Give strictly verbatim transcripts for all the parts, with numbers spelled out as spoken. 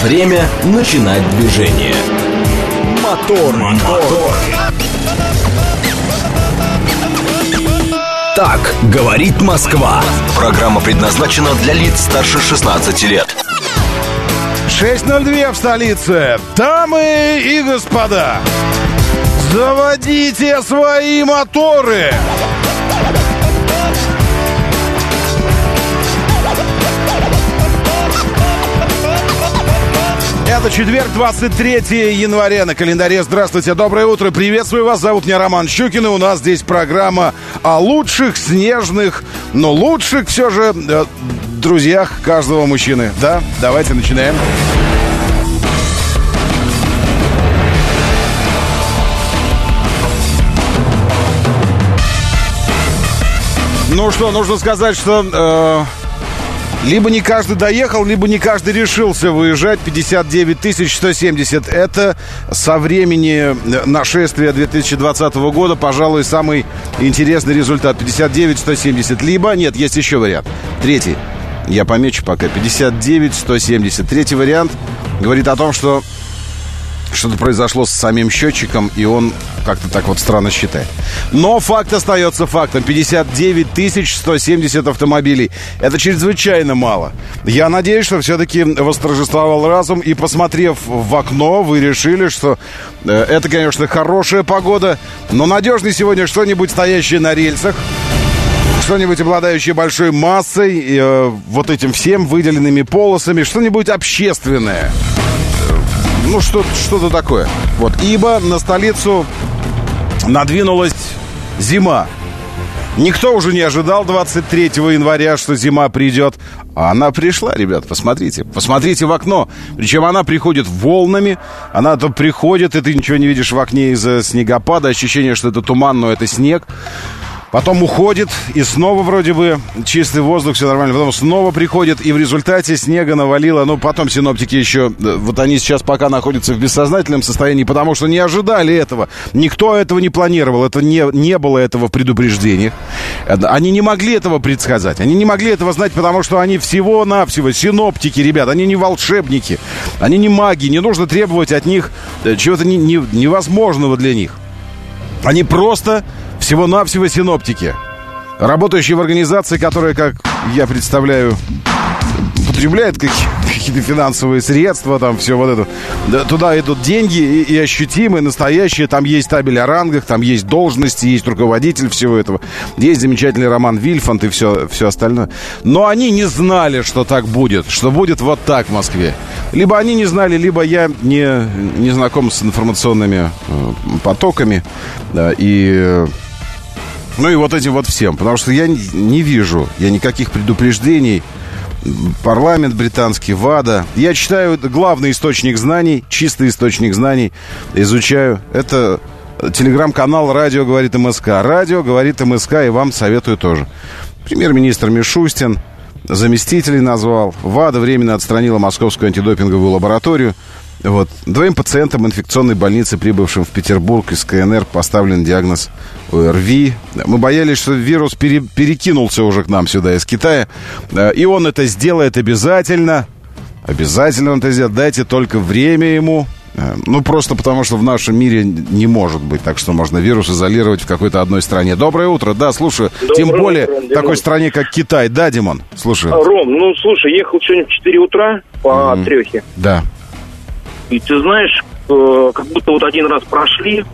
Время начинать движение. Мотор, мотор. Так говорит Москва. Программа предназначена для лиц старше шестнадцати лет. шесть ноль два в столице. Дамы и господа, заводите свои моторы. Это четверг, двадцать третьего января на календаре. Здравствуйте, доброе утро, приветствую вас. Зовут меня Роман Щукин, и у нас здесь программа о лучших снежных, но лучших все же э, друзьях каждого мужчины. Да, давайте начинаем. Ну что, нужно сказать, что... Э, Либо не каждый доехал, либо не каждый решился выезжать. пятьдесят девять тысяч сто семьдесят. Это со времени нашествия две тысячи двадцатого года, пожалуй, самый интересный результат. пятьдесят девять сто семьдесят. Либо, нет, есть еще вариант. Третий. Я помечу пока. пятьдесят девять сто семьдесят. Третий вариант говорит о том, что что-то произошло с самим счетчиком, и он как-то так вот странно считает. Но факт остается фактом. пятьдесят девять тысяч сто семьдесят автомобилей. Это чрезвычайно мало. Я надеюсь, что все-таки восторжествовал разум, и, посмотрев в окно, вы решили, что э, это, конечно, хорошая погода, но надежнее сегодня что-нибудь стоящее на рельсах, что-нибудь обладающее большой массой, э, вот этим всем выделенными полосами, что-нибудь общественное. Ну, что, что-то такое. Вот. Ибо на столицу надвинулась зима. Никто уже не ожидал двадцать третьего января, что зима придет. А она пришла, ребят, посмотрите. Посмотрите в окно. Причем она приходит волнами. Она то приходит, и ты ничего не видишь в окне из-за снегопада. Ощущение, что это туман, но это снег. Потом уходит, и снова вроде бы чистый воздух, все нормально. Потом снова приходит, и в результате снега навалило. Ну, потом синоптики еще... Вот они сейчас пока находятся в бессознательном состоянии, потому что не ожидали этого. Никто этого не планировал. Это не, не было этого в предупреждениях. Они не могли этого предсказать. Они не могли этого знать, потому что они всего-навсего синоптики, ребят. Они не волшебники. Они не маги. Не нужно требовать от них чего-то не, не, невозможного для них. Они просто... всего-навсего синоптики, работающие в организации, которая, как я представляю, потребляет какие-то финансовые средства, там все вот это. Да, туда идут деньги и, и ощутимые, настоящие. Там есть табель о рангах, там есть должности, есть руководитель всего этого. Есть замечательный Роман Вильфанд и все, все остальное. Но они не знали, что так будет, что будет вот так в Москве. Либо они не знали, либо я не, не знаком с информационными э, потоками. Да, и... Ну и вот этим вот всем. Потому что я не вижу я никаких предупреждений. Парламент британский, ВАДА. Я читаю главный источник знаний, чистый источник знаний. Изучаю. Это телеграм-канал «Радио говорит МСК». «Радио говорит МСК», и вам советую тоже. Премьер-министр Мишустин заместителей назвал. ВАДА временно отстранила Московскую антидопинговую лабораторию. Вот. Двоим пациентам инфекционной больницы, прибывшим в Петербург из КНР, поставлен диагноз ОРВИ. Мы боялись, что вирус пере, перекинулся уже к нам сюда из Китая. И он это сделает обязательно. Обязательно он это сделает. Дайте только время ему. Ну, просто потому, что в нашем мире не может быть так, что можно вирус изолировать в какой-то одной стране. Доброе утро. Да, слушаю. Доброе Тем более утро, в такой стране, как Китай. Да, Димон? Слушаю. Ром, ну, слушай, ехал сегодня в четыре утра по mm-hmm. трехе. Да. И ты знаешь, э, как будто вот один раз прошли.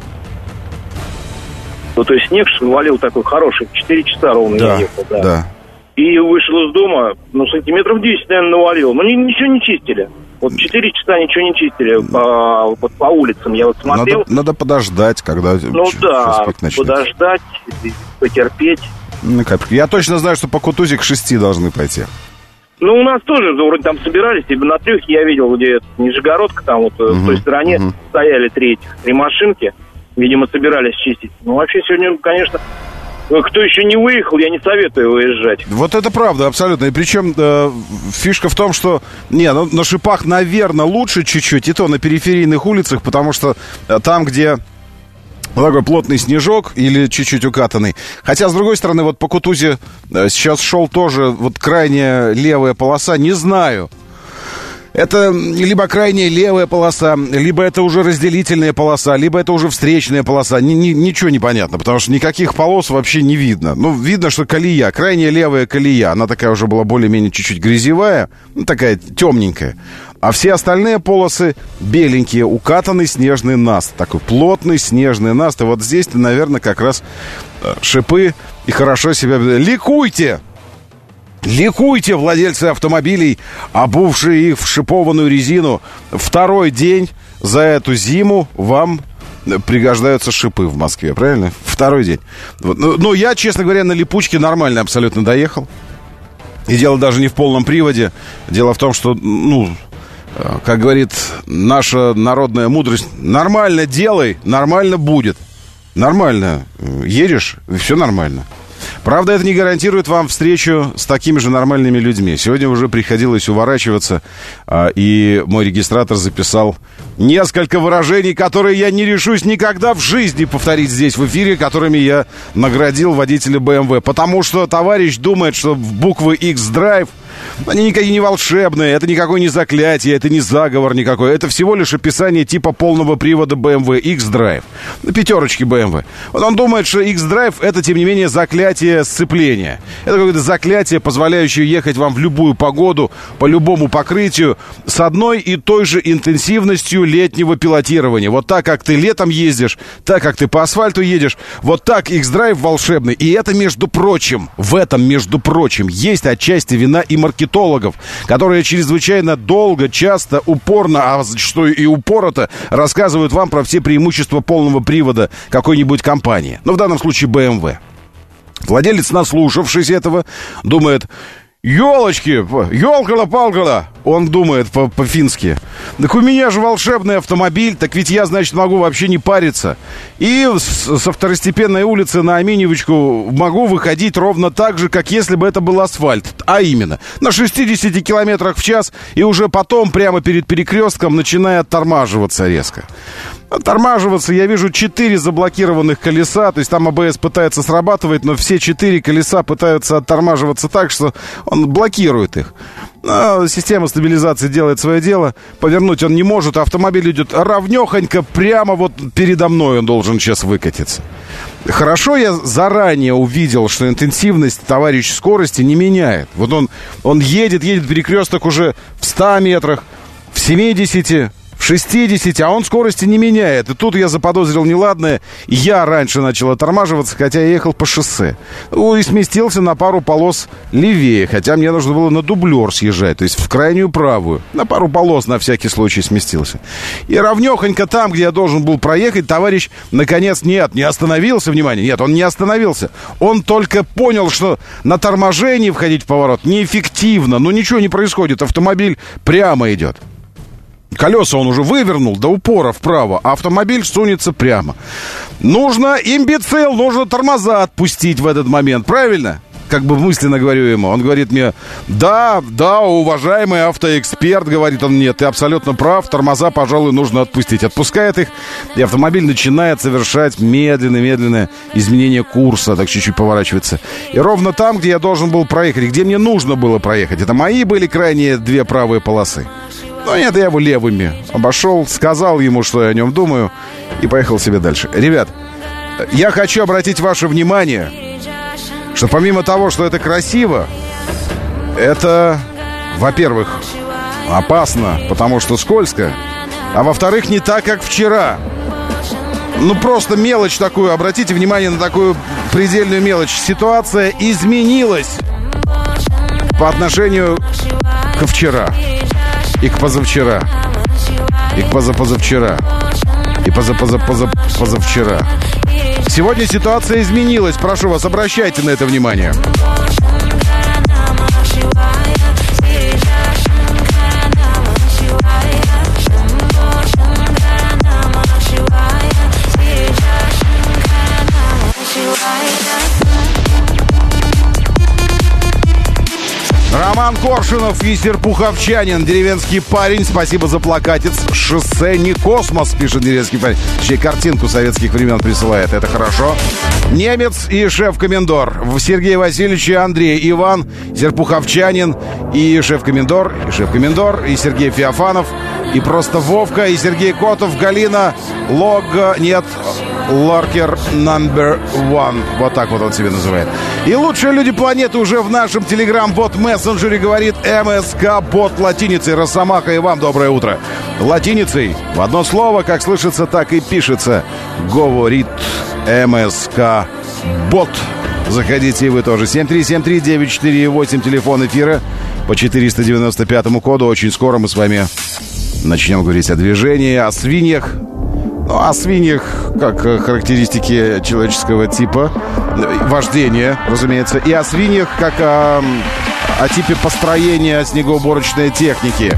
Ну, то есть снег навалил такой хороший. четыре часа ровно да, я ехал, да. да. И вышел из дома, ну, сантиметров десять, наверное, навалил. Но ничего не чистили. Вот четыре часа ничего не чистили по, вот, по улицам. Я вот смотрел. Надо, надо подождать, когда... Ну ч- да, подождать, потерпеть. Ну, как, я точно знаю, что по Кутузе к шести должны пойти. Ну, у нас тоже вроде там собирались, и на трехе я видел, где Нижегородка, там вот uh-huh, в той стороне uh-huh. стояли три этих, три машинки, видимо, собирались чистить. Ну, вообще сегодня, конечно, кто еще не выехал, я не советую выезжать. Вот это правда, абсолютно. И причем э, фишка в том, что, не, ну, на шипах, наверное, лучше чуть-чуть, и то на периферийных улицах, потому что э, там, где... такой плотный снежок или чуть-чуть укатанный. Хотя, с другой стороны, вот по Кутузе сейчас шел тоже вот крайняя левая полоса. Не знаю. Это либо крайняя левая полоса, либо это уже разделительная полоса, либо это уже встречная полоса. Ни, ни, ничего не понятно, потому что никаких полос вообще не видно. Ну, видно, что колея, крайняя левая колея, она такая уже была более-менее чуть-чуть грязевая, ну, такая темненькая. А все остальные полосы беленькие, укатанный снежный наст. Такой плотный снежный наст. И вот здесь-то, наверное, как раз шипы и хорошо себя... Ликуйте! Ликуйте, владельцы автомобилей, обувшие их в шипованную резину. Второй день за эту зиму вам пригождаются шипы в Москве, правильно? Второй день. Ну, я, честно говоря, на липучке нормально абсолютно доехал. И дело даже не в полном приводе. Дело в том, что, ну, как говорит наша народная мудрость, нормально делай, нормально будет. Нормально едешь, все нормально. Правда, это не гарантирует вам встречу с такими же нормальными людьми. Сегодня уже приходилось уворачиваться, и мой регистратор записал несколько выражений, которые я не решусь никогда в жизни повторить здесь в эфире, которыми я наградил водителя бэ эм вэ. Потому что товарищ думает, что в буквы X-Drive, они никакие не волшебные, это никакое не заклятие, это не заговор никакой. Это всего лишь описание типа полного привода бэ эм вэ X-Drive. Пятерочки бэ эм вэ. Вот он думает, что X-Drive это, тем не менее, заклятие сцепления. Это какое-то заклятие, позволяющее ехать вам в любую погоду, по любому покрытию, с одной и той же интенсивностью летнего пилотирования. Вот так, как ты летом ездишь, так, как ты по асфальту едешь, вот так X-Drive волшебный. И это, между прочим, в этом, между прочим, есть отчасти вина и маркетологов, которые чрезвычайно долго, часто, упорно, а зачастую и упорото рассказывают вам про все преимущества полного привода какой-нибудь компании. Ну, в данном случае бэ эм вэ. Владелец, наслушавшись этого, думает: елочки, елкала-палкала. Он думает по- по-фински. Так у меня же волшебный автомобиль, так ведь я, значит, могу вообще не париться. И с- со второстепенной улицы на Аминевочку могу выходить ровно так же, как если бы это был асфальт. А именно, на шестидесяти километрах в час, и уже потом прямо перед перекрестком начинает оттормаживаться резко. Оттормаживаться, я вижу четыре заблокированных колеса, то есть там а бэ эс пытается срабатывать, но все четыре колеса пытаются оттормаживаться так, что он блокирует их. Но система стабилизации делает свое дело, повернуть он не может, а автомобиль идет ровнёхонько, прямо вот передо мной он должен сейчас выкатиться. Хорошо я заранее увидел, что интенсивность товарищ скорости не меняет. Вот он, он едет, едет, перекресток уже в ста метрах, в семидесяти, в шестидесяти, а он скорости не меняет. И тут я заподозрил неладное. Я раньше начал оттормаживаться, хотя я ехал по шоссе. Ну, и сместился на пару полос левее, хотя мне нужно было на дублер съезжать, то есть в крайнюю правую. На пару полос на всякий случай сместился. И ровнёхонько там, где я должен был проехать, товарищ, наконец, нет, не остановился, внимание, нет, он не остановился. Он только понял, что на торможении входить в поворот неэффективно, но ничего не происходит, автомобиль прямо идет. Колеса он уже вывернул до упора вправо, а автомобиль сунется прямо. Нужно, имбецил, нужно тормоза отпустить в этот момент, правильно? Как бы мысленно говорю ему. Он говорит мне: да, да, уважаемый автоэксперт, говорит он мне, ты абсолютно прав, тормоза, пожалуй, нужно отпустить. Отпускает их, и автомобиль начинает совершать медленное-медленное изменение курса, так чуть-чуть поворачивается. И ровно там, где я должен был проехать, где мне нужно было проехать, это мои были крайние две правые полосы. Но нет, я его левыми обошел, сказал ему, что я о нем думаю, и поехал себе дальше. Ребят, я хочу обратить ваше внимание, что помимо того, что это красиво, это, во-первых, опасно, потому что скользко, а во-вторых, не так, как вчера. Ну, просто мелочь такую, обратите внимание на такую предельную мелочь. Ситуация изменилась по отношению ко вчера. И к позавчера. И к позапозавчера. И позапозапозавчера. Сегодня ситуация изменилась. Прошу вас, обращайте на это внимание. Роман Иван Коршунов и Серпуховчанин. Деревенский парень. Спасибо за плакатец. Шоссе не космос, пишет деревенский парень. Еще и картинку советских времен присылает. Это хорошо. Немец и шеф-комендор. Сергей Васильевич и Андрей. Иван, Серпуховчанин и шеф-комендор. И шеф-комендор. И Сергей Феофанов. И просто Вовка. И Сергей Котов. Галина. Лог. Нет. Ларкер номер один. Вот так вот он себя называет. И лучшие люди планеты уже в нашем телеграм-бот-мессенджере, говорит МСК-бот латиницей. Росомаха, и вам доброе утро. Латиницей в одно слово, как слышится, так и пишется. Говорит МСК-бот. Заходите и вы тоже. семь три семь три девять четыре восемь, телефон эфира по четыреста девяносто пятому коду. Очень скоро мы с вами начнем говорить о движении, о свиньях. Ну, о свиньях, как характеристики человеческого типа, вождения, разумеется, и о свиньях, как о, о типе построения снегоуборочной техники.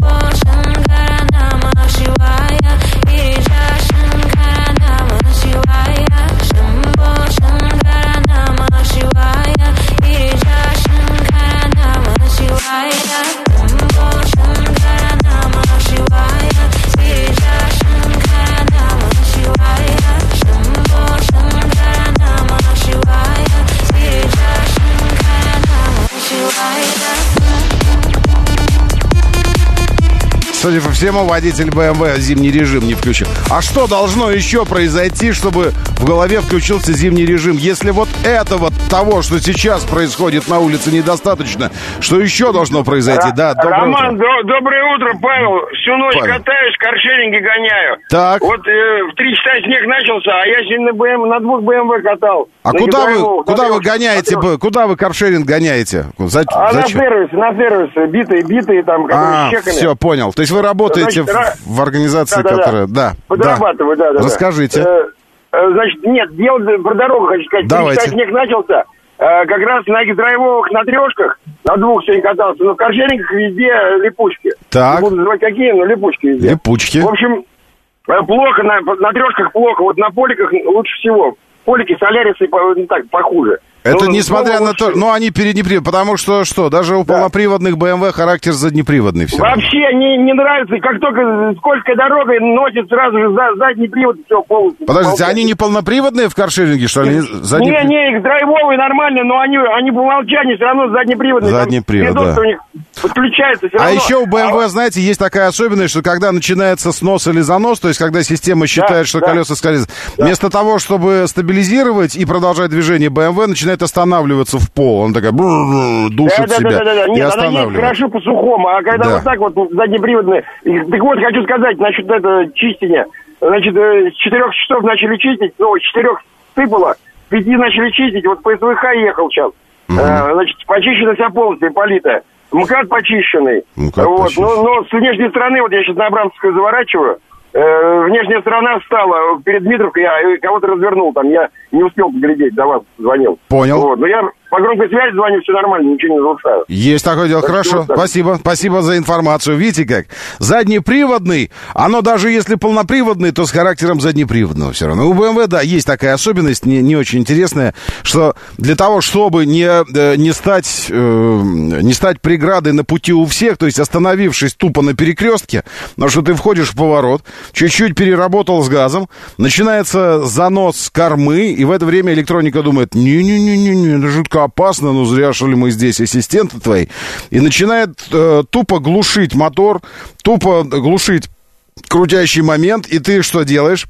Судя по всему, водитель бэ эм вэ зимний режим не включил. А что должно еще произойти, чтобы в голове включился зимний режим? Если вот этого, того, что сейчас происходит на улице, недостаточно, что еще должно произойти? Р- да, доброе Роман, утро. До- доброе утро, Павел. Всю ночь Павел. катаюсь, каршеринги гоняю. Так. Вот э, в три часа снег начался, а я сегодня на, БМ, на двух бэ эм вэ катал. А на куда вы, гидровых, куда на вы трех, гоняете? на трех. Куда вы каршеринг гоняете? За, А зачем? на сервис, на сервис, битые, битые там, которые А, с чеками. все, понял. То есть вы работаете Значит, в, ра- в организации, Да-да-да. которая... Да, Подрабатываю, да, да. да. Расскажите. Э, э, значит, нет, дело про дорогу хочу сказать. Давайте. Три часа снег начался. Э, как раз на драйвовых, на трешках, на двух сегодня катался, но в каршерингах везде липучки. Так. Не буду называть какие, но липучки везде. Липучки. В общем, э, плохо, на, на трешках плохо, вот на поликах лучше всего. Полики, солярисы, по- ну, так, похуже. Это Ну, несмотря на лучше. то... Ну, они переднеприводные, потому что, что, даже у Да. полноприводных бэ эм вэ характер заднеприводный все равно. Вообще не, не нравится, как только скользкая дорога носит сразу же за, задний привод, все полностью. Подождите, Молчать. они не полноприводные в каршеринге, что ли? Задний... Не, не, их драйвовые нормально, но они, они по умолчанию все равно заднеприводные. Задний Там привод, ведомство да. у них подключается все А равно. еще у бэ эм вэ, А- знаете, есть такая особенность, что когда начинается снос или занос, то есть когда система считает, что да. колеса скользят, вместо того, чтобы стабилизировать и продолжать движение, бэ эм вэ начинает останавливаться в пол. Он такая бррр, душит Да, да, себя да, да, да. и Нет, она есть останавливает. хорошо по сухому, а когда Да. вот так вот заднеприводные... Так вот, хочу сказать насчет этого чистения. Значит, э, с четырех часов начали чистить, ну, с четырех сыпало, с пяти начали чистить, вот по эс вэ ха ехал сейчас. Э, значит, почищена вся полностью, политая. МКАД почищенный. МКАД вот. почищенный. Но, но с внешней стороны, вот я сейчас на Абрамцевскую заворачиваю, э, внешняя сторона встала перед Дмитровкой, я э, кого-то развернул там, я не успел поглядеть, до вас звонил. Понял. Вот. Но я по громкой связи звоню, все нормально, ничего не нарушаю. Есть такое дело. Так Хорошо, вот так. спасибо. Спасибо за информацию. Видите как? Заднеприводный, оно даже если полноприводный, то с характером заднеприводного все равно. У бэ эм вэ, да, есть такая особенность, не, не очень интересная, что для того, чтобы не, э, не, стать, э, не стать преградой на пути у всех, то есть остановившись тупо на перекрестке, потому что ты входишь в поворот, чуть-чуть переработал с газом, начинается занос кормы, и в это время электроника думает, не-не-не-не, это жутко опасно, ну зря что ли мы здесь, ассистенты твои, и начинает э, тупо глушить мотор, тупо глушить крутящий момент, и ты что делаешь?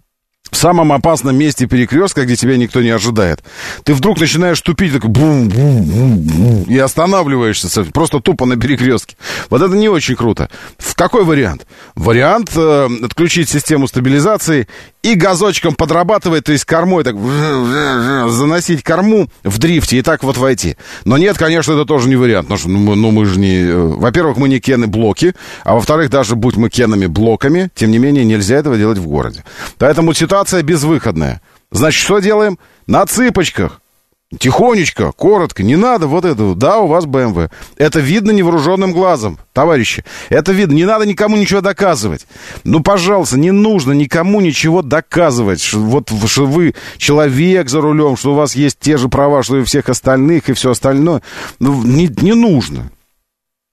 В самом опасном месте перекрестка, где тебя никто не ожидает, ты вдруг начинаешь тупить, такой бум-бум-бум-бум, и останавливаешься просто тупо на перекрестке. Вот это не очень круто. В какой вариант? Вариант э, отключить систему стабилизации и газочком подрабатывать, то есть кормой так заносить корму в дрифте и так вот войти. Но нет, конечно, это тоже не вариант, потому что ну, мы, ну, мы же не... Во-первых, мы не кены-блоки, а во-вторых, даже будь мы кенами-блоками, тем не менее, нельзя этого делать в городе. Поэтому ситуация безвыходная. Значит, что делаем? На цыпочках. Тихонечко, коротко, не надо вот этого. Да, у вас бэ эм вэ. Это видно невооруженным глазом, товарищи. Это видно. Не надо никому ничего доказывать. Ну, пожалуйста, не нужно никому ничего доказывать. Что, вот, что вы человек за рулем, что у вас есть те же права, что и у всех остальных, и все остальное. Ну, не, не нужно.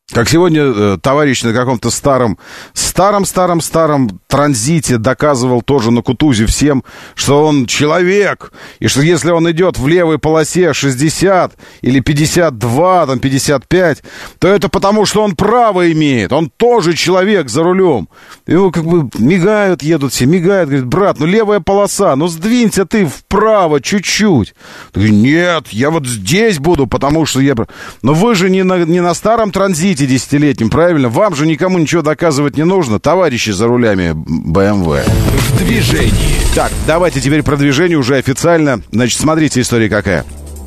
Как сегодня э, товарищ на каком-то старом, старом-старом-старом транзите доказывал тоже на Кутузе всем, что он человек, и что если он идет в левой полосе шестьдесят или пятьдесят два, там пятьдесят пять, то это потому, что он право имеет, он тоже человек за рулем. Его как бы мигают, едут все, мигают, говорит, брат, ну левая полоса, ну сдвинься ты вправо чуть-чуть. Ты говоришь, нет, я вот здесь буду, потому что я... Но вы же не на, не на старом транзите десятилетнем, правильно? Вам же никому ничего доказывать не нужно, товарищи за рулями бэ эм вэ. В движении. Так, давайте теперь про движение уже официально. Значит, смотрите, история какая.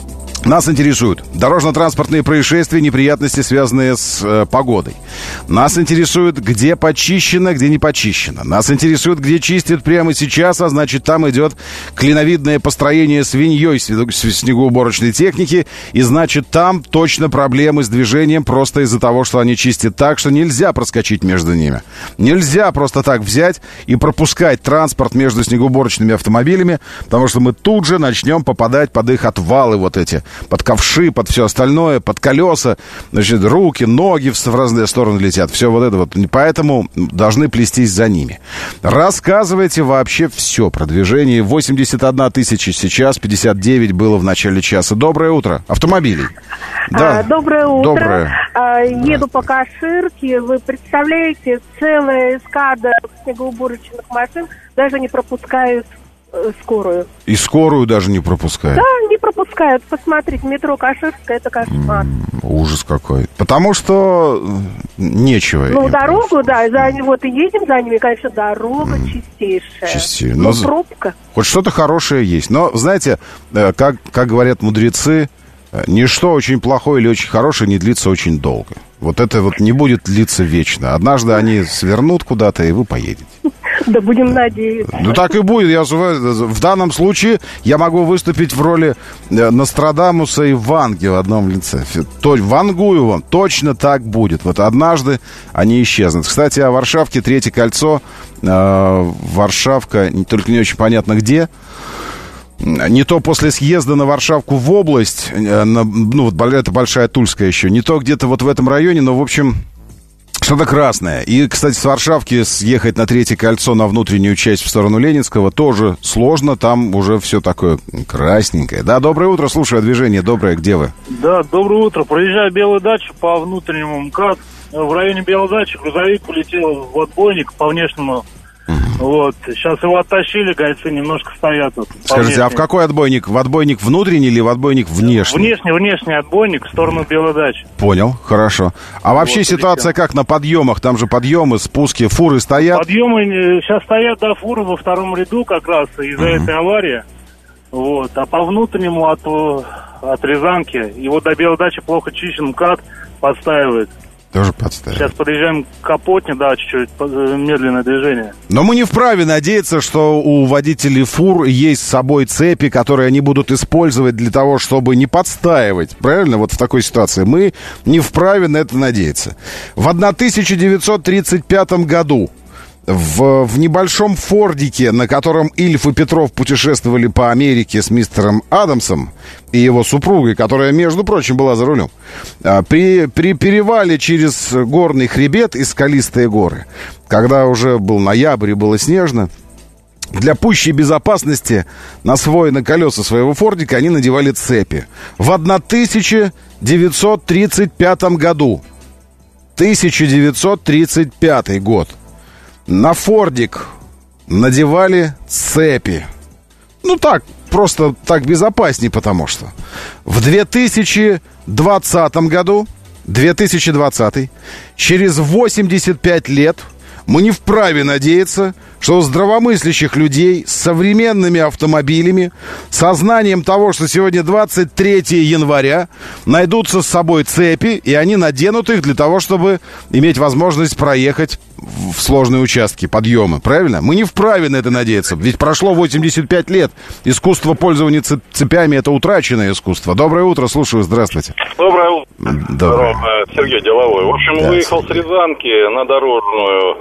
Нас интересуют дорожно-транспортные происшествия, неприятности, связанные с э, погодой. Нас интересует, где почищено, где не почищено. Нас интересует, где чистят прямо сейчас, а значит, там идет клиновидное построение свиньей снегоуборочной техники, и значит, там точно проблемы с движением просто из-за того, что они чистят так, что нельзя проскочить между ними. Нельзя просто так взять и пропускать транспорт между снегоуборочными автомобилями, потому что мы тут же начнем попадать под их отвалы вот эти. Под ковши, под все остальное, под колеса, значит, руки, ноги в разные стороны летят. Все вот это вот. Поэтому должны плестись за ними. Рассказывайте вообще все про движение. восемьдесят одна тысяча сейчас, пятьдесят девять было в начале часа. Доброе утро. Автомобилей. Да. А, доброе утро. Доброе. А, еду по Каширке. Вы представляете, целая эскада снегоуборочных машин даже не пропускают скорую. И скорую даже не пропускают? Да, не пропускают. Посмотрите, метро Каширская, это кошмар. М-м, ужас какой. Потому что нечего. Ну, дорогу, просто. Да, за, вот и едем за ними, конечно, дорога М-м, чистейшая. Чистейшая. Но, Но пробка. Хоть что-то хорошее есть. Но, знаете, как, как говорят мудрецы, ничто очень плохое или очень хорошее не длится очень долго. Вот это вот не будет длиться вечно. Однажды они свернут куда-то, и вы поедете. Да будем надеяться. Ну так и будет. Я, в данном случае я могу выступить в роли Нострадамуса и Ванги в одном лице. То, вангую вам, точно так будет. Вот однажды они исчезнут. Кстати, о Варшавке, Третье кольцо. Э, Варшавка, только не очень понятно где. Не то после съезда на Варшавку в область, на, ну вот это Большая Тульская еще, не то где-то вот в этом районе, но в общем... Что-то красное. И, кстати, с Варшавки съехать на Третье кольцо на внутреннюю часть в сторону Ленинского тоже сложно. Там уже все такое красненькое. Да, доброе утро. Слушаю, движение доброе. Где вы? Да, доброе утро. Проезжаю Белую дачу по внутреннему МКАД. В районе Белой дачи грузовик полетел в отбойник по внешнему. Вот. Сейчас его оттащили, гайцы немножко стоят. Вот, скажите, а в какой отбойник? В отбойник внутренний или в отбойник внешний? Внешний, внешний отбойник в сторону Белой дачи. Понял, хорошо. А вообще вот, ситуация как на подъемах? Там же подъемы, спуски, фуры стоят? Подъемы сейчас стоят, да, фуры во втором ряду как раз из-за uh-huh. этой аварии. Вот. А по внутреннему от, от Рязанки, его до Белой дачи плохо чищен, МКАД подстаивает. Тоже подставили. Сейчас подъезжаем к Капотне, да, чуть-чуть медленное движение. Но мы не вправе надеяться, что у водителей фур есть с собой цепи, которые они будут использовать для того, чтобы не подстаивать. Правильно? Вот в такой ситуации. Мы не вправе на это надеяться. В тысяча девятьсот тридцать пятом году в, в небольшом фордике, на котором Ильф и Петров путешествовали по Америке с мистером Адамсом и его супругой, которая, между прочим, была за рулем, при, при перевале через горный хребет и скалистые горы, когда уже был ноябрь и было снежно, для пущей безопасности на свой, на колеса своего фордика они надевали цепи. В тысяча девятьсот тридцать пятом году, тысяча девятьсот тридцать пятый год, на фордик надевали цепи. Ну так, просто так безопаснее, потому что в две тысячи двадцатом году, две тысячи двадцатый, через восемьдесят пять лет мы не вправе надеяться, что у здравомыслящих людей с современными автомобилями, сознанием того, что сегодня двадцать третьего января, найдутся с собой цепи, и они наденут их для того, чтобы иметь возможность проехать в сложные участки, подъемы. Правильно? Мы не вправе на это надеяться. Ведь прошло восемьдесят пять лет. Искусство пользования цепями — это утраченное искусство. Доброе утро, слушаю, здравствуйте. Доброе утро. Доброе. Сергей Деловой. В общем, да, выехал Сергей. С Рязанки на дорожную,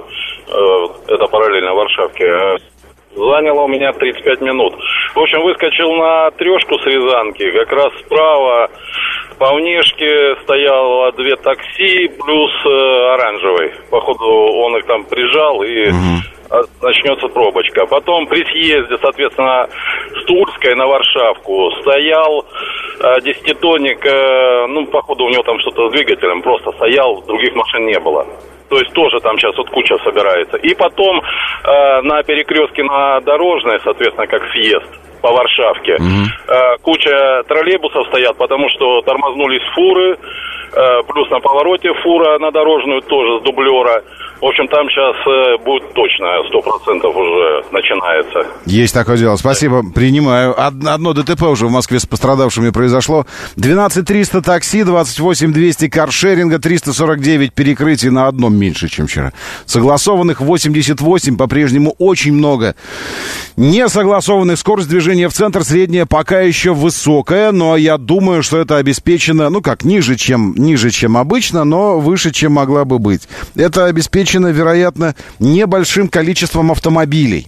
э, это параллельно Варшавке. Заняло у меня тридцать пять минут. В общем, выскочил на трешку с Рязанки, как раз справа По внешке стояло две такси плюс э, оранжевый. Походу, он их там прижал, и угу. начнется пробочка. Потом при съезде, соответственно, с Тульской на Варшавку стоял э, десятитонник, э, ну, походу, у него там что-то с двигателем, просто стоял, других машин не было. То есть тоже там сейчас вот куча собирается. И потом э, на перекрестке на Дорожной, соответственно, как съезд по Варшавке, mm-hmm. э, куча троллейбусов стоят, потому что тормознулись фуры, э, плюс на повороте фура на Дорожную тоже с дублера. В общем, там сейчас э, будет точно сто процентов уже начинается. Есть такое дело. Спасибо, принимаю. Одно, одно ДТП уже в Москве с пострадавшими произошло. двенадцать триста такси, двадцать восемь двести каршеринга, триста сорок девять перекрытий, на одном меньше, чем вчера. Согласованных восемьдесят восемь, по-прежнему очень много. Несогласованных. Скорость движения в центр средняя пока еще высокая, но я думаю, что это обеспечено, ну как, ниже, чем, ниже, чем обычно, но выше, чем могла бы быть. Это обеспечено, вероятно, небольшим количеством автомобилей.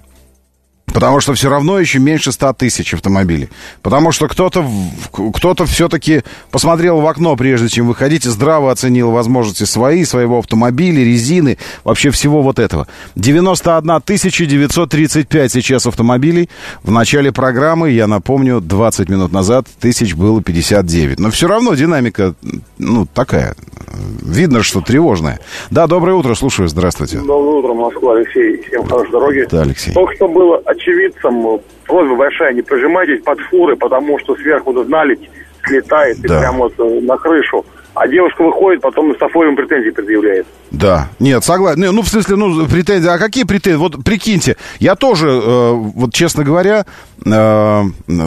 Потому что все равно еще меньше ста тысяч автомобилей. Потому что кто-то, кто-то все-таки посмотрел в окно, прежде чем выходить, и здраво оценил возможности свои, своего автомобиля, резины, вообще всего вот этого. девяносто одна тысяча девятьсот тридцать пять сейчас автомобилей. В начале программы, я напомню, двадцать минут назад тысяч было пятьдесят девять. Но все равно динамика, ну, такая. Видно, что тревожная. Да, доброе утро, слушаю, здравствуйте. Доброе утро, Москва, Алексей. Всем хорошей дороги. Да, Алексей. Только что было очевидцам, просьба большая, не прижимайтесь под фуры, потому что сверху тут наледь слетает, да. И прямо вот на крышу. А девушка выходит, потом с оформием претензии предъявляет. Да, нет, согласен. Ну, в смысле, ну, претензии, а какие претензии? Вот прикиньте, я тоже, э, вот честно говоря, э,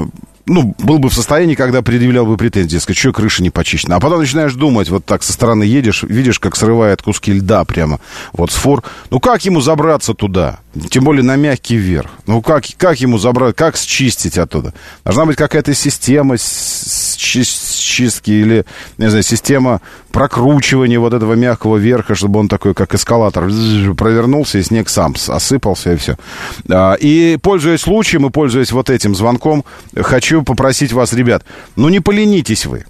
ну, был бы в состоянии, когда предъявлял бы претензии, сказать, что крыша не почищена. А потом начинаешь думать, вот так со стороны едешь, видишь, как срывает куски льда прямо вот с фур. Ну, как ему забраться туда? Тем более на мягкий верх. Ну, как, как ему забрать, как счистить оттуда? Должна быть какая-то система чистки или, не знаю, система прокручивания вот этого мягкого верха, чтобы он такой, как эскалатор, провернулся, и снег сам осыпался, и все. И, пользуясь случаем и пользуясь вот этим звонком, хочу попросить вас, ребят, ну, не поленитесь вы.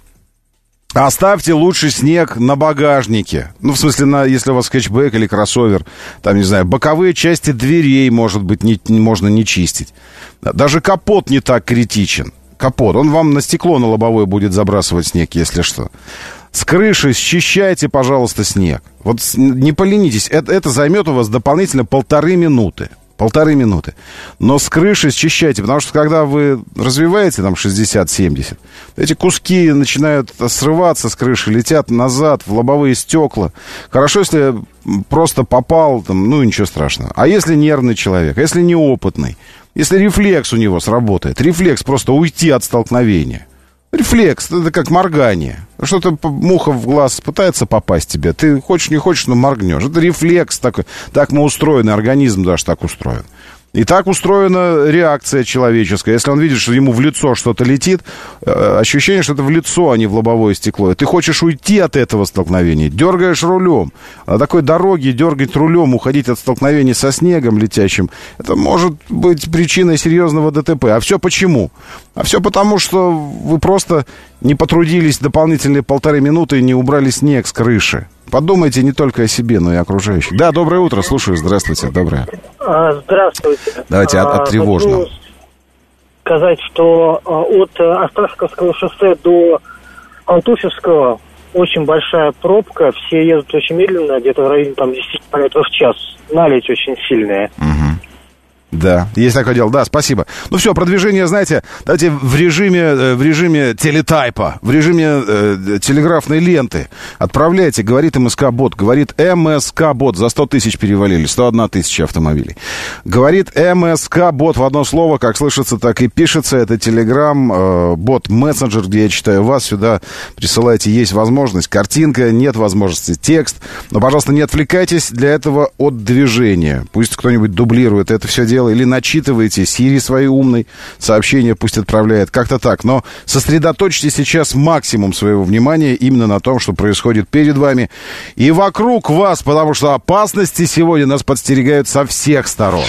Оставьте лучше снег на багажнике. Ну, в смысле, на, если у вас хэтчбэк или кроссовер, там, не знаю, боковые части дверей, может быть, не, можно не чистить. Даже капот не так критичен. Капот, он вам на стекло на лобовое будет забрасывать снег, если что. С крыши счищайте, пожалуйста, снег. Вот не поленитесь, это, это займет у вас дополнительно полторы минуты. Полторы минуты. Но с крыши счищайте, потому что когда вы развиваете там шестьдесят-семьдесят, эти куски начинают срываться с крыши, летят назад в лобовые стекла. Хорошо, если просто попал, там, ну ничего страшного. А если нервный человек, а если неопытный, если рефлекс у него сработает, рефлекс просто уйти от столкновения. Рефлекс, это как моргание. Что-то муха в глаз пытается попасть тебе. Ты хочешь, не хочешь, но моргнешь. Это рефлекс такой. Так мы устроены, организм даже так устроен. И так устроена реакция человеческая. Если он видит, что ему в лицо что-то летит, ощущение, что это в лицо, а не в лобовое стекло. И ты хочешь уйти от этого столкновения, дергаешь рулем. На такой дороге дергать рулем, уходить от столкновения со снегом летящим, это может быть причиной серьезного ДТП. А все почему? А все потому, что вы просто не потрудились дополнительные полторы минуты и не убрали снег с крыши. Подумайте не только о себе, но и о окружающих. Да, доброе утро, слушаю. Здравствуйте, доброе. Здравствуйте. Давайте от, от тревожного. Хочу сказать, что от Осташковского шоссе до Антуфьевского очень большая пробка. Все едут очень медленно, где-то в районе там, десять километров в час. Наледь очень сильная. Угу. Да, есть такое дело. Да, спасибо. Ну все, продвижение, знаете, давайте в режиме, в режиме телетайпа, в режиме э, телеграфной ленты. Отправляйте, говорит МСК-бот, говорит МСК-бот, за сто тысяч перевалили, сто одна тысяча автомобилей. Говорит МСК-бот в одно слово, как слышится, так и пишется. Это телеграм, э, бот, мессенджер, где я читаю вас, сюда присылайте, есть возможность. Картинка, нет возможности, текст. Но, пожалуйста, не отвлекайтесь для этого от движения. Пусть кто-нибудь дублирует это все дело. Или начитываете Siri своей умной, сообщение пусть отправляет, как-то так. Но сосредоточьте сейчас максимум своего внимания именно на том, что происходит перед вами и вокруг вас, потому что опасности сегодня нас подстерегают со всех сторон.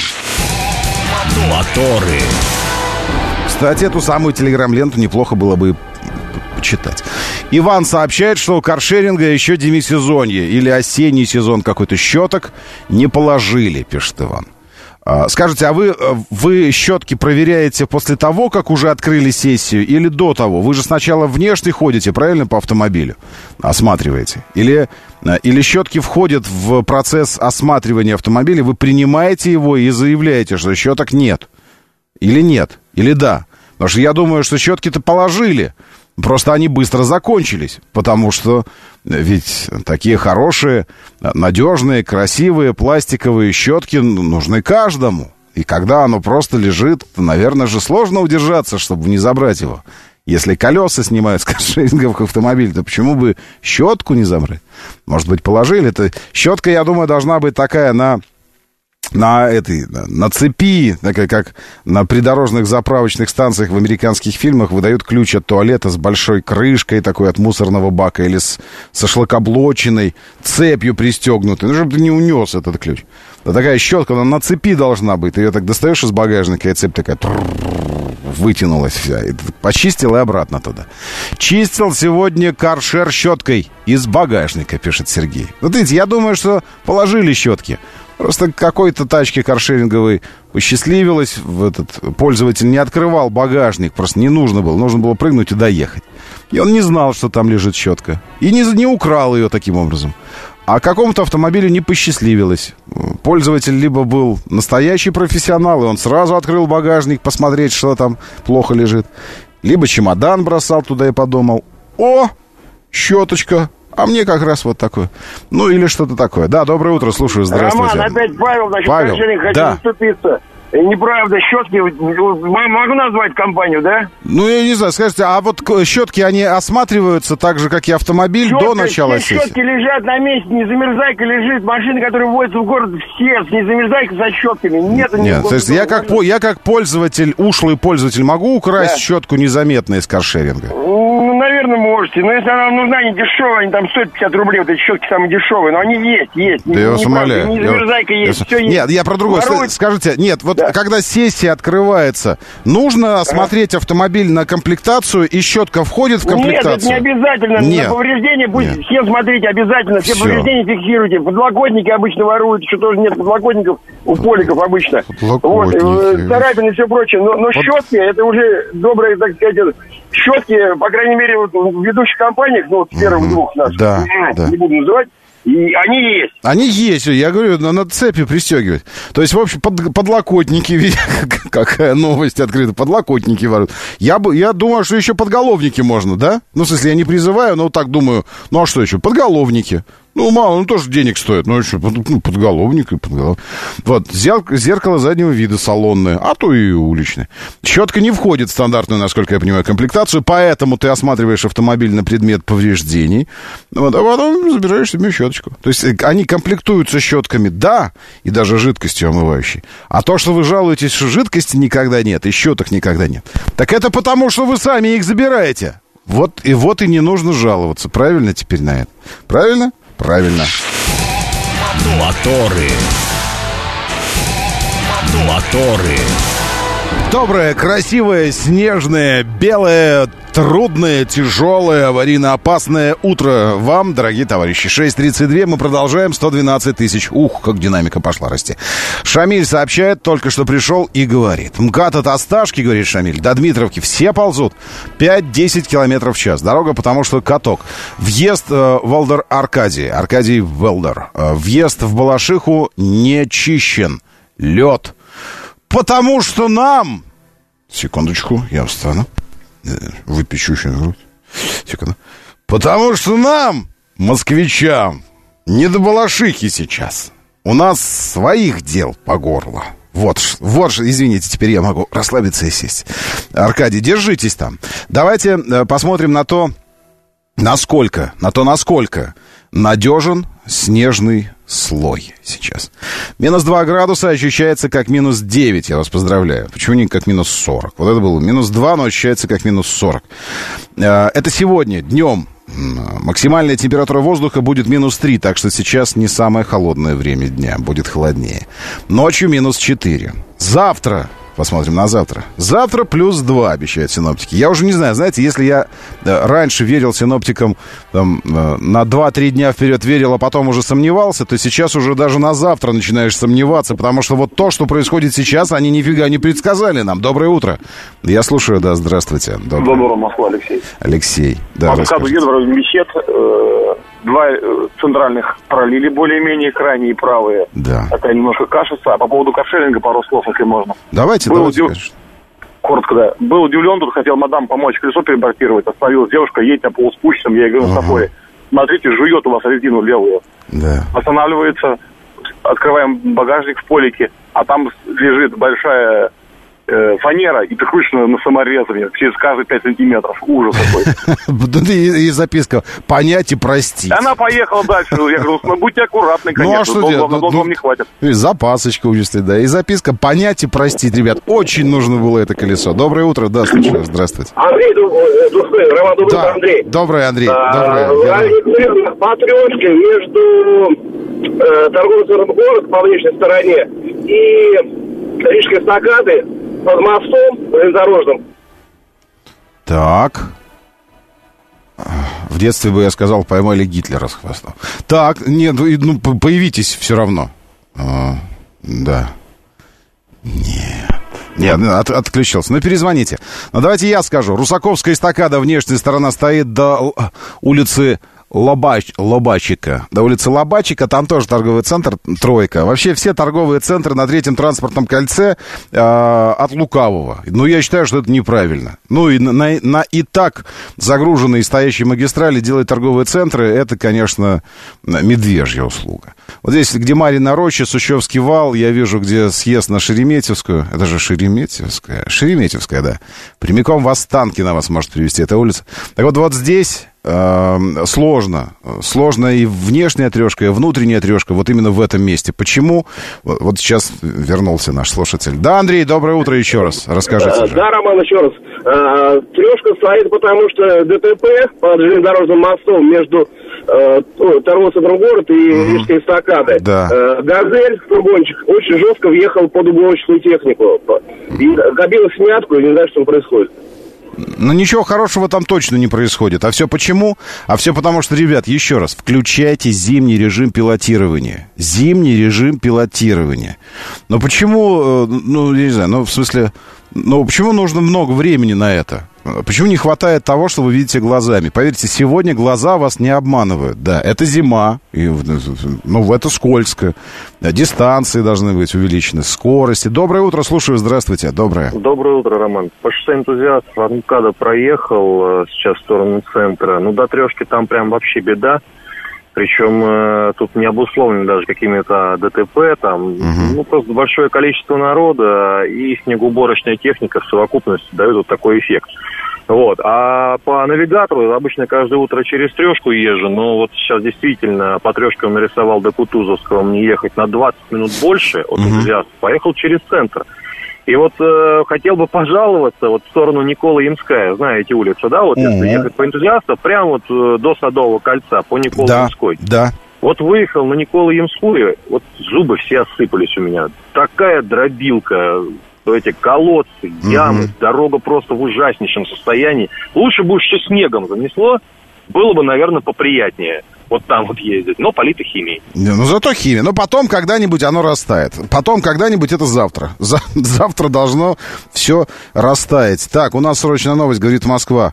Моторы. Кстати, эту самую телеграм-ленту неплохо было бы почитать. Иван сообщает, что у каршеринга еще демисезонье или осенний сезон какой-то щеток не положили, пишет Иван. Скажите, а вы, вы щетки проверяете после того, как уже открыли сессию, или до того? Вы же сначала внешне ходите, правильно, по автомобилю? Осматриваете. Или, или щетки входят в процесс осматривания автомобиля, вы принимаете его и заявляете, что щеток нет. Или нет, или да. Потому что я думаю, что щетки-то положили. Просто они быстро закончились, потому что ведь такие хорошие, надежные, красивые пластиковые щетки нужны каждому. И когда оно просто лежит, то, наверное же, сложно удержаться, чтобы не забрать его. Если колеса снимают с каршеринговых автомобилей, то почему бы щетку не забрать? Может быть, положили? Это щетка, я думаю, должна быть такая на... на этой, на цепи, такая, как на придорожных заправочных станциях в американских фильмах выдают ключ от туалета с большой крышкой такой от мусорного бака или с, со шлакоблочиной, цепью пристегнутой, ну, чтобы ты не унес этот ключ. Да такая щетка, она на цепи должна быть. Ты ее так достаешь из багажника, и цепь такая вытянулась вся. И почистил и обратно туда. Чистил сегодня каршер щеткой из багажника, пишет Сергей. Вот видите, я думаю, что положили щетки. Просто какой-то тачке каршеринговой посчастливилось, в этот пользователь не открывал багажник, просто не нужно было, нужно было прыгнуть и доехать. И он не знал, что там лежит щетка. И не, не украл ее таким образом. А какому-то автомобилю не посчастливилось. Пользователь либо был настоящий профессионал, и он сразу открыл багажник, посмотреть, что там плохо лежит. Либо чемодан бросал туда и подумал: о, щеточка. А мне как раз вот такое. Ну, или что-то такое. Да, доброе утро, слушаю, здравствуйте. Роман, опять Павел, значит, Павел, каршеринг, хочу да. вступиться. Неправда, щетки, могу назвать компанию, да? Ну, я не знаю, скажите, а вот щетки, они осматриваются так же, как и автомобиль, Щетка, до начала все сессии? Щетки лежат на месте, незамерзайка лежит, машины, которые вводятся в город, все с незамерзайкой со щетками. Нет, Нет, то есть я как, я как пользователь, ушлый пользователь, могу украсть да. щетку незаметно из каршеринга? Ну, наверное, можете. Но если она нужна, не дешевая, они там стоят пятьдесят рублей, вот эти щетки самые дешевые, но они есть, есть. Да я вас умоляю. Незамерзайка есть, я... все есть. Нет, я про другое. Воруют... Скажите, нет, вот да. когда сессия открывается, нужно осмотреть а? автомобиль на комплектацию, и щетка входит в комплектацию? Нет, это не обязательно. Нет. На повреждения будет нет. все смотреть обязательно, все, все повреждения фиксируйте. Подлокотники обычно воруют, еще тоже нет подлокотников у поликов обычно. Вот, царапины и все прочее. Но, но Под... щетки, это уже добрые, так сказать, щетки, по крайней мере, вот в ведущих компаниях, ну, вот в первых mm-hmm. двух наших, да, да. не буду называть, и они есть. Они есть, я говорю, надо цепи пристегивать. То есть, в общем, под, подлокотники, какая новость открыта, подлокотники воруют. Я, бы, я думаю, что еще подголовники можно, да? Ну, в смысле, я не призываю, но вот так думаю, ну, а что еще? Подголовники. Ну, мало, ну, тоже денег стоит. Ну, что, ну, подголовник и подголовник. Вот, зеркало заднего вида салонное, а то и уличное. Щетка не входит в стандартную, насколько я понимаю, комплектацию, поэтому ты осматриваешь автомобиль на предмет повреждений, вот, а потом забираешь себе щеточку. То есть они комплектуются щетками, да, и даже жидкостью омывающей. А то, что вы жалуетесь, что жидкости никогда нет, и щеток никогда нет, так это потому, что вы сами их забираете. Вот и вот и не нужно жаловаться. Правильно теперь на это? Правильно? Правильно. Моторы. Моторы. Доброе, красивое, снежное, белое, трудное, тяжелое, аварийно-опасное утро вам, дорогие товарищи. шесть тридцать два, мы продолжаем, сто двенадцать тысяч. Ух, как динамика пошла расти. Шамиль сообщает, только что пришел и говорит. МКАД от Осташки, говорит Шамиль, до Дмитровки все ползут. пять-десять километров в час. Дорога, потому что каток. Въезд э, Велдер Аркадий. Аркадий Велдер. Э, въезд в Балашиху не чищен. Лед. Потому что нам... Секундочку, я встану. Выпечу еще грудь. Секунду. Потому что нам, москвичам, не до Балашихи сейчас. У нас своих дел по горло. Вот, вот, извините, теперь я могу расслабиться и сесть. Аркадий, держитесь там. Давайте посмотрим на то, насколько, на то, насколько надежен снежный слой сейчас. Минус два градуса ощущается как минус девять, я вас поздравляю. Почему не как минус сорок? Вот это было минус два, но ощущается как минус сорок. Это сегодня, днем. Максимальная температура воздуха будет минус три, так что сейчас не самое холодное время дня, будет холоднее. Ночью минус четыре. Завтра Посмотрим на завтра. Завтра плюс два, обещают синоптики. Я уже не знаю, знаете, если я э, раньше верил синоптикам там, э, на два-три дня вперед верил, а потом уже сомневался, то сейчас уже даже на завтра начинаешь сомневаться, потому что вот то, что происходит сейчас, они нифига не предсказали нам. Доброе утро. Я слушаю, да, здравствуйте. Доброе, Доброе утро, Москва, Алексей. Алексей, да, по МКАДу еду, вроде бесед, э, два э, центральных пролили более-менее, крайние и правые. Да. Такая немножко кашица. А по поводу каршеринга пару слов, если можно. Давайте, Был давайте, удив... конечно. Коротко, да. Был удивлен, тут хотел мадам помочь колесо перебортировать. Остановилась девушка, едет на полуспущенном, я ей говорю, на сафоре. Смотрите, жует у вас резину левую. Да. Останавливается, открываем багажник в полике, а там лежит большая э, фанера, и прикручена на саморезами через каждые пять сантиметров. Ужас какой. И записка «понять и простить». Она поехала дальше. Я говорю, ну будьте аккуратны, конечно. Ну, а что делать? Долго вам не хватит. И запасочка учится, да. И записка «понять и простить». Ребят, очень нужно было это колесо. Доброе утро, да, слушаю, здравствуйте. Андрей, Роман, добрый да. Андрей. Добрый, Андрей. А, добрый. по трешке между э, торговым центром города по внешней стороне и Рижской эстакады под мостом железнодорожным. Так. В детстве бы я сказал, поймали Гитлера с хвостом. Так, нет, ну, появитесь все равно. А, да. Нет. Нет, от, отключился. Ну, перезвоните. Ну, давайте я скажу. Русаковская эстакада, внешняя сторона, стоит до улицы Лобач, Лобачика. До улицы Лобачика, там тоже торговый центр «Тройка». Вообще все торговые центры на третьем транспортном кольце э, от лукавого. Ну, я считаю, что это неправильно. Ну, и на, на и так загруженные стоящие магистрали делать торговые центры, это, конечно, медвежья услуга. Вот здесь, где Марьина роща, Сущевский вал, я вижу, где съезд на Шереметьевскую. Это же Шереметьевская. Шереметьевская, да. Прямиком в Останкино вас может привезти эта улица. Так вот, вот здесь... Сложно. Сложно и внешняя трешка, и внутренняя трешка. Вот именно в этом месте. Почему? Вот сейчас вернулся наш слушатель. Да, Андрей, доброе утро еще раз. Расскажите. Да, Роман, еще раз. Трешка стоит, потому что ДТП под железнодорожным мостом между торговым центром города и Рижской эстакадой. Да. Газель, фургончик, очень жестко въехал под угоночную технику. И кабина в смятку, и не знаю, что там происходит. Но ничего хорошего там точно не происходит. А все почему? А все потому, что, ребят, еще раз, включайте зимний режим пилотирования. Зимний режим пилотирования. Но почему, ну, я не знаю, ну, в смысле, ну, почему нужно много времени на это? Почему не хватает того, что вы видите глазами? Поверьте, сегодня глаза вас не обманывают. Да, это зима, и, ну, это скользко. Дистанции должны быть увеличены, скорости. Доброе утро, слушаю, здравствуйте. Доброе. Доброе утро, Роман. По шоссе энтузиастов от МКАДа проехал сейчас в сторону центра. Ну, до трешки там прям вообще беда. Причем э, тут не обусловлено даже какими-то ДТП, там, угу. ну, просто большое количество народа и снегоуборочная техника в совокупности дают вот такой эффект. Вот. А по навигатору обычно каждое утро через трешку езжу, но вот сейчас действительно по трешке он нарисовал до Кутузовского мне ехать на двадцать минут больше от энтузиастов, угу. поехал через центр. И вот э, хотел бы пожаловаться вот в сторону Никола-Ямская, знаете улицу, да, вот mm-hmm. если ехать по энтузиастам, прямо вот э, до Садового кольца, по Никола-Ямской. Да, да. Вот выехал на Никола-Ямскую, вот зубы все осыпались у меня. Такая дробилка, эти колодцы, ямы, mm-hmm. дорога просто в ужаснейшем состоянии. Лучше бы уж все снегом занесло, было бы, наверное, поприятнее. Вот там вот ездить, но полита химией. Ну, зато химия. Но потом когда-нибудь оно растает. Потом когда-нибудь это завтра. За- завтра должно все растаять. Так, у нас срочная новость, говорит Москва.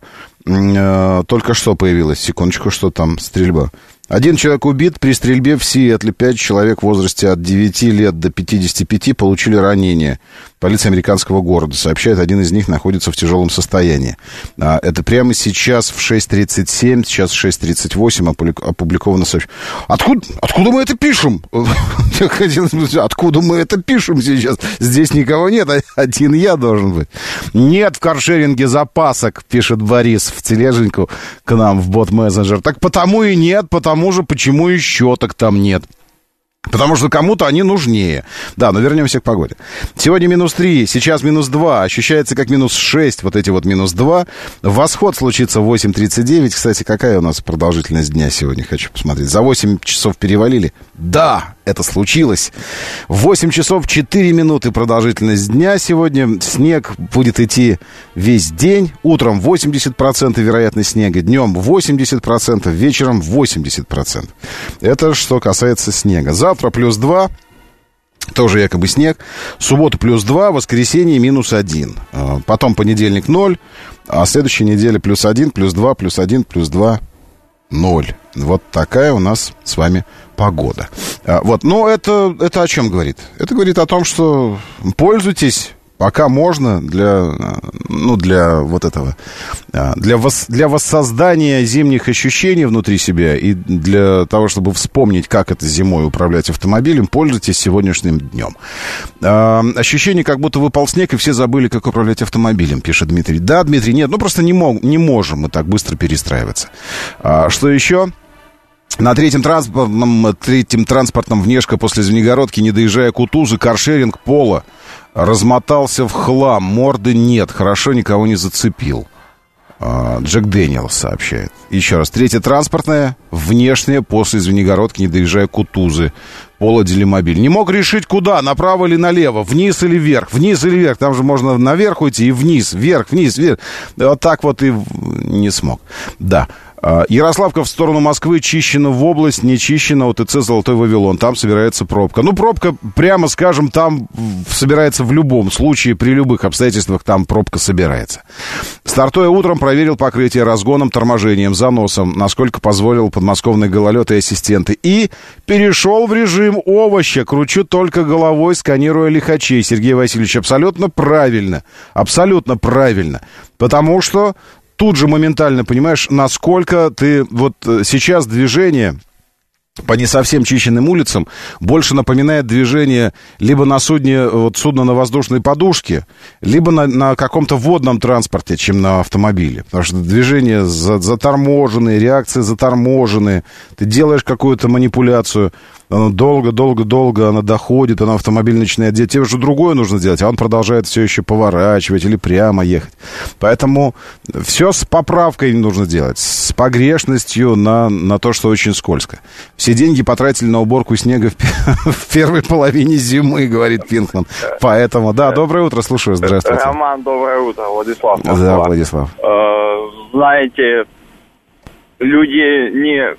Э- только что появилась. Секундочку, что там стрельба. Один человек убит при стрельбе в Сиэтле. Пять человек в возрасте от девяти лет до пятидесяти пяти получили ранения. Полиция американского города сообщает, один из них находится в тяжелом состоянии. Это прямо сейчас в шесть тридцать семь, сейчас в шесть тридцать восемь опубликовано сообщение. Откуда, откуда мы это пишем? Откуда мы это пишем сейчас? Здесь никого нет, один я должен быть. Нет в каршеринге запасок, пишет Борис в тележеньку к нам в бот-мессенджер. Так потому и нет, потому же почему и щеток там нет. Потому что кому-то они нужнее. Да, но вернемся к погоде. Сегодня минус три, сейчас минус два. Ощущается как минус шесть, вот эти вот минус два. Восход случится в восемь тридцать девять. Кстати, какая у нас продолжительность дня сегодня? Хочу посмотреть. За восемь часов перевалили? Да! это случилось. восемь часов четыре минуты продолжительность дня сегодня. Снег будет идти весь день. Утром восемьдесят процентов вероятность снега, днем восемьдесят процентов, вечером восемьдесят процентов. Это что касается снега. Завтра плюс два. Тоже якобы снег. Суббота плюс два, воскресенье минус один. Потом понедельник ноль, а следующая неделя плюс один, плюс два, плюс один, плюс два, ноль. Вот такая у нас с вами погода. Вот, но это, это о чем говорит? Это говорит о том, что пользуйтесь, пока можно, для, ну, для вот этого, для, вос, для воссоздания зимних ощущений внутри себя и для того, чтобы вспомнить, как это зимой управлять автомобилем, пользуйтесь сегодняшним днем. Ощущение, как будто выпал снег, и все забыли, как управлять автомобилем, пишет Дмитрий. Да, Дмитрий, нет, ну просто не, мог, не можем мы так быстро перестраиваться. Что еще? На третьем транспортном, третьем транспортном Внешка после Звенигородки, не доезжая Кутузы, каршеринг Пола размотался в хлам, морды нет, хорошо никого не зацепил. Джек Дэниелс сообщает. Еще раз, третье транспортное Внешнее после Звенигородки, не доезжая Кутузы, Пола Делимобиль. Не мог решить, куда, направо или налево, вниз или вверх, вниз или вверх. Там же можно наверх уйти и вниз, вверх, вниз, вверх. Вот так вот и не смог. Да. Ярославка в сторону Москвы, Чищина в область, не Чищина, ОТЦ «Золотой Вавилон». Там собирается пробка. Ну, пробка, прямо скажем, там собирается в любом случае, при любых обстоятельствах там пробка собирается. Стартуя утром, проверил покрытие разгоном, торможением, заносом, насколько позволил подмосковный гололед и ассистенты. И перешел в режим овоща. Кручу только головой, сканируя лихачей. Сергей Васильевич, абсолютно правильно. Абсолютно правильно. Потому что тут же моментально понимаешь, насколько ты вот сейчас движение по не совсем чищенным улицам больше напоминает движение либо на судне, вот судно на воздушной подушке, либо на, на каком-то водном транспорте, чем на автомобиле. Потому что движения заторможенные, реакции заторможенные. Ты делаешь какую-то манипуляцию, она долго-долго-долго, она доходит, она автомобиль начинает делать. Тебе уже другое нужно делать, а он продолжает все еще поворачивать или прямо ехать. Поэтому все с поправкой нужно делать, с погрешностью на, на то, что очень скользко. Все деньги потратили на уборку снега в, в первой половине зимы, говорит Пинкман. Поэтому, да, доброе утро, слушаю, здравствуйте. Роман, доброе утро, Владислав. Да, Владислав. Э, знаете, люди не...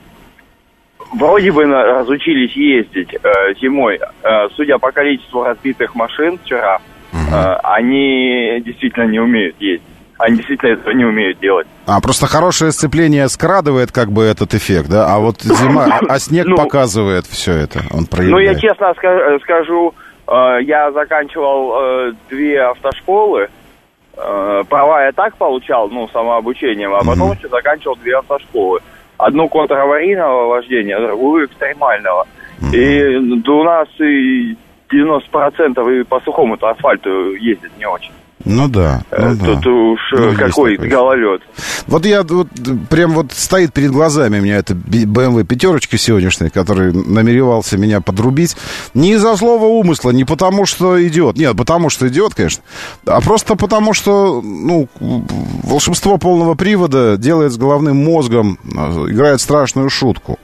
Вроде бы разучились ездить э, зимой. Э, судя по количеству разбитых машин вчера, угу. э, они действительно не умеют ездить. Они действительно этого не умеют делать. А, просто хорошее сцепление скрадывает как бы этот эффект, да? А вот зима, а снег ну, показывает все это, он проявляет. Ну, я честно скажу, э, я заканчивал э, две автошколы. Э, права я так получал, ну, самообучением, а потом угу. еще заканчивал две автошколы. Одну контраварийного вождения, другую экстремального. Mm-hmm. И да, у нас и девяносто процентов и по сухому-то асфальту ездит не очень. Ну да, ну Тут да. уж ну, какой гололед. Вот я вот прям вот стоит перед глазами у меня эта бэ эм вэ пятерочка сегодняшняя, который намеревался меня подрубить. Не из-за злого умысла, не потому что идиот. Нет, потому что идиот, конечно. А просто потому что, ну, волшебство полного привода делает с головным мозгом, играет страшную шутку.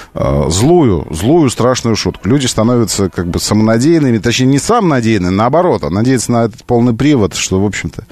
Злую, злую страшную шутку. Люди становятся как бы самонадеянными, точнее не самонадеянными, наоборот, а надеются на этот полный привод, что, в общем-то...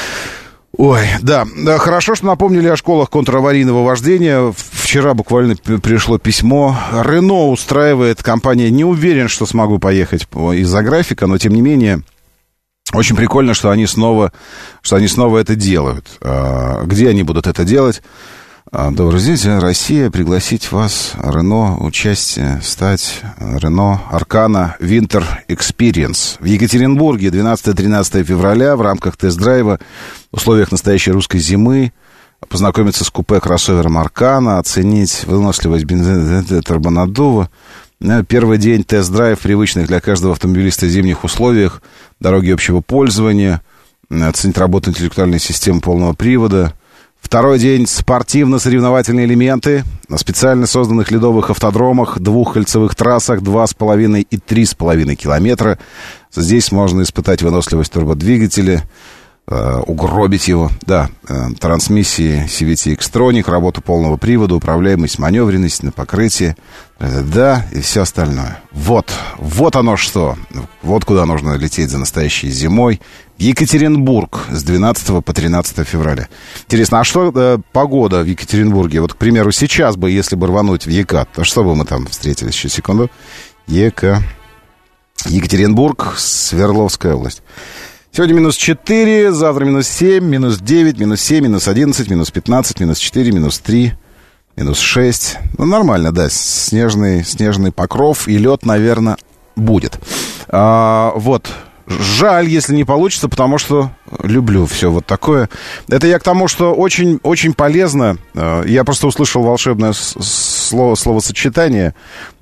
Ой, да, хорошо, что напомнили о школах контраварийного вождения. Вчера буквально пришло письмо. Рено устраивает компания. Не уверен, что смогу поехать из-за графика, но, тем не менее, очень прикольно, что они снова, что они снова это делают. Где они будут это делать? Добрый день, Россия, пригласить вас, Рено, участие, стать Рено Аркана Winter Experience. В Екатеринбурге двенадцатого-тринадцатого февраля в рамках тест-драйва в условиях настоящей русской зимы познакомиться с купе-кроссовером Аркана, оценить выносливость бензина турбонаддува. Первый день тест-драйв в привычных для каждого автомобилиста зимних условиях, дороги общего пользования, оценить работу интеллектуальной системы полного привода. Второй день спортивно-соревновательные элементы на специально созданных ледовых автодромах, двухкольцевых трассах два с половиной и три с половиной километра. Здесь можно испытать выносливость турбодвигателя, угробить его. Да, трансмиссии си ви ти Xtronic, работа полного привода, управляемость, маневренность на покрытии, да, и все остальное. Вот, вот оно что. Вот куда нужно лететь за настоящей зимой. В Екатеринбург с двенадцатого по тринадцатое февраля. Интересно, а что э, погода в Екатеринбурге? Вот, к примеру, сейчас бы, если бы рвануть в Екат, то что бы мы там встретились? Еще секунду. Ека... Екатеринбург, Свердловская область. Сегодня минус четыре, завтра минус семь, минус девять, минус семь, минус одиннадцать, минус пятнадцать, минус четыре, минус три, минус шесть. Ну, нормально, да, снежный, снежный покров и лед, наверное, будет. А, вот. Жаль, если не получится, потому что люблю все вот такое. Это я к тому, что очень, очень полезно. Я просто услышал волшебное слово, словосочетание.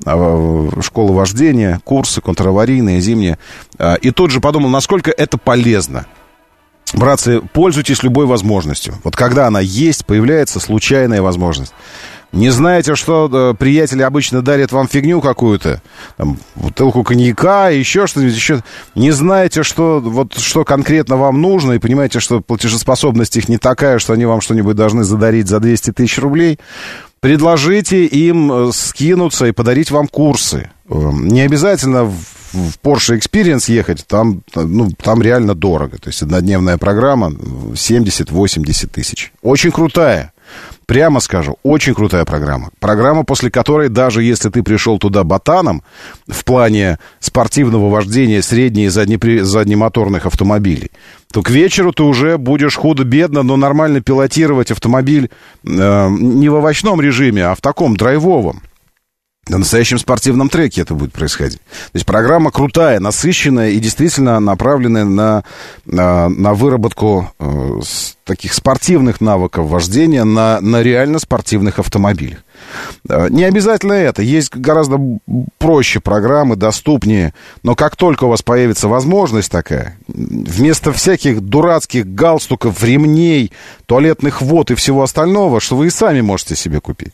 Школа вождения, курсы контраварийные, зимние. И тут же подумал, насколько это полезно. Братцы, пользуйтесь любой возможностью. Вот когда она есть, появляется случайная возможность. Не знаете, что приятели обычно дарят вам фигню какую-то, там, бутылку коньяка, еще что-нибудь, еще. Не знаете, что, вот, что конкретно вам нужно, и понимаете, что платежеспособность их не такая, что они вам что-нибудь должны задарить за двести тысяч рублей. Предложите им скинуться и подарить вам курсы. Не обязательно в в Porsche Experience ехать, там, ну, там реально дорого. То есть однодневная программа семьдесят-восемьдесят тысяч. Очень крутая. Прямо скажу, очень крутая программа. Программа, после которой, даже если ты пришел туда ботаном в плане спортивного вождения средне- и заднепри... заднемоторных автомобилей, то к вечеру ты уже будешь худо-бедно, но нормально пилотировать автомобиль э, не в овощном режиме, а в таком драйвовом. На настоящем спортивном треке это будет происходить. То есть программа крутая, насыщенная и действительно направленная на, на, на выработку э, таких спортивных навыков вождения на, на реально спортивных автомобилях. Э, не обязательно это. Есть гораздо проще программы, доступнее. Но как только у вас появится возможность такая, вместо всяких дурацких галстуков, ремней, туалетных вод и всего остального, что вы и сами можете себе купить,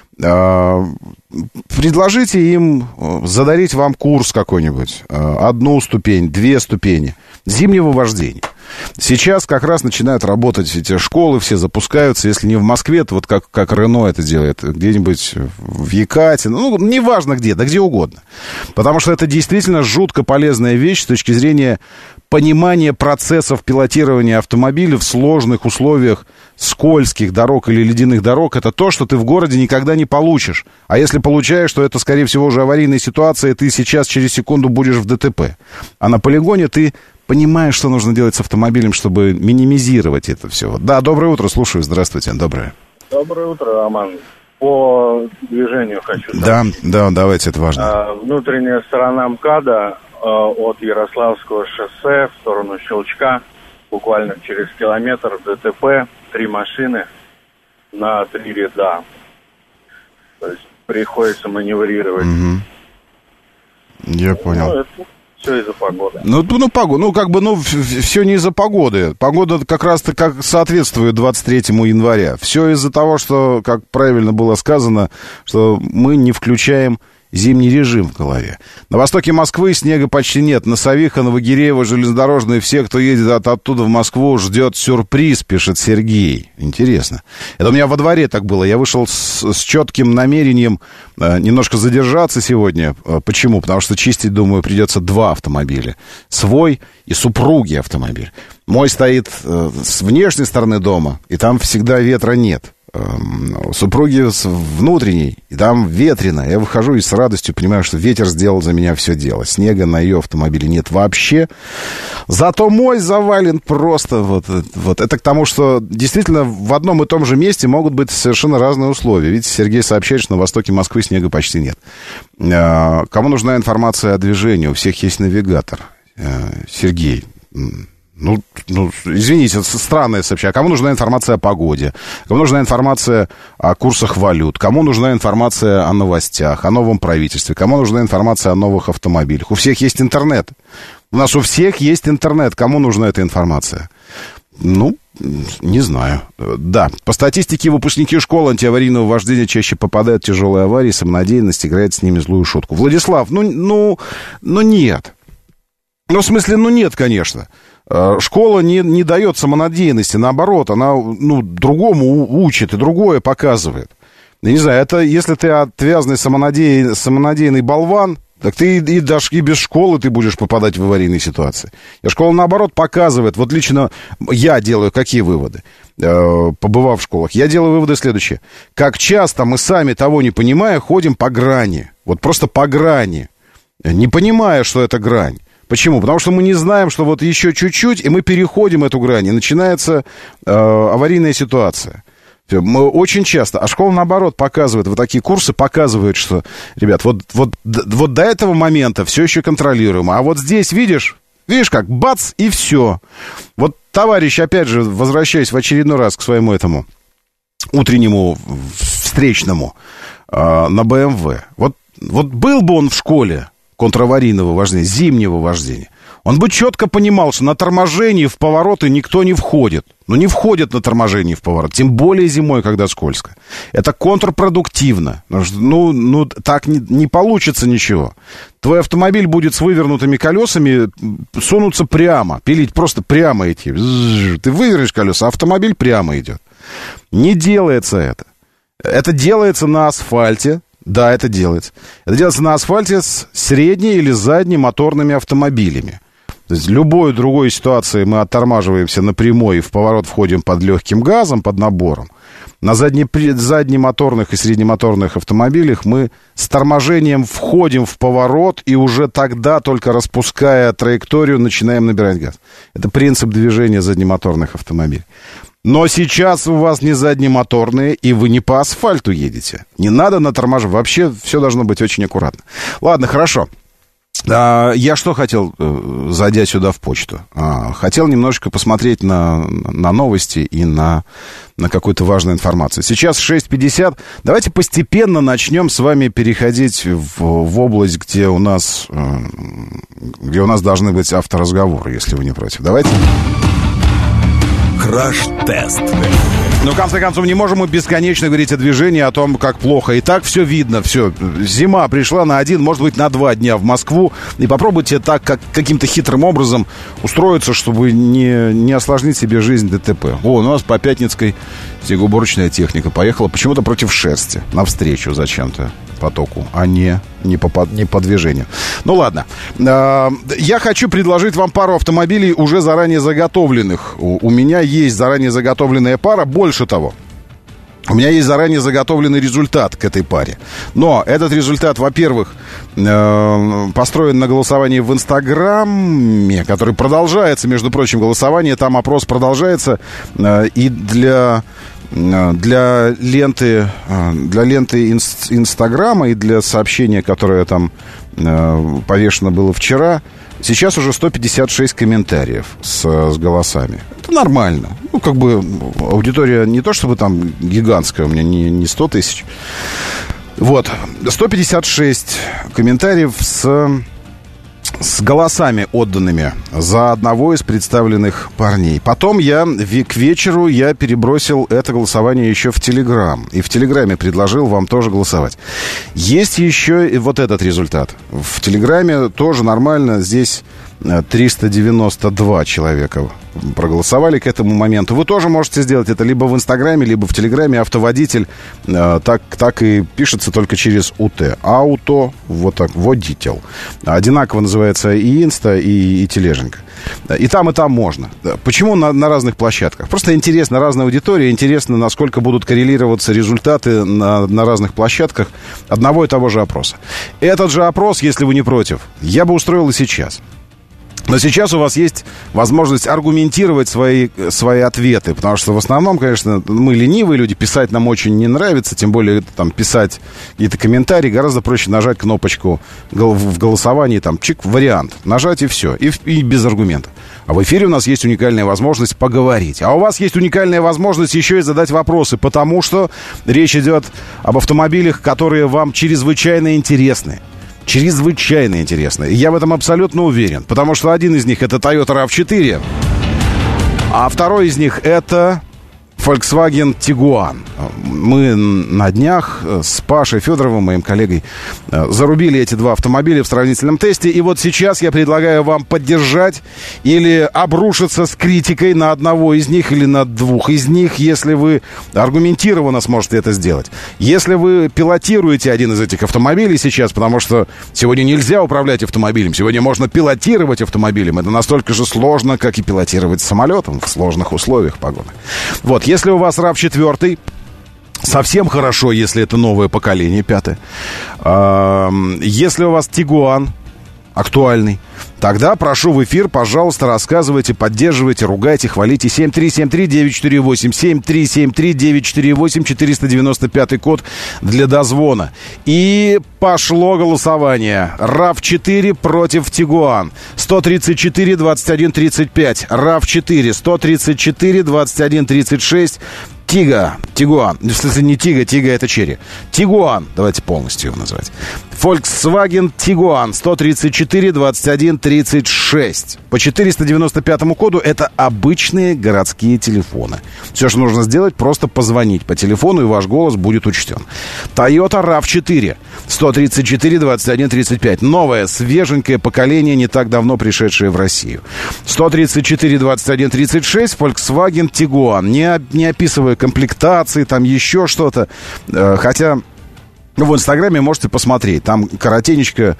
предложите им задарить вам курс какой-нибудь, одну ступень, две ступени зимнего вождения. Сейчас как раз начинают работать эти школы, все запускаются, если не в Москве, то вот как, как Рено это делает, где-нибудь в Екате, ну, неважно где, да где угодно. Потому что это действительно жутко полезная вещь с точки зрения понимания процессов пилотирования автомобиля в сложных условиях скользких дорог или ледяных дорог. Это то, что ты в городе никогда не получишь. А если получаешь, то это, скорее всего, уже аварийная ситуация, и ты сейчас через секунду будешь в ДТП. А на полигоне ты понимаешь, что нужно делать с автомобилем, чтобы минимизировать это все. Да, доброе утро, слушаю, здравствуйте, доброе. Доброе утро, Роман. По движению хочу сказать. Да, да, давайте, это важно. А, внутренняя сторона МКАДа а, от Ярославского шоссе в сторону Щелчка, буквально через километр ДТП, три машины на три ряда. То есть приходится маневрировать. Угу. Я понял. Ну, это все из-за погоды. Ну, ну, погода, ну, как бы, ну, все не из-за погоды. Погода как раз-то как соответствует двадцать третьему января. Все из-за того, что, как правильно было сказано, что мы не включаем зимний режим в голове. На востоке Москвы снега почти нет. Носовиха, Новогиреево, железнодорожные, все, кто едет от, оттуда в Москву, ждет сюрприз, пишет Сергей. Интересно. Это у меня во дворе так было. Я вышел с, с четким намерением э, немножко задержаться сегодня. Э, почему? Потому что чистить, думаю, придется два автомобиля. Свой и супруги автомобиль. Мой стоит э, с внешней стороны дома, и там всегда ветра нет. Супруги с внутренней, и там ветрено. Я выхожу и с радостью понимаю, что ветер сделал за меня все дело. Снега на ее автомобиле нет вообще. Зато мой завален просто вот, вот. Это к тому, что действительно в одном и том же месте могут быть совершенно разные условия. Видите, Сергей сообщает, что на востоке Москвы снега почти нет. Кому нужна информация о движении? У всех есть навигатор. Сергей, Ну, ну, извините, это странное сообщение. А кому нужна информация о погоде? Кому нужна информация о курсах валют? Кому нужна информация о новостях, о новом правительстве? Кому нужна информация о новых автомобилях? У всех есть интернет. У нас у всех есть интернет. Кому нужна эта информация? Ну, не знаю. Да, по статистике выпускники школ антиаварийного вождения чаще попадают в тяжелые аварии. Самонадеянность играет с ними злую шутку. Владислав, ну, ну, ну нет. Ну, в смысле, ну нет, конечно. Школа не, не дает самонадеянности, наоборот, она, ну, другому учит и другое показывает. Я не знаю, это если ты отвязный самонадеянный, самонадеянный болван, так ты и, и даже и без школы ты будешь попадать в аварийные ситуации. И школа, наоборот, показывает, вот лично я делаю какие выводы, э, побывав в школах. Я делаю выводы следующие. Как часто мы сами, того не понимая, ходим по грани. Вот просто по грани, не понимая, что это грань. Почему? Потому что мы не знаем, что вот еще чуть-чуть, и мы переходим эту грань, и начинается э, аварийная ситуация. Мы очень часто, а школа, наоборот, показывает, вот такие курсы показывают, что, ребят, вот, вот, вот до этого момента все еще контролируемо, а вот здесь, видишь, видишь как, бац, и все. Вот, товарищ, опять же, возвращаясь в очередной раз к своему этому утреннему встречному э, на бэ эм вэ, вот, вот был бы он в школе контраварийного вождения, зимнего вождения, он бы четко понимал, что на торможении в повороты никто не входит. Ну, не входит на торможении в поворот, тем более зимой, когда скользко. Это контрпродуктивно. Ну, ну так не, не получится ничего. Твой автомобиль будет с вывернутыми колесами сунуться прямо, пилить просто прямо идти. Ты вывернешь колеса, а автомобиль прямо идет. Не делается это. Это делается на асфальте. Да, это делается. Это делается на асфальте с средней или задней моторными автомобилями. То есть в любой другой ситуации мы оттормаживаемся напрямую и в поворот входим под легким газом, под набором. На задне, заднемоторных и среднемоторных автомобилях мы с торможением входим в поворот и уже тогда, только распуская траекторию, начинаем набирать газ. Это принцип движения заднемоторных автомобилей. Но сейчас у вас не заднемоторные, и вы не по асфальту едете. Не надо на торможение. Вообще все должно быть очень аккуратно. Ладно, хорошо. А, я что хотел, зайдя сюда в почту? А, хотел немножечко посмотреть на, на новости и на, на какую-то важную информацию. Сейчас шесть пятьдесят. Давайте постепенно начнем с вами переходить в, в область, где у нас, где у нас должны быть авторазговоры, если вы не против. Давайте. Краш-тест. Ну, в конце концов, не можем мы бесконечно говорить о движении, о том, как плохо. И так все видно, все. Зима пришла на один, может быть, на два дня в Москву. И попробуйте так, как, каким-то хитрым образом устроиться, чтобы не, не осложнить себе жизнь ДТП. О, у нас по Пятницкой снегоуборочная техника поехала почему-то против шерсти, навстречу зачем-то потоку, а не, не, по, не по движению. Ну, ладно. Я хочу предложить вам пару автомобилей, уже заранее заготовленных. У, у меня есть заранее заготовленная пара. Больше того, у меня есть заранее заготовленный результат к этой паре. Но этот результат, во-первых, построен на голосовании в Инстаграме, который продолжается, между прочим, голосование. Там опрос продолжается. И для... Для ленты, для ленты Инстаграма и для сообщения, которое там э, повешено было вчера, сейчас уже сто пятьдесят шесть комментариев с, с голосами. Это нормально. Ну, как бы аудитория не то чтобы там гигантская, у меня не, не сто тысяч. Вот, сто пятьдесят шесть комментариев с... с голосами, отданными за одного из представленных парней. Потом я к вечеру я перебросил это голосование еще в Телеграм. И в Телеграме предложил вам тоже голосовать. Есть еще и вот этот результат. В Телеграме тоже нормально. Здесь триста девяносто два человека проголосовали к этому моменту. Вы тоже можете сделать это либо в Инстаграме, либо в Телеграме. Автоводитель э, так, так и пишется только через УТ. Ауто, вот так, водитель. Одинаково называется и Инста, и, и Тележенька. И там, и там можно. Почему на, на разных площадках? Просто интересно, разная аудитория. Интересно, насколько будут коррелироваться результаты на, на разных площадках одного и того же опроса. Этот же опрос, если вы не против, я бы устроил и сейчас. Но сейчас у вас есть возможность аргументировать свои, свои ответы, потому что в основном, конечно, мы ленивые люди, писать нам очень не нравится, тем более там писать какие-то комментарии, гораздо проще нажать кнопочку в голосовании, там, чик, вариант, нажать и все, и, и без аргументов. А в эфире у нас есть уникальная возможность поговорить. А у вас есть уникальная возможность еще и задать вопросы, потому что речь идет об автомобилях, которые вам чрезвычайно интересны. Чрезвычайно интересно. И я в этом абсолютно уверен. Потому что один из них это Toyota рав четыре, а второй из них это Volkswagen Tiguan. Мы на днях с Пашей Федоровым, моим коллегой, зарубили эти два автомобиля в сравнительном тесте. И вот сейчас я предлагаю вам поддержать или обрушиться с критикой на одного из них или на двух из них, если вы аргументированно сможете это сделать. Если вы пилотируете один из этих автомобилей сейчас, потому что сегодня нельзя управлять автомобилем, сегодня можно пилотировать автомобилем. Это настолько же сложно, как и пилотировать самолетом в сложных условиях погоды. Вот, если у вас рав четыре, совсем хорошо, если это новое поколение, пятое. Если у вас Тигуан актуальный, тогда прошу в эфир, пожалуйста, рассказывайте, поддерживайте, ругайте, хвалите. семь три семь три девять четыре восемь, семь три семь три девять четыре восемь, четыреста девяносто пятый код для дозвона. И пошло голосование. рав четыре против Тигуан. сто тридцать четыре двадцать один тридцать пять. рав четыре сто тридцать четыре двадцать один тридцать шесть. Тига, Тигуан, в смысле не Тига, Тига это Черри. Тигуан, давайте полностью его назвать. Volkswagen Tiguan сто тридцать четыре двадцать один тридцать шесть. По четыреста девяносто пятому коду это обычные городские телефоны. Все, что нужно сделать, просто позвонить по телефону, и ваш голос будет учтен. Toyota рав четыре сто тридцать четыре двадцать один тридцать пять. Новое, свеженькое поколение, не так давно пришедшее в Россию. сто тридцать четыре двадцать один тридцать шесть. Volkswagen Tiguan. Не, не описывая комплектации, там еще что-то. Хотя... Ну, в Инстаграме можете посмотреть. Там коротенечко,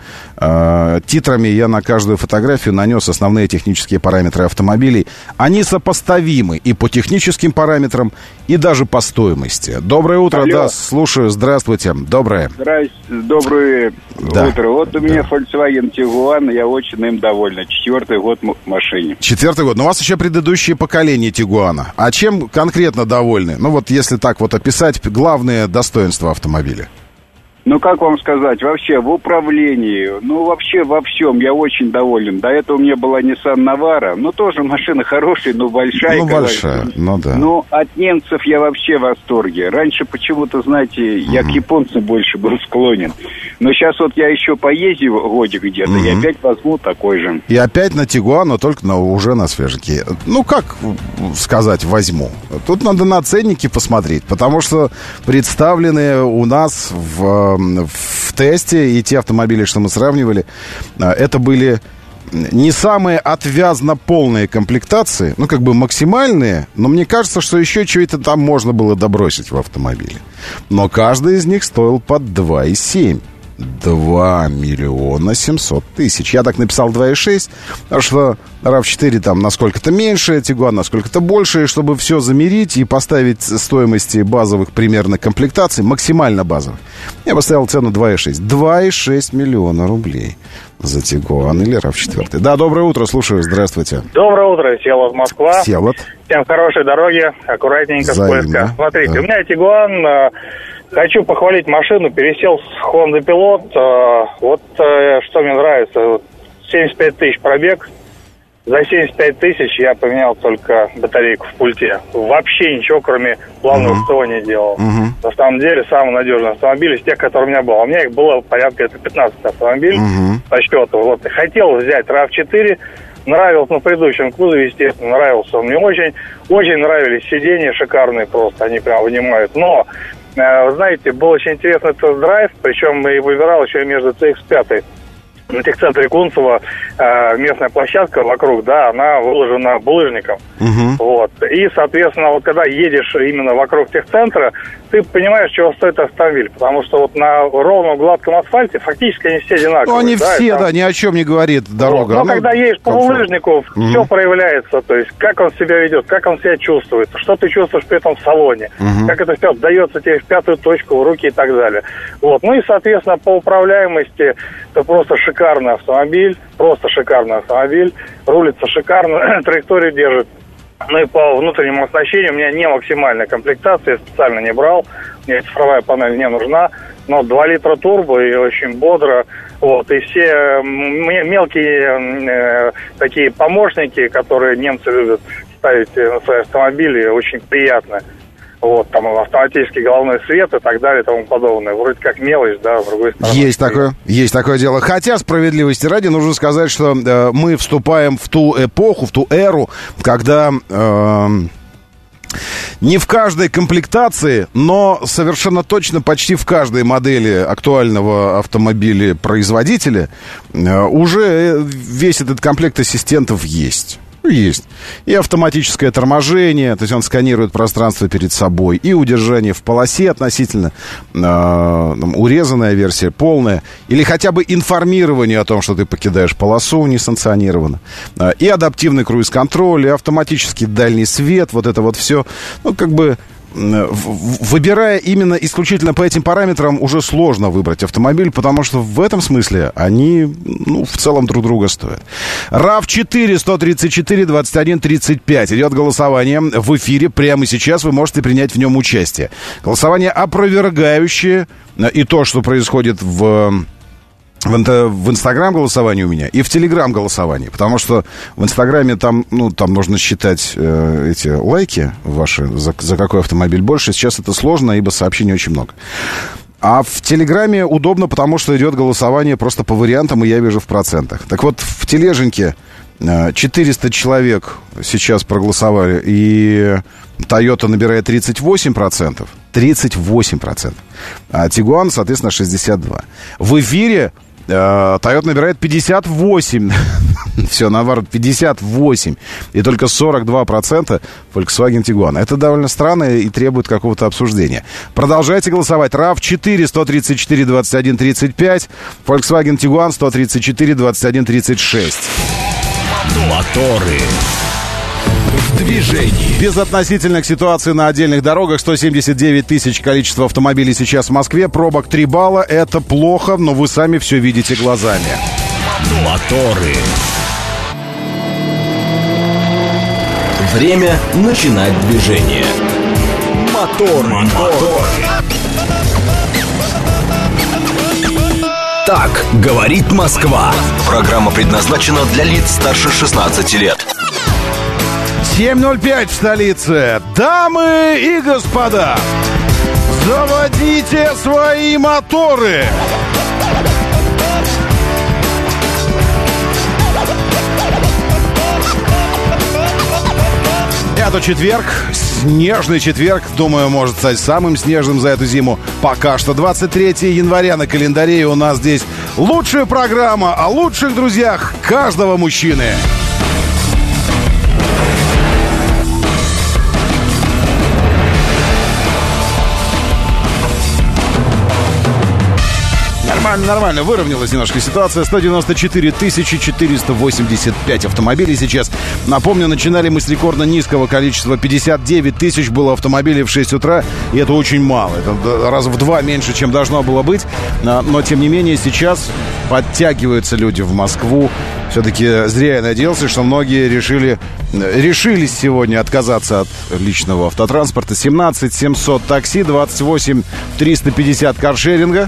э, титрами я на каждую фотографию нанес основные технические параметры автомобилей. Они сопоставимы и по техническим параметрам, и даже по стоимости. Доброе утро, Алло. Да, слушаю. Здравствуйте. Доброе. Здравствуйте. Доброе да. утро. Вот у меня да. Volkswagen Tiguan, я очень им доволен. Четвертый год в машине. Четвертый год. Но у вас еще предыдущее поколение Тигуана. А чем конкретно довольны? Ну, вот если так вот описать главные достоинства автомобиля. Ну, как вам сказать, вообще в управлении, ну, вообще во всем я очень доволен. До этого у меня была Nissan Navara, ну, тоже машина хорошая, но большая. Ну, большая, ну, да. Но от немцев я вообще в восторге. Раньше почему-то, знаете, я mm-hmm. к японцам больше был склонен. Но сейчас вот я еще поездил годик где-то, mm-hmm. и опять возьму такой же. И опять на Тигуан, но только на, уже на свеженький. Ну, как сказать, возьму? Тут надо на ценники посмотреть, потому что представлены у нас в... в тесте, и те автомобили, что мы сравнивали, это были не самые отвязно полные комплектации, ну, как бы максимальные, но мне кажется, что еще что-то там можно было добросить в автомобиле. Но каждый из них стоил под два и семь. два миллиона семьсот тысяч. Я так написал два и шесть, потому что рав четыре там насколько-то меньше, Тигуан насколько-то больше, и чтобы все замерить и поставить стоимости базовых примерно комплектаций, максимально базовых, я поставил цену два и шесть. два и шесть миллиона рублей за Тигуан или рав четыре. Да, доброе утро, слушаю, здравствуйте. Доброе утро, Селот, Москва. Селот. Всем хорошей дороги, аккуратненько, скользко. Смотрите, да. У меня Тигуан... Хочу похвалить машину, пересел с Honda Pilot. Вот что мне нравится, семьдесят пять тысяч пробег. За семьдесят пять тысяч я поменял только батарейку в пульте. Вообще ничего, кроме плавного СТО uh-huh. не делал. Uh-huh. На самом деле, самый надежный автомобиль из тех, которые у меня был. У меня их было порядка пятнадцать автомобилей uh-huh. по счету. Вот. Хотел взять рав четыре. Нравился на предыдущем кузове, естественно, нравился он мне очень. Очень нравились сиденья шикарные просто, они прям вынимают. Но... Вы знаете, был очень интересный тест-драйв, причем и выбирал еще между си икс пять. На техцентре Кунцево местная площадка вокруг, да, она выложена булыжником. Uh-huh. Вот. И, соответственно, вот когда едешь именно вокруг техцентра, ты понимаешь, чего стоит автомобиль. Потому что вот на ровном гладком асфальте фактически они все одинаковые. Ну, они да, все, там... да, ни о чем не говорит дорога. Вот. Но ну, когда едешь по булыжнику, uh-huh. все проявляется. То есть, как он себя ведет, как он себя чувствует, что ты чувствуешь при этом в салоне, uh-huh. как это все отдается тебе в пятую точку, в руки и так далее. Вот. Ну и, соответственно, по управляемости это просто шикарный автомобиль, просто шикарный автомобиль, рулится шикарно, траекторию держит. Ну и по внутреннему оснащению у меня не максимальная комплектация, я специально не брал, мне цифровая панель не нужна, но два литра турбо и очень бодро. Вот, и все мелкие э, такие помощники, которые немцы любят ставить на свои автомобили, очень приятно. Вот, там автоматический головной свет и так далее и тому подобное. Вроде как мелочь, да, с другой стороны. Есть такое, есть такое дело. Хотя, справедливости ради, нужно сказать, что э, мы вступаем в ту эпоху, в ту эру, когда... Э, Не в каждой комплектации, но совершенно точно почти в каждой модели актуального автомобиля-производителя уже весь этот комплект ассистентов есть. Есть. И автоматическое торможение, то есть он сканирует пространство перед собой, и удержание в полосе относительно, э, там, урезанная версия, полная, или хотя бы информирование о том, что ты покидаешь полосу несанкционированно, э, и адаптивный круиз-контроль, и автоматический дальний свет, вот это вот все, ну, как бы... Выбирая именно исключительно по этим параметрам, уже сложно выбрать автомобиль, потому что в этом смысле они, ну, в целом друг друга стоят. рав четыре сто тридцать четыре двадцать один тридцать пять. Идет голосование в эфире. Прямо сейчас вы можете принять в нем участие. Голосование опровергающее и то, что происходит в... В Инстаграм голосование у меня и в Телеграм голосование, потому что в Инстаграме там, ну, там нужно считать э, эти лайки ваши, за, за какой автомобиль больше. Сейчас это сложно, ибо сообщений очень много. А в Телеграме удобно, потому что идет голосование просто по вариантам, и я вижу в процентах. Так вот, в Тележеньке э, четыреста человек сейчас проголосовали, и Toyota набирает тридцать восемь процентов. тридцать восемь процентов. А Tiguan, соответственно, шестьдесят два процента. В эфире Toyota набирает пятьдесят восемь. Все, наоборот, пятьдесят восемь. И только сорок два процента Volkswagen Tiguan. Это довольно странно и требует какого-то обсуждения. Продолжайте голосовать. рав четыре сто тридцать четыре двадцать один тридцать пять. Volkswagen Tiguan сто тридцать четыре двадцать один тридцать шесть. Моторы. В движении. Безотносительно к ситуации на отдельных дорогах, сто семьдесят девять тысяч количество автомобилей сейчас в Москве. Пробок три балла. Это плохо, но вы сами все видите глазами. Моторы. Время начинать движение. Моторы. Моторы. Так говорит Москва. Программа предназначена для лиц старше шестнадцати лет. семь ноль пять в столице. Дамы и господа, заводите свои моторы. Это четверг, снежный четверг, думаю, может стать самым снежным за эту зиму. Пока что двадцать третьего января на календаре, и у нас здесь лучшая программа о лучших друзьях каждого мужчины. Нормально, нормально, выровнялась немножко ситуация. сто девяносто четыре тысячи четыреста восемьдесят пять автомобилей сейчас. Напомню, начинали мы с рекордно низкого количества. пятьдесят девять тысяч было автомобилей в шесть утра. И это очень мало. Это раз в два меньше, чем должно было быть. Но, тем не менее, сейчас подтягиваются люди в Москву. Все-таки зря я надеялся, что многие решили, решились сегодня отказаться от личного автотранспорта. семнадцать семьсот такси, двадцать восемь триста пятьдесят каршеринга.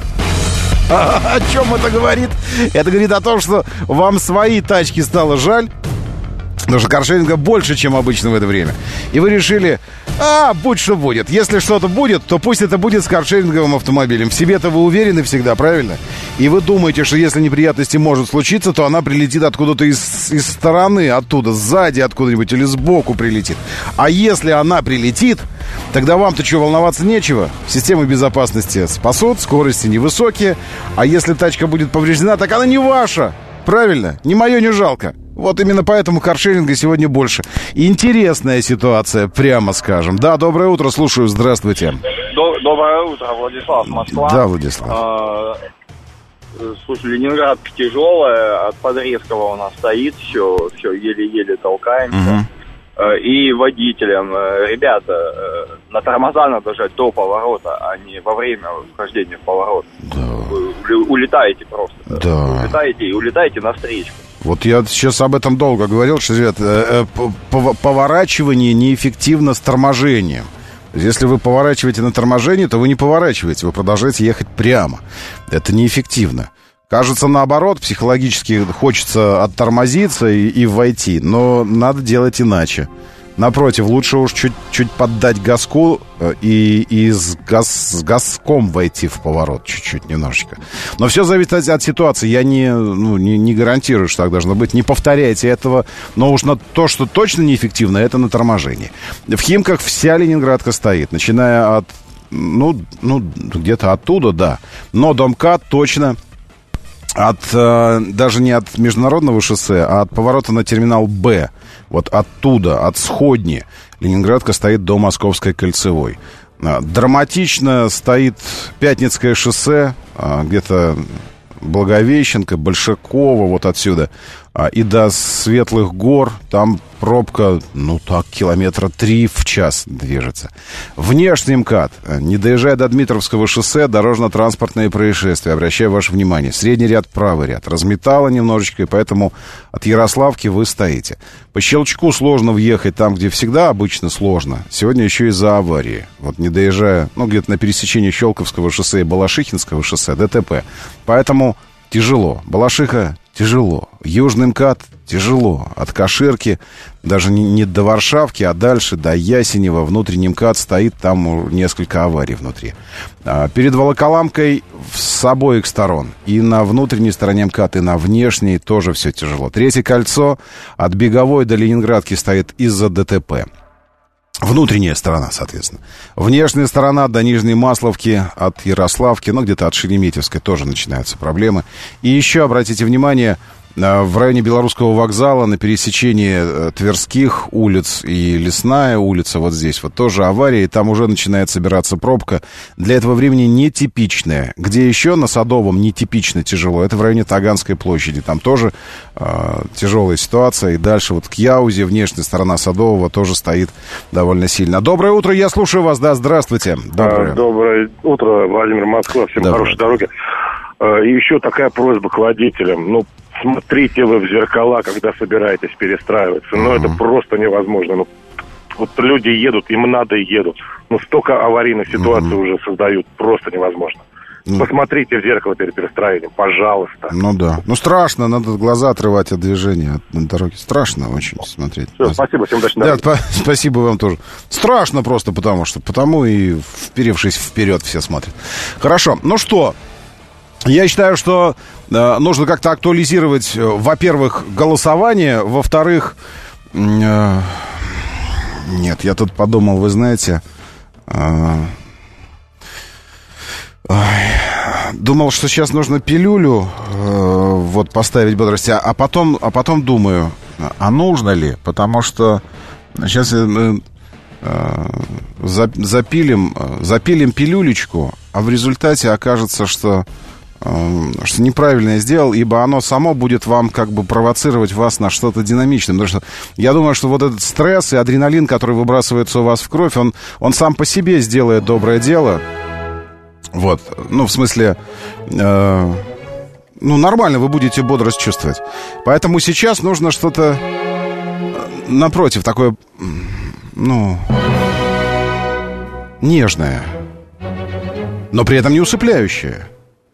О чем это говорит? Это говорит о том, что вам свои тачки стало жаль, потому что каршеринга больше, чем обычно в это время. И вы решили, а, будь что будет. Если что-то будет, то пусть это будет с каршеринговым автомобилем. В себе-то вы уверены всегда, правильно? И вы думаете, что если неприятности может случиться, то она прилетит откуда-то из, из стороны, оттуда, сзади откуда-нибудь или сбоку прилетит. А если она прилетит, тогда вам-то что, волноваться нечего. Системы безопасности спасут, скорости невысокие. А если тачка будет повреждена, так она не ваша. Правильно? Ни мое, ни жалко. Вот именно поэтому каршеринга сегодня больше. Интересная ситуация, прямо скажем. Да, доброе утро, слушаю, здравствуйте. Доброе утро, Владислав, Москва. Да, Владислав. А, слушай, Ленинградка тяжелая, от Подрезкова у нас стоит все, все еле-еле толкаемся. Угу. И водителям, ребята, на тормоза надо жать до поворота, а не во время вхождения в поворот. Да. Вы улетаете просто. Да. Улетаете и улетаете навстречу. Вот я сейчас об этом долго говорил, что, ребят, поворачивание неэффективно с торможением. Если вы поворачиваете на торможении, то вы не поворачиваете, вы продолжаете ехать прямо. Это неэффективно. Кажется, наоборот, психологически хочется оттормозиться и, и войти, но надо делать иначе. Напротив, лучше уж чуть-чуть поддать газку и, и с, газ, с газком войти в поворот чуть-чуть, немножечко. Но все зависит от, от ситуации. Я не, ну, не, не гарантирую, что так должно быть. Не повторяйте этого. Но уж на то, что точно неэффективно, это на торможении. В Химках вся Ленинградка стоит, начиная от, ну, ну где-то оттуда, да. Но до МКАД точно... От, э, даже не от международного шоссе, а от поворота на терминал Б. Вот оттуда, от Сходни, Ленинградка стоит до Московской кольцевой. Э, драматично стоит Пятницкое шоссе, э, где-то Благовещенко, Большакова, вот отсюда. Э, и до Светлых гор, там пробка, ну так, километра три в час движется. Внешний МКАД, не доезжая до Дмитровского шоссе, дорожно-транспортные происшествия. Обращаю ваше внимание. Средний ряд, правый ряд. Разметало немножечко, и поэтому от Ярославки вы стоите. По Щелчку сложно въехать там, где всегда обычно сложно. Сегодня еще из-за аварии. Вот не доезжая, ну, где-то на пересечении Щелковского шоссе и Балашихинского шоссе, ДТП. Поэтому тяжело. Балашиха тяжело. Южный МКАД тяжело. От Каширки, даже не, не до Варшавки, а дальше до Ясенева. Внутренний МКАД стоит, там несколько аварий внутри. А, перед Волоколамкой с обоих сторон. И на внутренней стороне МКАД, и на внешней тоже все тяжело. Третье кольцо от Беговой до Ленинградки стоит из-за ДТП. Внутренняя сторона, соответственно. Внешняя сторона до Нижней Масловки, от Ярославки, ну, где-то от Шереметьевской тоже начинаются проблемы. И еще, обратите внимание, в районе Белорусского вокзала на пересечении Тверских улиц и Лесная улица, вот здесь вот тоже авария, и там уже начинает собираться пробка. Для этого времени нетипичная. Где еще на Садовом нетипично тяжело, это в районе Таганской площади. Там тоже э, тяжелая ситуация. И дальше вот к Яузе, внешняя сторона Садового тоже стоит довольно сильно. Доброе утро, я слушаю вас, да, здравствуйте. Доброе, а, доброе утро, Владимир, Москва, всем Доброе. Хорошей дороги. И еще такая просьба к водителям. Ну, смотрите вы в зеркала, когда собираетесь перестраиваться. Ну, uh-huh. это просто невозможно. Ну, вот люди едут, им надо и едут. Ну, столько аварийных ситуаций uh-huh. уже создают. Просто невозможно. Uh-huh. Посмотрите в зеркало перед перестраиванием, пожалуйста. Ну, да. Ну, страшно, надо глаза отрывать от движения, от дороги. Страшно очень смотреть. Все, спасибо, всем удачи. Да, спа- спасибо вам тоже. Страшно просто, потому что, потому и вперевшись вперед все смотрят. Хорошо, ну что... Я считаю, что э, нужно как-то актуализировать, э, во-первых, голосование, во-вторых, э, нет, я тут подумал, вы знаете, э, э, думал, что сейчас нужно пилюлю э, вот поставить бодрости, а, а потом, а потом думаю, а нужно ли, потому что сейчас мы э, за, запилим, запилим пилюлечку, а в результате окажется, что что неправильно я сделал, ибо оно само будет вам как бы провоцировать вас на что-то динамичное. Потому что я думаю, что вот этот стресс и адреналин, который выбрасывается у вас в кровь, он, он сам по себе сделает доброе дело. Вот, ну, в смысле, э, ну, нормально вы будете бодрость чувствовать. Поэтому сейчас нужно что-то, напротив, такое, ну, нежное, но при этом не усыпляющее.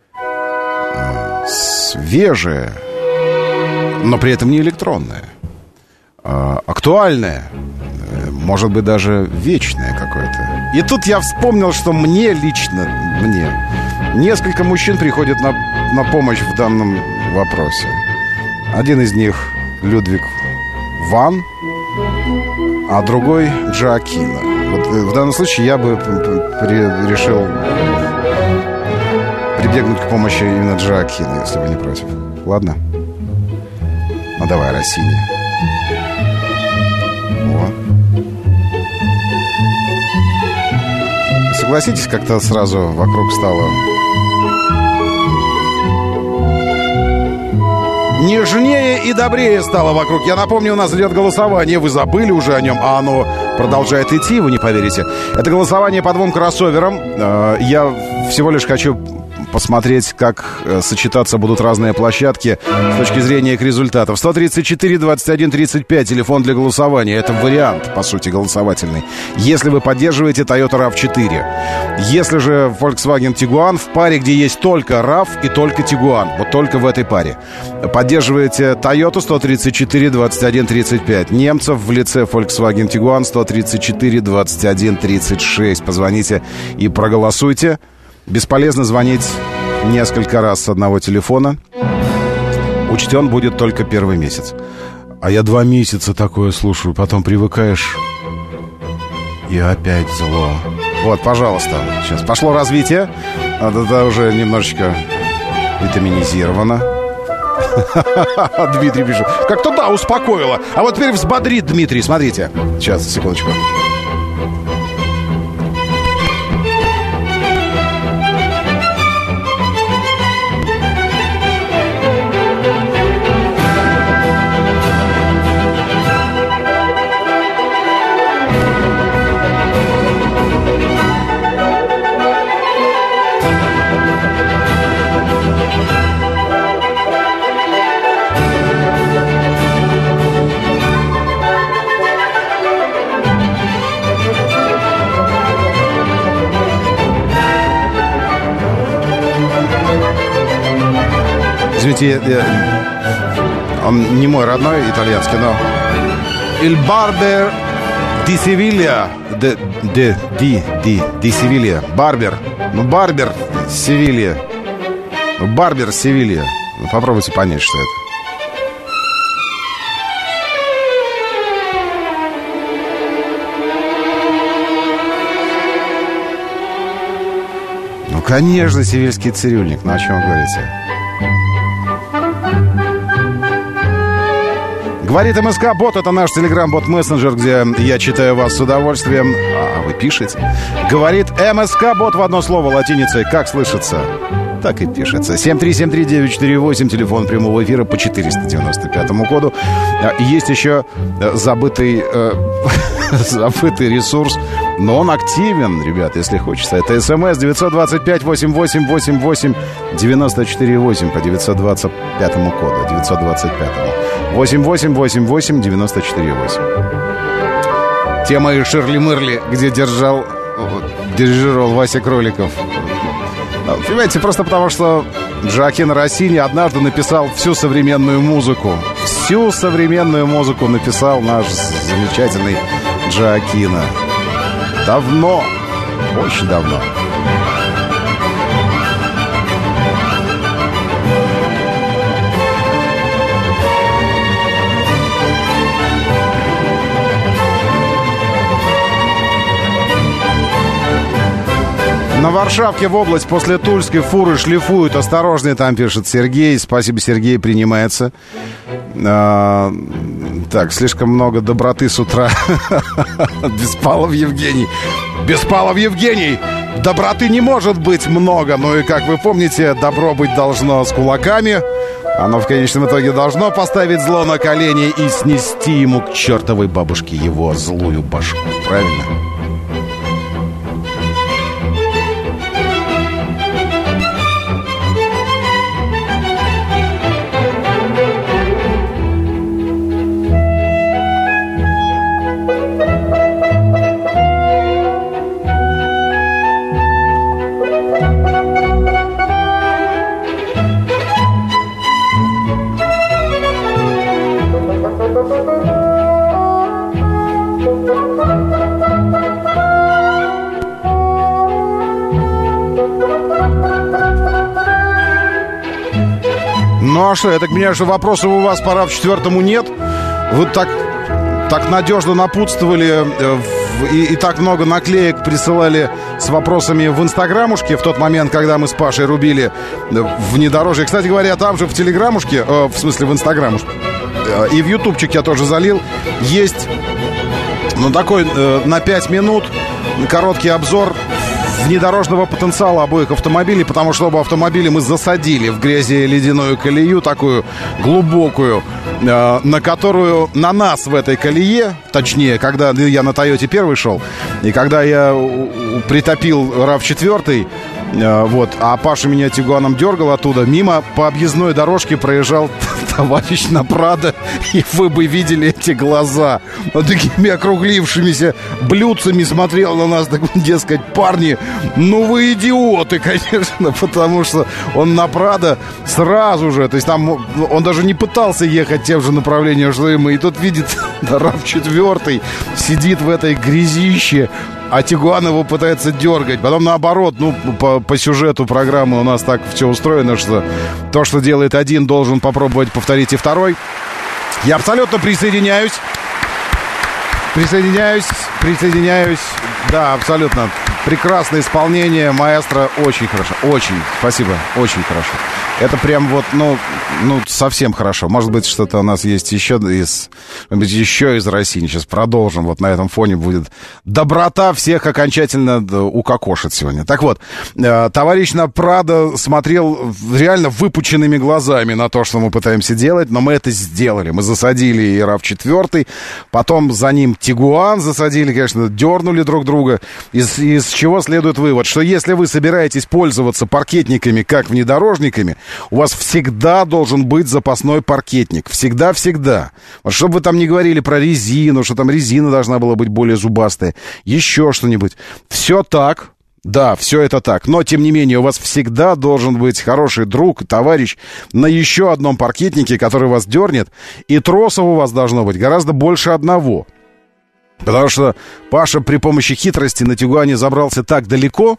Свежее, но при этом не электронное, а, актуальное, может быть, даже вечное какое-то. И тут я вспомнил, что мне лично, мне, несколько мужчин приходят на, на помощь в данном вопросе. Один из них Людвиг Ван, а другой Джоакино. Вот в данном случае я бы при, решил... прибегнуть к помощи именно Джоакино, если вы не против. Ладно? Ну давай, Россини. О. Согласитесь, как-то сразу вокруг стало нежнее и добрее стало вокруг. Я напомню, у нас идет голосование. Вы забыли уже о нем, а оно продолжает идти, вы не поверите. Это голосование по двум кроссоверам. Я всего лишь хочу посмотреть, как сочетаться будут разные площадки с точки зрения их результатов. сто тридцать четыре двадцать один тридцать пять, телефон для голосования. Это вариант, по сути, голосовательный. Если вы поддерживаете Toyota рав четыре. Если же Volkswagen Tiguan в паре, где есть только рав и только Tiguan, вот только в этой паре. Поддерживаете Toyota сто тридцать четыре двадцать один тридцать пять. Немцев в лице Volkswagen Tiguan сто тридцать четыре двадцать один тридцать шесть. Позвоните и проголосуйте. Бесполезно звонить несколько раз с одного телефона. Учтен будет только первый месяц. А я два месяца такое слушаю, потом привыкаешь, и опять зло. Вот, пожалуйста, сейчас пошло развитие. Это уже немножечко витаминизировано. Дмитрий пишет. Как-то да, успокоило. А вот теперь взбодрит Дмитрий, смотрите. Сейчас, секундочку. Извините, я, он не мой родной итальянский, но Il Barber di Sevilla de, de, di, di, di Sevilla. Барбер. Ну, Барбер Севилья. Барбер Севилья. Ну, попробуйте понять, что это. Ну, конечно, севильский цирюльник. Ну, о чем вы говорите? Говорит МСК-бот, это наш телеграм-бот-мессенджер, где я читаю вас с удовольствием. А вы пишете. Говорит МСК-бот в одно слово латиницей. Как слышится? Так и пишется. семь три семь три девять четыре восемь, телефон прямого эфира по четыреста девяносто пятому коду. Есть еще забытый, э, забытый ресурс, но он активен, ребят, если хочется. Это СМС девятьсот двадцать пять восемьдесят восемь восемьдесят восемь девяносто четыре восемь по девятьсот двадцать пятому коду. девятьсот двадцать пятому. восемь восемь восемь восемь девяносто четыре восемь. Тема из Ширли-Мырли, где держал, дирижировал Вася Кроликов. Понимаете, просто потому что Джоаккино Россини однажды написал всю современную музыку. Всю современную музыку написал наш замечательный Джоаккино. Давно, очень давно. На Варшавке в область после Тульской фуры шлифуют. Осторожнее, там пишет Сергей. Спасибо, Сергей, принимается. А, так, слишком много доброты с утра. Беспалов Евгений. Беспалов Евгений. Доброты не может быть много. Ну и, как вы помните, добро быть должно с кулаками. Оно в конечном итоге должно поставить зло на колени и снести ему к чертовой бабушке его злую башку. Правильно? Ну а что, я так понимаю, что вопросов у вас по рав четвертому нет? Вы так, так надежно напутствовали и, и так много наклеек присылали с вопросами в инстаграмушке в тот момент, когда мы с Пашей рубили внедорожье. Кстати говоря, там же в телеграмушке, э, в смысле в инстаграмушке, э, и в ютубчик я тоже залил, есть, ну, такой э, на пять минут короткий обзор внедорожного потенциала обоих автомобилей, потому что оба автомобиля мы засадили в грязи ледяную колею, такую глубокую, э, на которую на нас в этой колее, точнее, когда я на Тойоте первый шел, и когда я притопил рав четыре, Вот. А Паша меня Тигуаном дергал оттуда. Мимо по объездной дорожке проезжал товарищ на Прадо, и вы бы видели эти глаза. Вот такими округлившимися блюдцами смотрел на нас, так, дескать, парни, ну вы идиоты, конечно, потому что он на Прадо сразу же, то есть там он даже не пытался ехать тем же направлением, что и мы. И тут видит рав четыре, сидит в этой грязище, а Тигуан его пытается дергать. Потом наоборот, ну, по, по сюжету программы у нас так все устроено, что то, что делает один, должен попробовать повторить и второй. Я абсолютно присоединяюсь. Присоединяюсь, присоединяюсь. Да, абсолютно. Прекрасное исполнение, маэстро. Очень хорошо, очень, спасибо, очень хорошо. Это прям вот, ну, ну, совсем хорошо. Может быть, что-то у нас есть еще из, может быть, еще из России. Сейчас продолжим. Вот на этом фоне будет доброта всех окончательно укокошит сегодня. Так вот, товарищ на Прадо смотрел реально выпученными глазами на то, что мы пытаемся делать, но мы это сделали. Мы засадили и рав четыре, потом за ним Тигуан засадили, конечно, дернули друг друга. Из, из чего следует вывод, что если вы собираетесь пользоваться паркетниками как внедорожниками, у вас всегда должен быть запасной паркетник. Всегда-всегда. Вот чтобы вы там не говорили про резину, что там резина должна была быть более зубастая, еще что-нибудь. Все так. Да, все это так. Но, тем не менее, у вас всегда должен быть хороший друг, товарищ на еще одном паркетнике, который вас дернет. И тросов у вас должно быть гораздо больше одного. Потому что Паша при помощи хитрости на Тигуане забрался так далеко,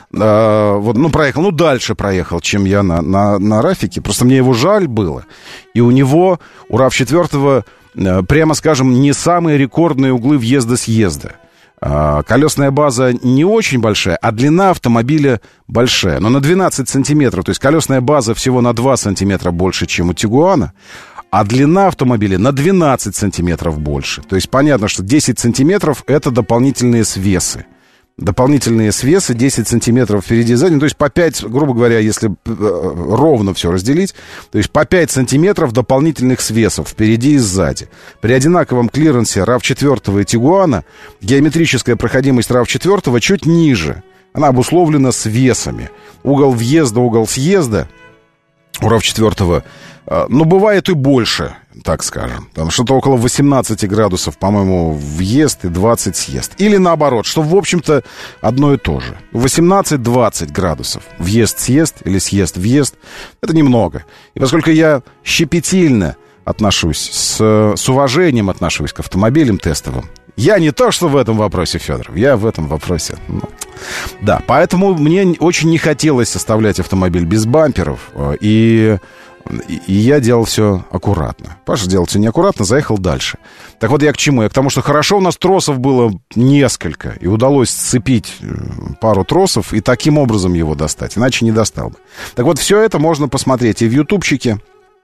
э, вот, ну, проехал, ну, дальше проехал, чем я на, на, на Рафике. Просто мне его жаль было. И у него, у рав четыре, э, прямо скажем, не самые рекордные углы въезда-съезда. Э, колесная база не очень большая, а длина автомобиля большая. Но на двенадцать сантиметров, то есть колесная база всего на два сантиметра больше, чем у Тигуана. А длина автомобиля на двенадцать сантиметров больше. То есть понятно, что десять сантиметров — это дополнительные свесы. Дополнительные свесы, десять сантиметров впереди и сзади. То есть по пять, грубо говоря, если ровно все разделить, то есть по пять сантиметров дополнительных свесов впереди и сзади. При одинаковом клиренсе рав четыре и Тигуана геометрическая проходимость рав четыре чуть ниже. Она обусловлена свесами. Угол въезда, угол съезда у рав четыре, ну, бывает и больше, так скажем. Там что-то около восемнадцать градусов, по-моему, въезд и двадцать съезд. Или наоборот, что, в общем-то, одно и то же. восемнадцать-двадцать градусов. Въезд-съезд или съезд-въезд. Это немного. И поскольку я щепетильно отношусь, с, с уважением отношусь к автомобилям тестовым, я не то, что в этом вопросе, Федоров, я в этом вопросе. Ну, да, поэтому мне очень не хотелось оставлять автомобиль без бамперов. И... И я делал все аккуратно. Паша делал все неаккуратно, заехал дальше. Так вот я к чему? Я к тому, что хорошо у нас тросов было несколько. И удалось сцепить пару тросов и таким образом его достать. Иначе не достал бы. Так вот, все это можно посмотреть и в ютубчике,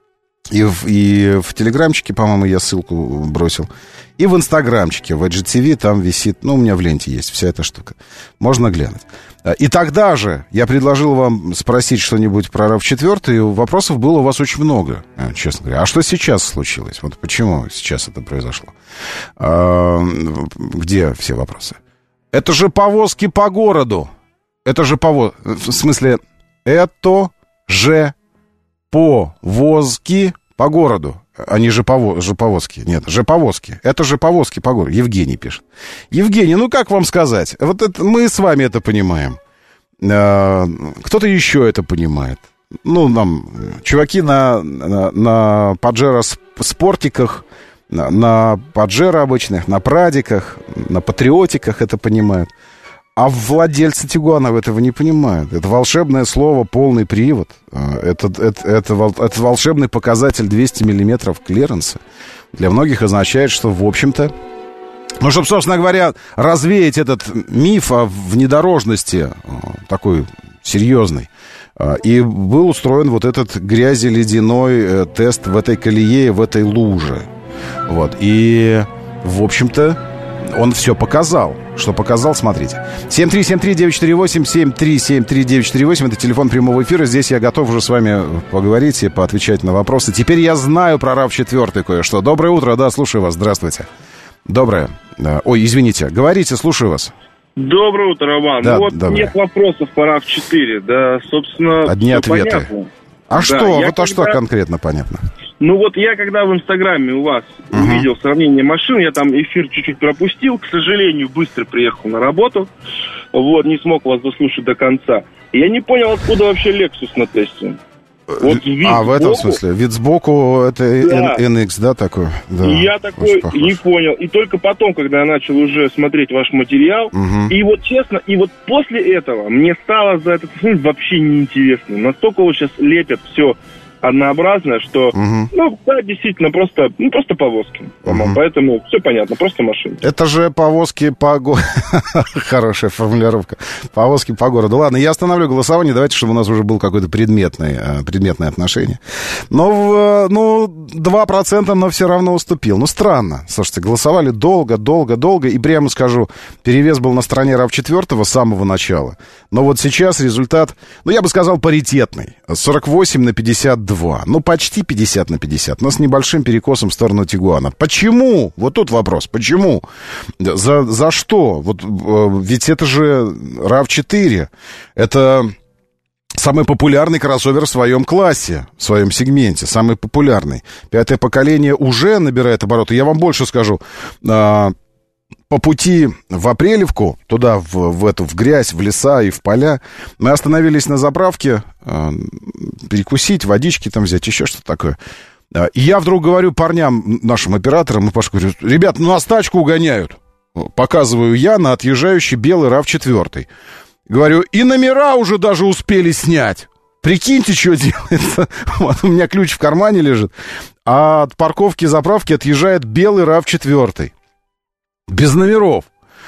и в, и в телеграмчике, по-моему, я ссылку бросил. И в инстаграмчике, в ай джи ти ви, там висит, ну, у меня в ленте есть вся эта штука. Можно глянуть. И тогда же я предложил вам спросить что-нибудь про рав четыре, и вопросов было у вас очень много, честно говоря. А что сейчас случилось? Вот почему сейчас это произошло? А, где все вопросы? Это же повозки по городу. Это же повозки... В смысле, это же повозки по городу. Они же, пово... же повозки. Нет, же повозки. Это же повозки по городу. Евгений пишет. Евгений, ну как вам сказать? Вот это, мы с вами это понимаем. А, кто-то еще это понимает. Ну, нам чуваки на, на, на Паджеро спортиках, на, на Паджеро обычных, на Прадиках, на Патриотиках это понимают. А владельцы Тигуанов этого не понимают. Это волшебное слово «полный привод». Это, это, это, это волшебный показатель двести миллиметров клиренса. Для многих означает, что, в общем-то... Ну, чтобы, собственно говоря, развеять этот миф о внедорожности, такой серьезный, и был устроен вот этот грязи-ледяной тест в этой колее, в этой луже. Вот. И, в общем-то, он все показал. Что показал, смотрите. семь три семь три девять четыре восемь, семь три семь три девять четыре восемь. Это телефон прямого эфира. Здесь я готов уже с вами поговорить и поотвечать на вопросы. Теперь я знаю про рав четыре кое-что. Доброе утро, да, слушаю вас, здравствуйте. Доброе. Ой, извините, говорите, слушаю вас. Доброе утро, Роман. Да, вот доброе. нет вопросов по рав четыре. Да, собственно, Одни всё ответы. понятно. А Да, что? я Вот а когда- что конкретно понятно? Ну вот я когда в Инстаграме у вас Угу. увидел сравнение машин, я там эфир чуть-чуть пропустил, к сожалению, быстро приехал на работу, вот, не смог вас заслушать до конца. И я не понял, откуда вообще Lexus на тесте. Вот вид А, в этом сбоку, смысле? Вид сбоку, это Да. эн икс, да, такой? Да, и я такой очень похож. не понял. И только потом, когда я начал уже смотреть ваш материал, Мгм. и вот честно, и вот после этого мне стало за этот фильм вообще неинтересно. Настолько вот сейчас лепят все однообразное, что, Мгм. ну, да, действительно, просто, ну, просто повозки. По-моему. Поэтому все понятно, просто машины. Это же повозки по городу. Хорошая формулировка. Повозки по городу. Ладно, я остановлю голосование. Давайте, чтобы у нас уже было какое-то предметное, э, предметное отношение. Но, в, э, ну, два процента, но все равно уступил. Ну, странно. Слушайте, голосовали долго, долго, долго. И прямо скажу, перевес был на стороне рав четыре с самого начала. Но вот сейчас результат, ну, я бы сказал, паритетный. сорок восемь на пятьдесят два. Ну, почти пятьдесят на пятьдесят, но с небольшим перекосом в сторону Тигуана. Почему? Вот тут вопрос. Почему? За, за что? Вот, э, ведь это же рав четыре. Это самый популярный кроссовер в своем классе, в своем сегменте. Самый популярный. Пятое поколение уже набирает обороты. Я вам больше скажу. Э, по пути в Апрелевку, туда, в, в эту, в грязь, в леса и в поля, мы остановились на заправке, э, перекусить, водички там взять, еще что-то такое. Э, и я вдруг говорю парням, нашим операторам, и Паша говорю, ребят, ну нас тачку угоняют. Показываю я на отъезжающий белый рав четыре. Говорю, и номера уже даже успели снять. Прикиньте, что делается. Вот у меня ключ в кармане лежит. А от парковки заправки отъезжает белый рав четыре. Без номеров.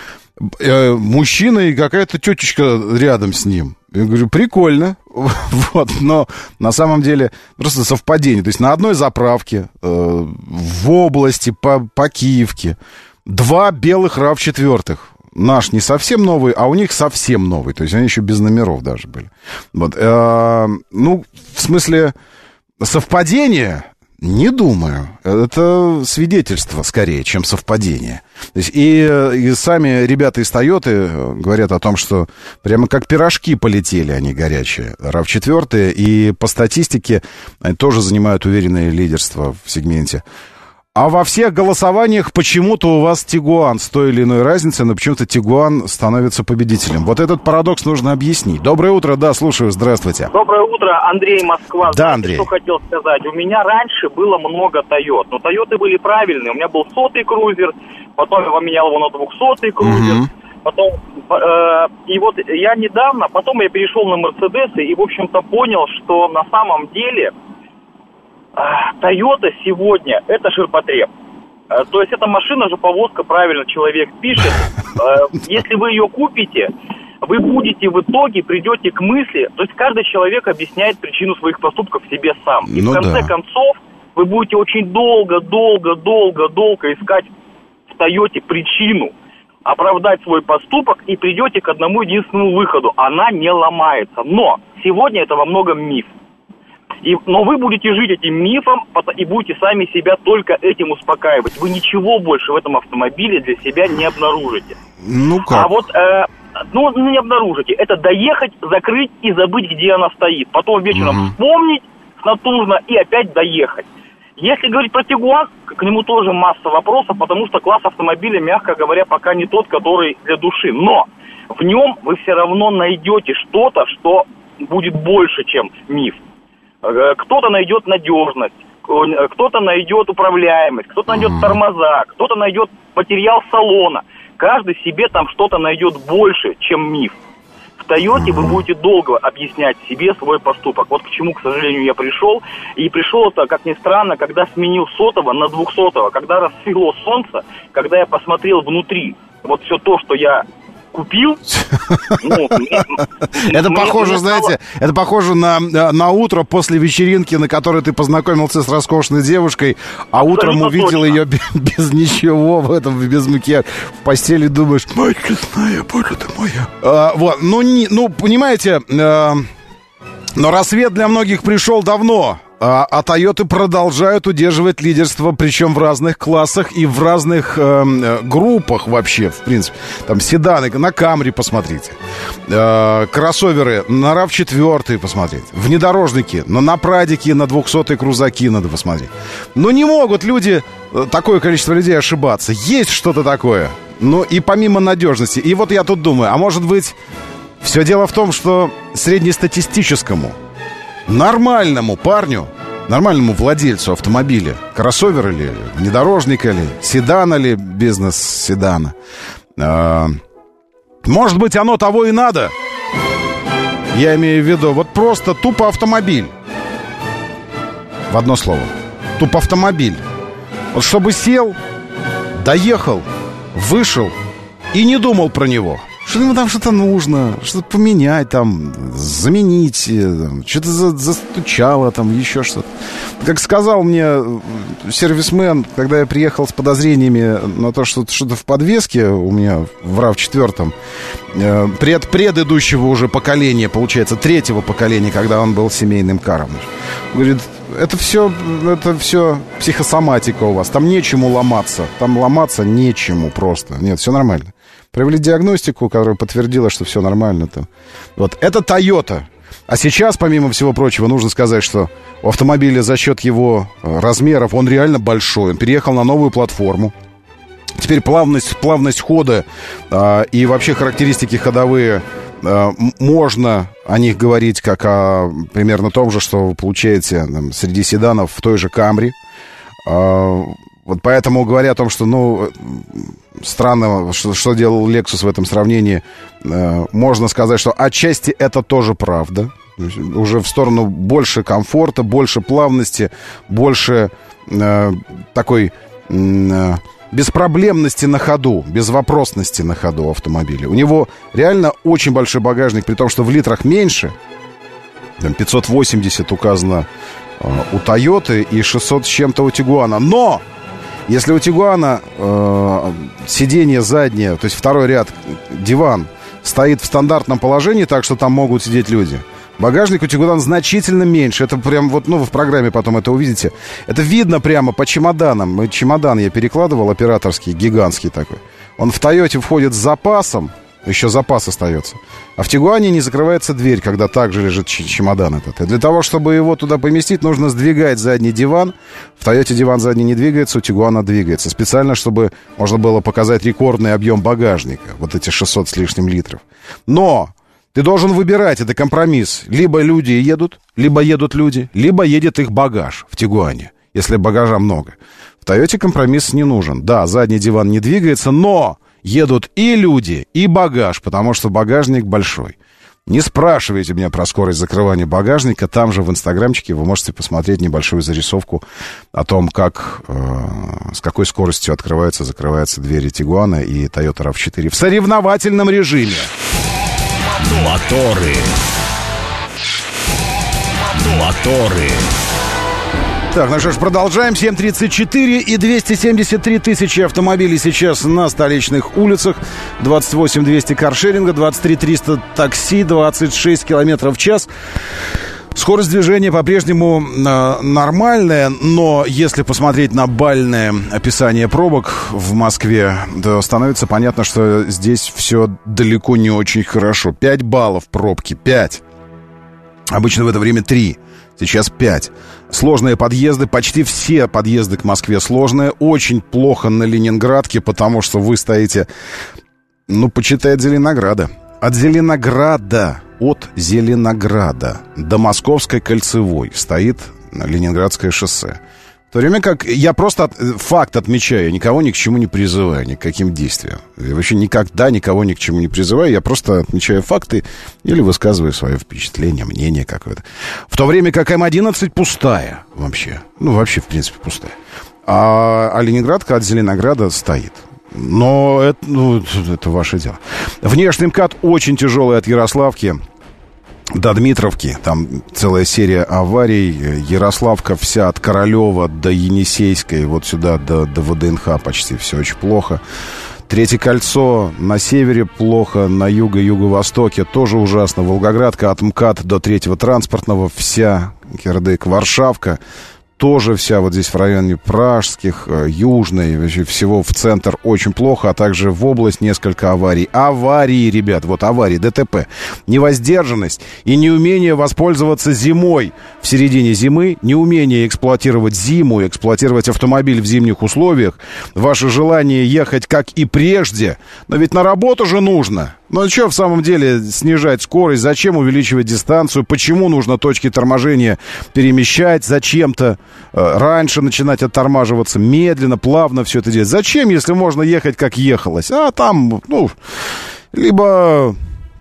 Э, мужчина и какая-то тетечка рядом с ним. Я говорю, прикольно. Вот, но на самом деле просто совпадение. То есть на одной заправке э, в области по, по Киевке два белых рав четыре. Наш не совсем новый, а у них совсем новый. То есть они еще без номеров даже были. Вот, э, ну, в смысле совпадение... Не думаю. Это свидетельство, скорее, чем совпадение. То есть и, и сами ребята из Тойоты говорят о том, что прямо как пирожки полетели они горячие. рав четыре, и по статистике они тоже занимают уверенное лидерство в сегменте. А во всех голосованиях почему-то у вас Тигуан с той или иной разницей, но почему-то Тигуан становится победителем. Вот этот парадокс нужно объяснить. Доброе утро, да, слушаю, здравствуйте. Доброе утро, Андрей, Москва. Да, Знаете, Андрей. что хотел сказать? У меня раньше было много Тойот, но Тойоты были правильные. У меня был сотый крузер, потом я поменял его на двухсотый крузер. Мгм. Потом, э, и вот я недавно, потом я перешел на Мерседесы и, в общем-то, понял, что на самом деле Тойота сегодня это ширпотреб. Э, то есть эта машина же повозка, правильно человек пишет. Э, если вы ее купите, вы будете в итоге, придете к мысли, то есть каждый человек объясняет причину своих поступков себе сам. И Ну в конце да. концов вы будете очень долго, долго, долго, долго искать в Тойоте причину, оправдать свой поступок и придете к одному единственному выходу. Она не ломается. Но сегодня это во многом миф. И, но вы будете жить этим мифом и будете сами себя только этим успокаивать. Вы ничего больше в этом автомобиле для себя не обнаружите. Ну как? А вот, э, ну, не обнаружите. Это доехать, закрыть и забыть, где она стоит. Потом вечером Мгм. вспомнить натужно и опять доехать. Если говорить про Тигуан, к нему тоже масса вопросов, потому что класс автомобиля, мягко говоря, пока не тот, который для души. Но в нем вы все равно найдете что-то, что будет больше, чем миф. Кто-то найдет надежность, кто-то найдет управляемость, кто-то найдет тормоза, кто-то найдет материал салона. Каждый себе там что-то найдет больше, чем миф. В Тойоте вы будете долго объяснять себе свой поступок. Вот к чему, к сожалению, я пришел. И пришел это, как ни странно, когда сменил сотого на двухсотого, когда расцвело солнце, когда я посмотрел внутри вот все то, что я купил. Ну, Это мне- похоже, мне стало- знаете, это похоже на, на утро после вечеринки, на которой ты познакомился с роскошной девушкой, а утром Абсолютно увидел точно. ее без, без ничего в этом, без макияжа. В постели думаешь, моя честная, боже ты моя. А, вот, ну, не, ну, понимаете, э, но рассвет для многих пришел давно. А, а Toyota продолжают удерживать лидерство, причем в разных классах и в разных э, группах вообще, в принципе. Там седаны, на Camry посмотрите. Э, кроссоверы на рав четыре посмотреть. Внедорожники, на, на Прадике, на двухсотые крузаки надо посмотреть. Но не могут люди, такое количество людей ошибаться. Есть что-то такое. Ну и помимо надежности. И вот я тут думаю, а может быть, все дело в том, что среднестатистическому нормальному парню, нормальному владельцу автомобиля, кроссовер или внедорожника или седана или бизнес-седана, э, может быть, оно того и надо. Я имею в виду, вот просто тупо автомобиль. В одно слово. Тупо автомобиль. Вот чтобы сел, доехал, вышел и не думал про него. Что ему там что-то нужно, что-то поменять, там, заменить, там, что-то за, застучало, там, еще что-то. Как сказал мне сервисмен, когда я приехал с подозрениями на то, что что-то в подвеске у меня в рав четыре, э, пред, предыдущего уже поколения, получается, третьего поколения, когда он был семейным каром. Говорит, это все, это все психосоматика у вас, там нечему ломаться, там ломаться нечему просто. Нет, все нормально. Провели диагностику, которая подтвердила, что все нормально там. Вот, это Toyota. А сейчас, помимо всего прочего, нужно сказать, что у автомобиля за счет его размеров он реально большой. Он переехал на новую платформу. Теперь плавность, плавность хода а, и вообще характеристики ходовые, а, можно о них говорить как о примерно том же, что вы получаете там, среди седанов в той же Camry. А, вот поэтому, говоря о том, что, ну, странно, что, что делал Lexus в этом сравнении, э, можно сказать, что отчасти это тоже правда. Уже в сторону больше комфорта, больше плавности, больше э, такой э, беспроблемности на ходу, безвопросности на ходу автомобиля. У него реально очень большой багажник, при том, что в литрах меньше. Там пятьсот восемьдесят указано э, у Toyota и шестьсот с чем-то у Тигуана. Но! Если у Тигуана э, сиденье заднее, то есть второй ряд, диван, стоит в стандартном положении, так что там могут сидеть люди, багажник у Тигуана значительно меньше. Это прям вот, ну, вы в программе потом это увидите. Это видно прямо по чемоданам. Чемодан я перекладывал, операторский, гигантский такой. Он в Тойоте входит с запасом, еще запас остается. А в Тигуане не закрывается дверь, когда также лежит чемодан этот. И для того, чтобы его туда поместить, нужно сдвигать задний диван. В Тойоте диван задний не двигается, у Тигуана двигается. Специально, чтобы можно было показать рекордный объем багажника. Вот эти шестьсот с лишним литров. Но ты должен выбирать, это компромисс. Либо люди едут, либо едут люди, либо едет их багаж в Тигуане, если багажа много. В Тойоте компромисс не нужен. Да, задний диван не двигается, но едут и люди, и багаж, потому что багажник большой. Не спрашивайте меня про скорость закрывания багажника. Там же в инстаграмчике вы можете посмотреть небольшую зарисовку о том, как, э, с какой скоростью открываются, закрываются двери Тигуана и Toyota рав четыре в соревновательном режиме. Моторы. Моторы. Так, ну что ж, продолжаем. семь тридцать четыре и двести семьдесят три тысячи автомобилей сейчас на столичных улицах. двадцать восемь двести каршеринга, двадцать три триста такси, двадцать шесть километров в час. Скорость движения по-прежнему э, нормальная, но если посмотреть на бальное описание пробок в Москве, то становится понятно, что здесь все далеко не очень хорошо. пять баллов пробки, пять. Обычно в это время три. Сейчас пять. Сложные подъезды, почти все подъезды к Москве сложные. Очень плохо на Ленинградке, потому что вы стоите, ну, почитай, от Зеленограда. От Зеленограда, от Зеленограда до Московской кольцевой стоит Ленинградское шоссе. В то время как я просто от, факт отмечаю, никого ни к чему не призываю, ни к каким действиям. Я вообще никогда никого ни к чему не призываю, я просто отмечаю факты или высказываю свое впечатление, мнение какое-то. В то время как эм одиннадцать пустая вообще, ну вообще в принципе пустая. А, а Ленинградка от Зеленограда стоит. Но это, ну, это ваше дело. Внешний МКАД очень тяжелый от Ярославки до Дмитровки. Там целая серия аварий. Ярославка вся от Королева до Енисейской, вот сюда до, до ВДНХ почти все очень плохо. Третье кольцо на севере плохо, на юго-юго-востоке тоже ужасно. Волгоградка от МКАД до третьего транспортного вся кирдык, Варшавка. Тоже вся вот здесь в районе Пражских, Южной, вообще всего в центр очень плохо, а также в область несколько аварий. Аварии, ребят, вот аварии, ДТП. Невоздержанность и неумение воспользоваться зимой в середине зимы, неумение эксплуатировать зиму, эксплуатировать автомобиль в зимних условиях, ваше желание ехать как и прежде, но ведь на работу же нужно. Ну, что в самом деле снижать скорость? Зачем увеличивать дистанцию? Почему нужно точки торможения перемещать? Зачем-то э, раньше начинать оттормаживаться, медленно, плавно все это делать? Зачем, если можно ехать, как ехалось? А там, ну, либо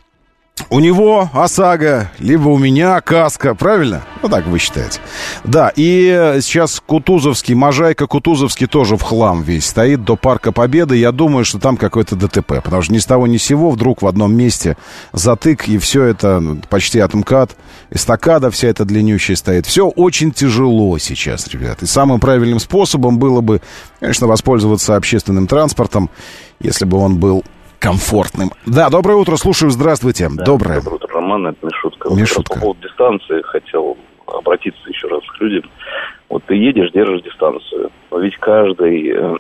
у него ОСАГО, либо у меня каска, правильно? Ну, так вы считаете. Да, и сейчас Кутузовский, Можайка Кутузовский тоже в хлам весь стоит до Парка Победы. Я думаю, что там какое-то ДТП, потому что ни с того ни с сего вдруг в одном месте затык, и все это почти от МКАД, эстакада вся эта длиннющая стоит. Все очень тяжело сейчас, ребят. И самым правильным способом было бы, конечно, воспользоваться общественным транспортом, если бы он был комфортным. Да, доброе утро, слушаю, здравствуйте. Да, доброе. Доброе утро, Роман, это Мишутка. Мишутка. Вот, по поводу дистанции хотел обратиться еще раз к людям. Вот ты едешь, держишь дистанцию, но ведь каждый э,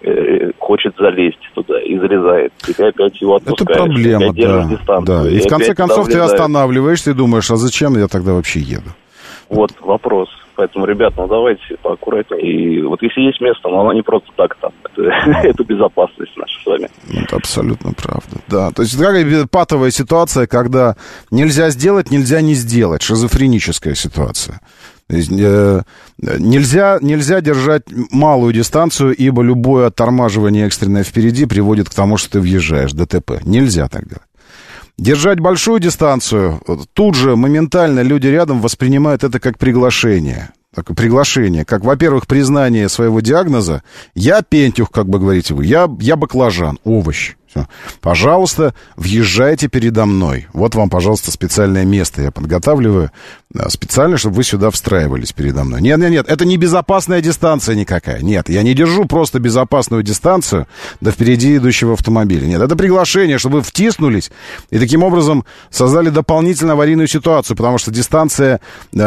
э, хочет залезть туда и залезает. И ты опять его отпускаешь. Это проблема, да, да. И, и в конце концов ты останавливаешься и думаешь, а зачем я тогда вообще еду? Вот вопрос. Поэтому, ребят, ну давайте поаккуратнее. И вот если есть место, но оно не просто так там. Это, это безопасность наша с вами. Это абсолютно правда. Да, то есть такая патовая ситуация, когда нельзя сделать, нельзя не сделать. Шизофреническая ситуация. То есть, э, нельзя, нельзя держать малую дистанцию, ибо любое оттормаживание экстренное впереди приводит к тому, что ты въезжаешь в ДТП. Нельзя так делать. Держать большую дистанцию, тут же моментально люди рядом воспринимают это как приглашение. Такое приглашение, как, во-первых, признание своего диагноза. Я пентюх, как бы говорите вы, я, я баклажан, овощ. Все. Пожалуйста, въезжайте передо мной. Вот вам, пожалуйста, специальное место я подготавливаю. Специально, чтобы вы сюда встраивались передо мной. Нет, нет, нет, это не безопасная дистанция никакая. Нет, я не держу просто безопасную дистанцию до впереди идущего автомобиля. Нет, это приглашение, чтобы вы втиснулись и таким образом создали дополнительно аварийную ситуацию, потому что дистанция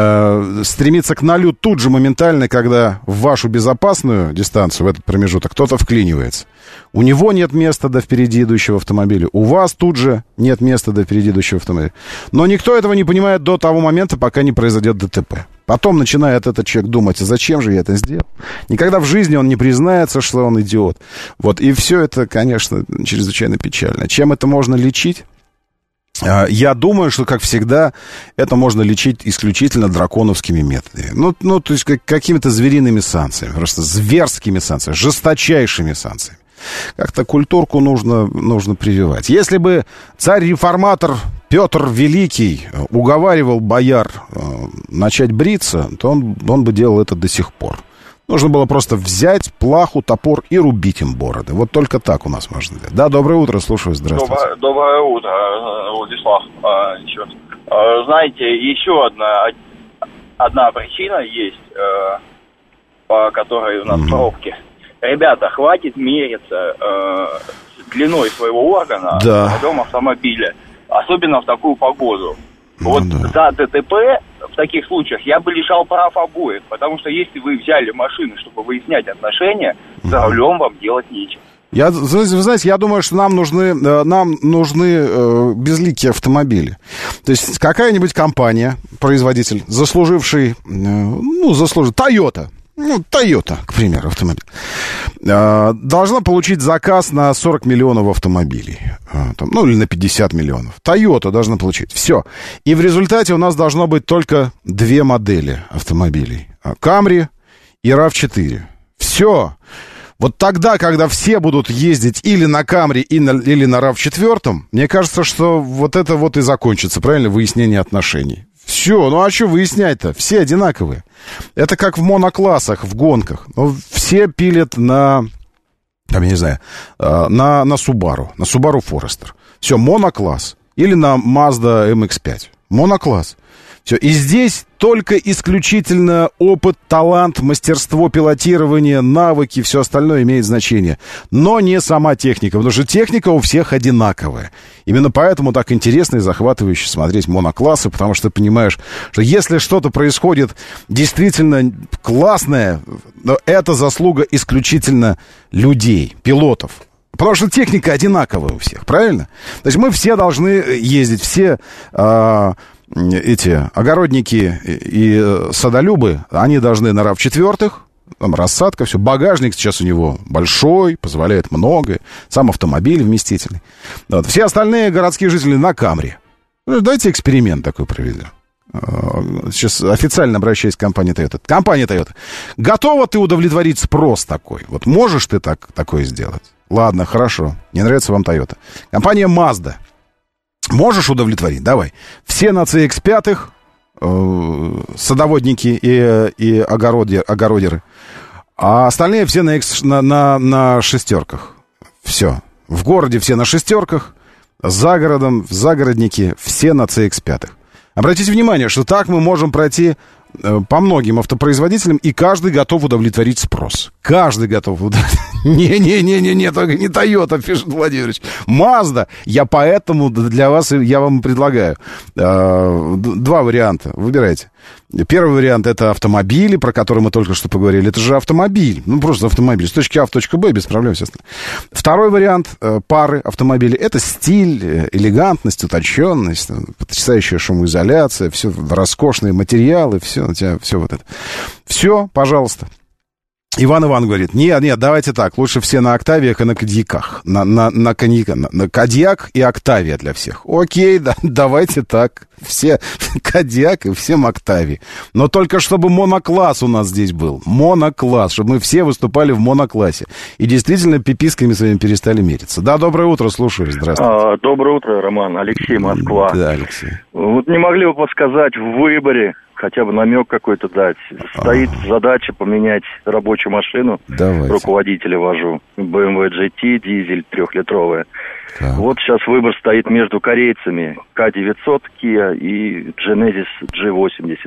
э, стремится к нулю тут же моментально, когда в вашу безопасную дистанцию, в этот промежуток, кто-то вклинивается. У него нет места до впереди идущего автомобиля. У вас тут же нет места до впереди идущего автомобиля. Но никто этого не понимает до того момента, пока не произойдет ДТП. Потом начинает этот человек думать, а зачем же я это сделал? Никогда в жизни он не признается, что он идиот. Вот, и все это, конечно, чрезвычайно печально. Чем это можно лечить? Я думаю, что, как всегда, это можно лечить исключительно драконовскими методами. Ну, ну то есть, как, какими-то звериными санкциями. Просто зверскими санкциями, жесточайшими санкциями. Как-то культурку нужно, нужно прививать. Если бы царь-реформатор Петр Великий уговаривал бояр э, начать бриться, то он, он бы делал это до сих пор. Нужно было просто взять плаху, топор и рубить им бороды. Вот только так у нас можно делать. Да, доброе утро, слушаю, здравствуйте. Доброе, доброе утро, Владислав. А, еще. А, знаете, еще одна, одна причина есть, а, по которой у нас mm-hmm. пробки. Ребята, хватит мериться э, длиной своего органа да. на своем автомобиле, особенно в такую погоду. Ну, вот да. за ДТП в таких случаях я бы лишал прав обоих, потому что если вы взяли машину, чтобы выяснять отношения, mm-hmm. за рулем вам делать нечего. Я, вы знаете, я думаю, что нам нужны, нам нужны э, безликие автомобили. То есть какая-нибудь компания, производитель, заслуживший, э, ну, заслуживший, Toyota, ну, Toyota, к примеру, автомобиль, должна получить заказ на сорок миллионов автомобилей. Там, ну, или на пятьдесят миллионов. Toyota должна получить. Все. И в результате у нас должно быть только две модели автомобилей. Camry и рав четыре. Все. Вот тогда, когда все будут ездить или на Camry, или на рав четыре, мне кажется, что вот это вот и закончится, правильно, выяснение отношений. Все, ну а что выяснять-то? Все одинаковые. Это как в моноклассах, в гонках. Ну, все пилят на, там, я не знаю, на, на Subaru, на Subaru Forester. Все, монокласс. Или на Mazda эм икс пять. Монокласс. Все. И здесь только исключительно опыт, талант, мастерство пилотирования, навыки, все остальное имеет значение. Но не сама техника, потому что техника у всех одинаковая. Именно поэтому так интересно и захватывающе смотреть моноклассы, потому что ты понимаешь, что если что-то происходит действительно классное, то это заслуга исключительно людей, пилотов. Потому что техника одинаковая у всех, правильно? То есть мы все должны ездить, все э, эти огородники и, и садолюбы, они должны на рав четвертых, там рассадка, все. Багажник сейчас у него большой, позволяет многое. Сам автомобиль вместительный. Вот. Все остальные городские жители на Камри. Ну, давайте эксперимент такой проведем. Сейчас официально обращаюсь к компании Toyota. Компания Toyota, готова ты удовлетворить спрос такой? Вот можешь ты так, такое сделать? Ладно, хорошо. Не нравится вам Toyota. Компания Mazda. Можешь удовлетворить? Давай. Все на си икс пять, э, садоводники и, и огородер, огородеры. А остальные все на, на, на, на шестерках. Все. В городе все на шестерках. За городом, загородники все на си икс пять. Обратите внимание, что так мы можем пройти э, по многим автопроизводителям, и каждый готов удовлетворить спрос. Каждый готов удовлетворить. Не-не-не-не, только не Toyota, пишет Владимирович. Mazda. Я поэтому для вас, я вам предлагаю э, два варианта. Выбирайте. Первый вариант — это автомобили, про которые мы только что поговорили. Это же автомобиль. Ну, просто автомобиль. С точки А в точку Б, без проблем, естественно. Второй вариант э, пары автомобилей — это стиль, элегантность, утонченность, потрясающая шумоизоляция, все роскошные материалы, все, у тебя все вот это. Все, пожалуйста. Иван Иван говорит: нет, нет, давайте так, лучше все на Октавиях и на Кадьяках. На, на, на, коньяка, на, на Кадьяк и Октавия для всех. Окей, да, давайте так. Все Кадьяк и всем Октавии. Но только чтобы монокласс у нас здесь был. Монокласс, чтобы мы все выступали в моноклассе. И действительно пиписками своими перестали мериться. Да, доброе утро, слушаю, здравствуйте. А, доброе утро, Роман. Алексей, Москва. Да, Алексей. Вот не могли бы подсказать в выборе, хотя бы намек какой-то дать. Стоит А-а-а. задача поменять рабочую машину. Давайте. Руководителя вожу. бэ эм вэ джи ти, дизель трехлитровая. Так. Вот сейчас выбор стоит между корейцами К девятьсот Kia и Genesis джи восемьдесят.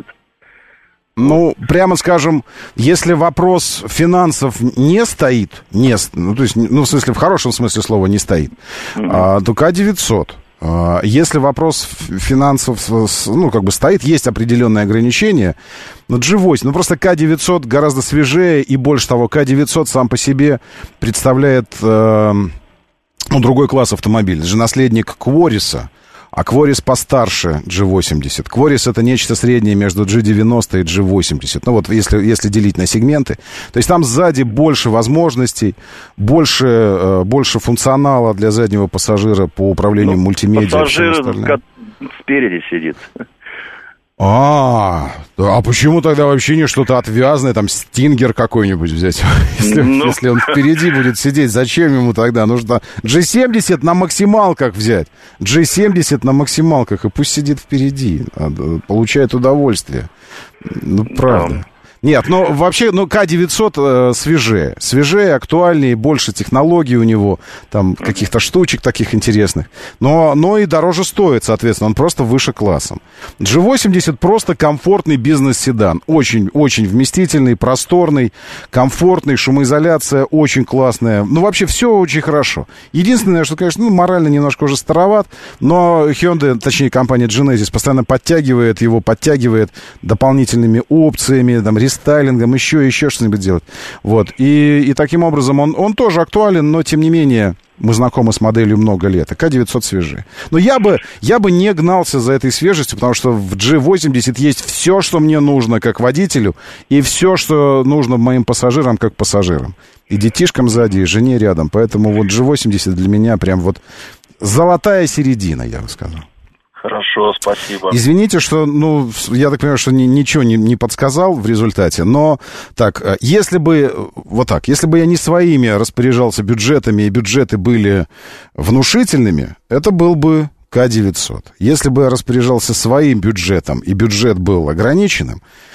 Ну, прямо скажем, если вопрос финансов не стоит, не, ну, то есть, ну, в смысле, в хорошем смысле слова не стоит, mm-hmm. а, то К девятьсот. А, если вопрос финансов, ну, как бы стоит, есть определенные ограничения, но джи восемь, ну, просто К девятьсот гораздо свежее, и больше того, К девятьсот сам по себе представляет, э, ну, другой класс автомобиля. Это же наследник Квориса. А Кворис постарше джи восемьдесят. Кворис — это нечто среднее между джи девяносто и джи восемьдесят. Ну вот если, если делить на сегменты. То есть там сзади больше возможностей, больше, э, больше функционала для заднего пассажира по управлению ну, мультимедиа. Пассажир спереди сидит. А, а почему тогда вообще не что-то отвязное, там, стингер какой-нибудь взять? Если, ну... если он впереди будет сидеть, зачем ему тогда? Нужно джи семьдесят на максималках взять. джи семьдесят на максималках, и пусть сидит впереди, получает удовольствие. Ну, правда. Нет, ну, вообще, ну, К девятьсот э, свежее. Свежее, актуальнее, больше технологий у него, там, каких-то штучек таких интересных. Но, но и дороже стоит, соответственно, он просто выше классом. джи восемьдесят просто комфортный бизнес-седан. Очень, очень вместительный, просторный, комфортный, шумоизоляция очень классная. Ну, вообще, все очень хорошо. Единственное, что, конечно, ну, морально немножко уже староват, но Hyundai, точнее, компания Genesis постоянно подтягивает его, подтягивает дополнительными опциями, там, рестайлингом, еще, еще что-нибудь делать. Вот. И, и таким образом он, он тоже актуален, но, тем не менее, мы знакомы с моделью много лет. А К девятьсот свежее. Но я бы, я бы не гнался за этой свежестью, потому что в джи восемьдесят есть все, что мне нужно как водителю, и все, что нужно моим пассажирам как пассажирам. И детишкам сзади, и жене рядом. Поэтому вот джи восемьдесят для меня прям вот золотая середина, я бы сказал. Хорошо, спасибо. Извините, что, ну, я так понимаю, что ни, ничего не, не подсказал в результате, но так, если бы, вот так, если бы я не своими распоряжался бюджетами, и бюджеты были внушительными, это был бы К девятьсот. Если бы я распоряжался своим бюджетом, и бюджет был ограниченным,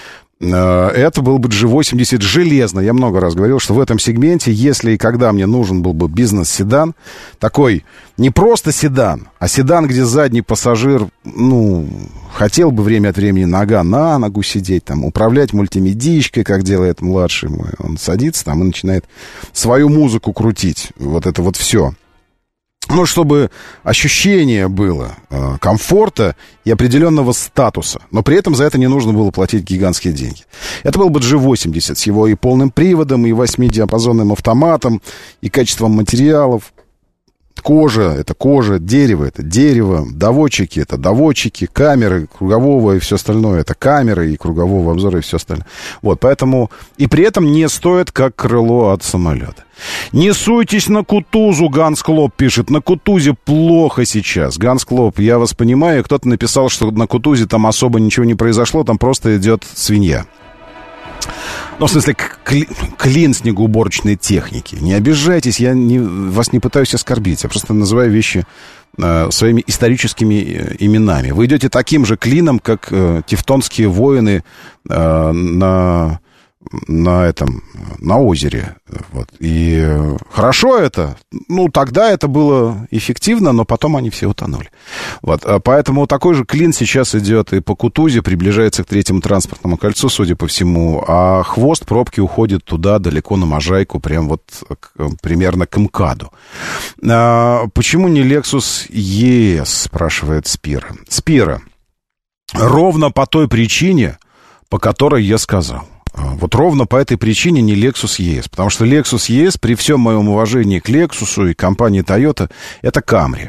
это был бы джи восемьдесят железно. Я много раз говорил, что в этом сегменте, если и когда мне нужен был бы бизнес-седан, такой не просто седан, а седан, где задний пассажир, ну, хотел бы время от времени нога на ногу сидеть, там, управлять мультимедийкой, как делает младший мой. Он садится там и начинает свою музыку крутить. Вот это вот все. Ну, чтобы ощущение было э, комфорта и определенного статуса. Но при этом за это не нужно было платить гигантские деньги. Это был бы джи восемьдесят с его и полным приводом, и восьмидиапазонным автоматом, и качеством материалов. Кожа — это кожа, дерево — это дерево, доводчики — это доводчики, камеры кругового и все остальное — это камеры и кругового обзора и все остальное. Вот, поэтому... И при этом не стоит, как крыло от самолета. Не суйтесь на Кутузу, Ганс Клоп пишет. На Кутузе плохо сейчас. Ганс Клоп, я вас понимаю. Кто-то написал, что на Кутузе там особо ничего не произошло, там просто идет свинья. Ну, в смысле, кли, клин снегоуборочной техники. Не обижайтесь, я не, вас не пытаюсь оскорбить. Я просто называю вещи э, своими историческими э, именами. Вы идете таким же клином, как э, тевтонские воины э, на, на этом, на озере. Вот. И э, хорошо это. Ну, тогда это было эффективно, но потом они все утонули. Вот. Поэтому такой же клин сейчас идет и по Кутузе, приближается к третьему транспортному кольцу, судя по всему, а хвост пробки уходит туда, далеко на Можайку, прям вот к, примерно к МКАДу. А, почему не Lexus и эс, спрашивает Спира. Спира, ровно по той причине, по которой я сказал. Вот ровно по этой причине не Lexus и эс. Потому что Lexus и эс, при всем моем уважении к Lexus и компании Toyota, это Camry.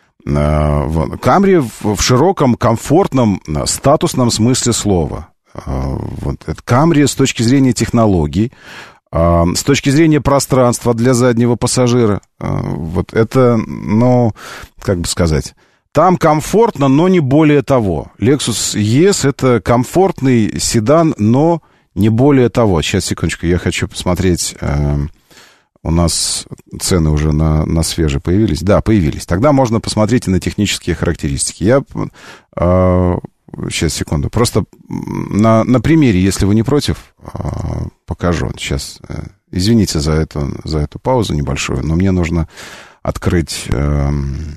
Camry в широком, комфортном, статусном смысле слова. Вот. Это Camry с точки зрения технологий, с точки зрения пространства для заднего пассажира. Вот это, ну, как бы сказать... Там комфортно, но не более того. Lexus и эс — это комфортный седан, но не более того. Сейчас, секундочку, я хочу посмотреть. Э, у нас цены уже на, на свежие появились. Да, появились. Тогда можно посмотреть и на технические характеристики. Я... Э, сейчас, секунду. Просто на, на примере, если вы не против, э, покажу. Сейчас. Э, извините за эту, за эту паузу небольшую, но мне нужно открыть... Э,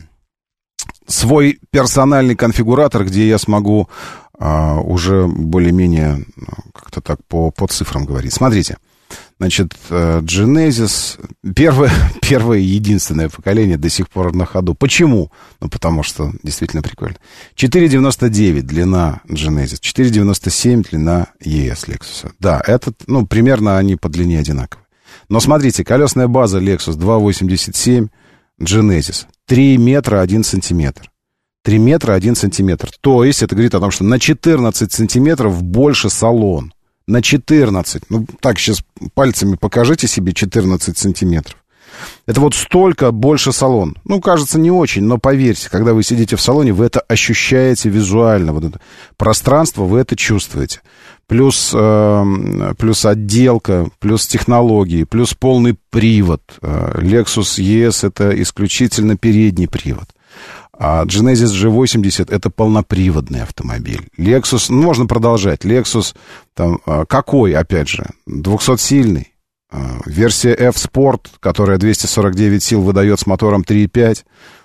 свой персональный конфигуратор, где я смогу а, уже более-менее как-то так по, по цифрам говорить. Смотрите, значит, Genesis, первое, первое и единственное поколение до сих пор на ходу. Почему? Ну, потому что действительно прикольно. четыре девяносто девять длина Genesis, четыре девяносто семь длина и эс Lexus. Да, это, ну, примерно они по длине одинаковые. Но смотрите, колесная база Lexus два восемьдесят семь, Genesis три метра один сантиметр. три метра один сантиметр. То есть это говорит о том, что на четырнадцать сантиметров больше салон. На четырнадцать. Ну, так, сейчас пальцами покажите себе четырнадцать сантиметров. Это вот столько больше салон. Ну, кажется, не очень, но поверьте, когда вы сидите в салоне, вы это ощущаете визуально. Вот это пространство, вы это чувствуете. Плюс, э, плюс отделка, плюс технологии, плюс полный привод. Lexus и эс — это исключительно передний привод. А Genesis джи восемьдесят — это полноприводный автомобиль. Lexus, ну, можно продолжать. Lexus, там, какой, опять же, двухсотсильный. Версия F-Sport, которая двести сорок девять сил выдает с мотором три и пять.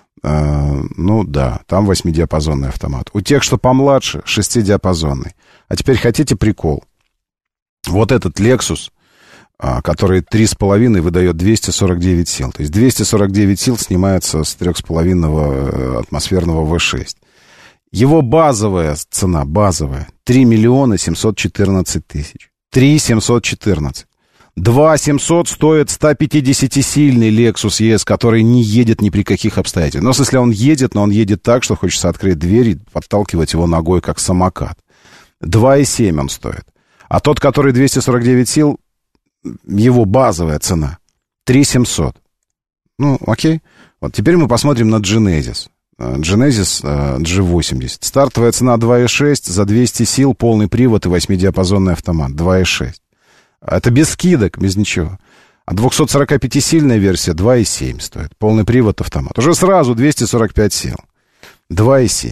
Ну, да, там восьмидиапазонный автомат. У тех, что помладше, шестидиапазонный. А теперь хотите прикол? Вот этот Lexus, который три с половиной выдает двести сорок девять сил. То есть двести сорок девять сил снимается с три с половиной атмосферного вэ шесть. Его базовая цена, базовая, три миллиона семьсот четырнадцать тысяч. три семьсот четырнадцать. два семьсот стоит сто пятидесятисильный Lexus и эс, который не едет ни при каких обстоятельствах. Но, в смысле, он едет, но он едет так, что хочется открыть дверь и подталкивать его ногой, как самокат. два семь он стоит. А тот, который двести сорок девять сил, его базовая цена три семьсот. Ну, окей. Вот теперь мы посмотрим на Genesis. Genesis джи восемьдесят. Стартовая цена два шесть, за двести сил, полный привод и восьмидиапазонный автомат. два шесть. Это без скидок, без ничего. А двухсотсорокапятисильная версия два семь стоит. Полный привод, автомат. Уже сразу двести сорок пять сил. два семь.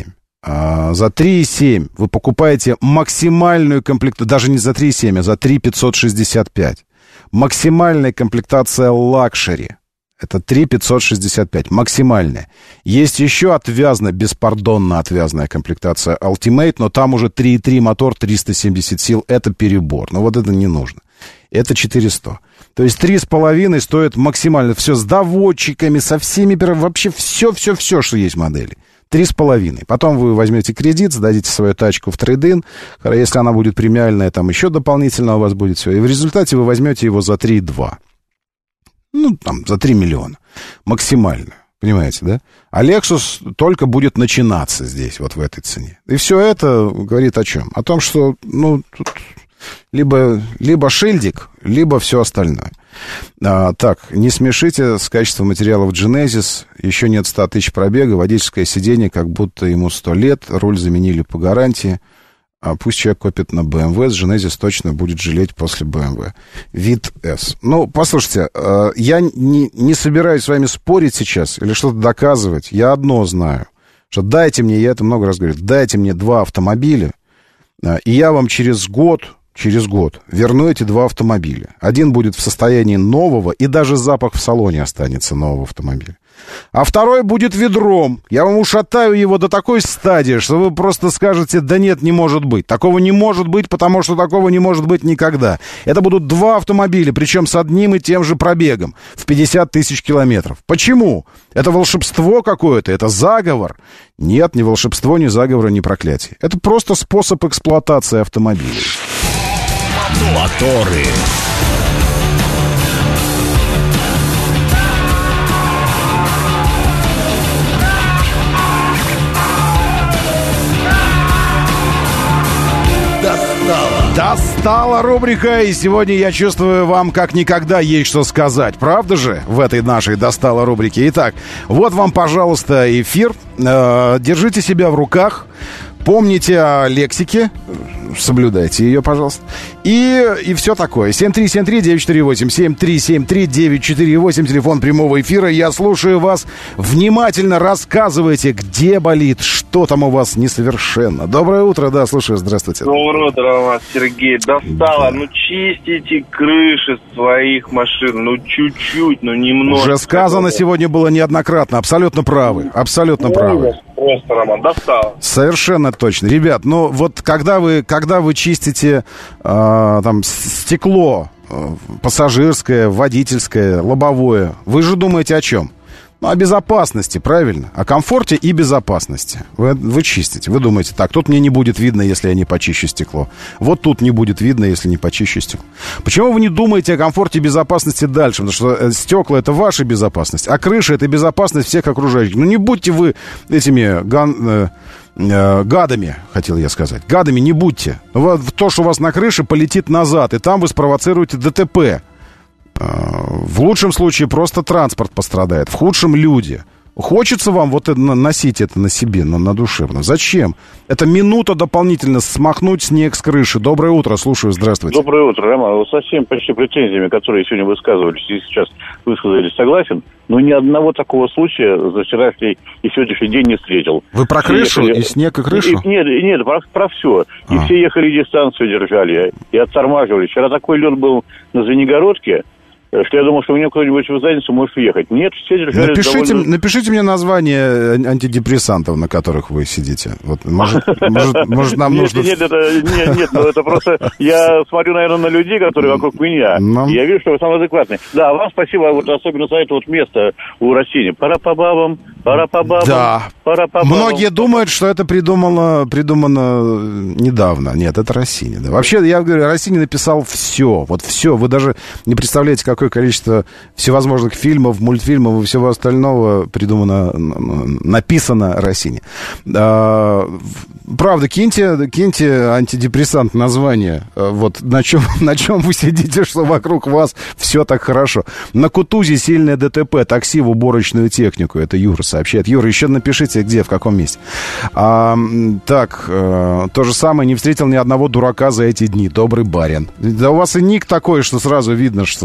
За три и семь вы покупаете максимальную комплектацию, даже не за три и семь, а за три пятьсот шестьдесят пять. Максимальная комплектация лакшери. Это три пятьсот шестьдесят пять, максимальная. Есть еще отвязная, беспардонно отвязная комплектация Ultimate, но там уже три и три мотор, триста семьдесят сил. Это перебор, но вот это не нужно. Это четыреста. То есть три с половиной стоит максимально. Все с доводчиками, со всеми, вообще все-все-все, что есть в модели. Три с половиной. Потом вы возьмете кредит, сдадите свою тачку в трейд-ин. Если она будет премиальная, там еще дополнительно у вас будет все. И в результате вы возьмете его за три и два. Ну, там, за три миллиона. Максимально. Понимаете, да? А Lexus только будет начинаться здесь, вот в этой цене. И все это говорит о чем? О том, что, ну, тут либо, либо шильдик, либо все остальное. А, так, не смешите с качеством материалов Genesis. Еще нет ста тысяч пробега. Водительское сиденье, как будто ему сто лет. Руль заменили по гарантии. А пусть человек копит на бэ эм вэ. С Genesis точно будет жалеть после бэ эм вэ. Вид S. Ну, послушайте, я не, не собираюсь с вами спорить сейчас или что-то доказывать. Я одно знаю. Что дайте мне, я это много раз говорю, дайте мне два автомобиля, и я вам через год... Через год верну эти два автомобиля. Один будет в состоянии нового, и даже запах в салоне останется нового автомобиля. А второй будет ведром. Я вам ушатаю его до такой стадии, что вы просто скажете, да нет, не может быть. Такого не может быть, потому что такого не может быть никогда. Это будут два автомобиля, причем с одним и тем же пробегом в пятьдесят тысяч километров. Почему? Это волшебство какое-то, это заговор. Нет, ни волшебство, ни заговора, ни проклятие. Это просто способ эксплуатации автомобилей. Моторы. Достала. Достала рубрика, и сегодня я чувствую, вам как никогда есть что сказать. Правда же, в этой нашей «Достала» рубрике? Итак, вот вам, пожалуйста, эфир. Э, держите себя в руках. Помните о лексике, соблюдайте ее, пожалуйста. И, и все такое. семь три семь три девять четыре восемь, семь три семь три девять четыре восемь, телефон прямого эфира. Я слушаю вас внимательно. Рассказывайте, где болит, что там у вас несовершенно. Доброе утро, да, слушаю, здравствуйте. Доброе утро, Роман, Сергей. Достало, ну чистите крыши своих машин, ну чуть-чуть, ну немного. Уже сказано сегодня было неоднократно, абсолютно правы, абсолютно правы. Просто, Роман, достало. Совершенно точно. Ребят, ну вот когда вы, когда вы чистите э, там стекло э, пассажирское, водительское, лобовое, вы же думаете о чем? Ну, о безопасности, правильно? О комфорте и безопасности. Вы, вы чистите. Вы думаете, так, тут мне не будет видно, если я не почищу стекло. Вот тут не будет видно, если не почищу стекло. Почему вы не думаете о комфорте и безопасности дальше? Потому что стекла — это ваша безопасность, а крыша — это безопасность всех окружающих. Ну, не будьте вы этими ган... э, э, гадами, хотел я сказать. Гадами не будьте. Вот то, что у вас на крыше, полетит назад, и там вы спровоцируете ДТП. В лучшем случае просто транспорт пострадает, в худшем люди. Хочется вам вот это, носить это на себе, на, на душе? Зачем? Это минута дополнительно смахнуть снег с крыши. Доброе утро, слушаю, здравствуйте. Доброе утро, Роман. Вот со всеми почти претензиями, которые сегодня высказывались и сейчас высказались, согласен. Но ни одного такого случая за вчерашний и сегодняшний день не встретил. Вы про крышу ехали... и снег, и крышу? И, нет, нет, про, про все. И а. все ехали, дистанцию держали, и оттормаживали. Вчера такой лед был на Звенигородке, что я думал, что у меня кто-нибудь в задницу может уехать. Нет, все держали напишите, довольно... напишите мне название антидепрессантов, на которых вы сидите. Вот, может, может, может, нам нет, нужно... Нет, это, нет, нет, ну, это просто... Я смотрю, наверное, на людей, которые вокруг меня. Нам... И я вижу, что вы самый адекватный. Да, вам спасибо, вот особенно за это вот место у Россини. Пора по бабам, пора по бабам, да. пора по бабам. Многие думают, что это придумано, придумано недавно. Нет, это Россини. Да. Вообще, я говорю, Россини написал все. Вот все. Вы даже не представляете, какое количество всевозможных фильмов, мультфильмов и всего остального придумано, написано Россини. А, правда, киньте, киньте антидепрессант название. Вот на чем, на чем вы сидите, что вокруг вас все так хорошо. На Кутузе сильное ДТП, такси в уборочную технику. Это Юра сообщает. Юра, еще напишите, где, в каком месте. А, так, а, то же самое, не встретил ни одного дурака за эти дни. Добрый барин. Да у вас и ник такой, что сразу видно, что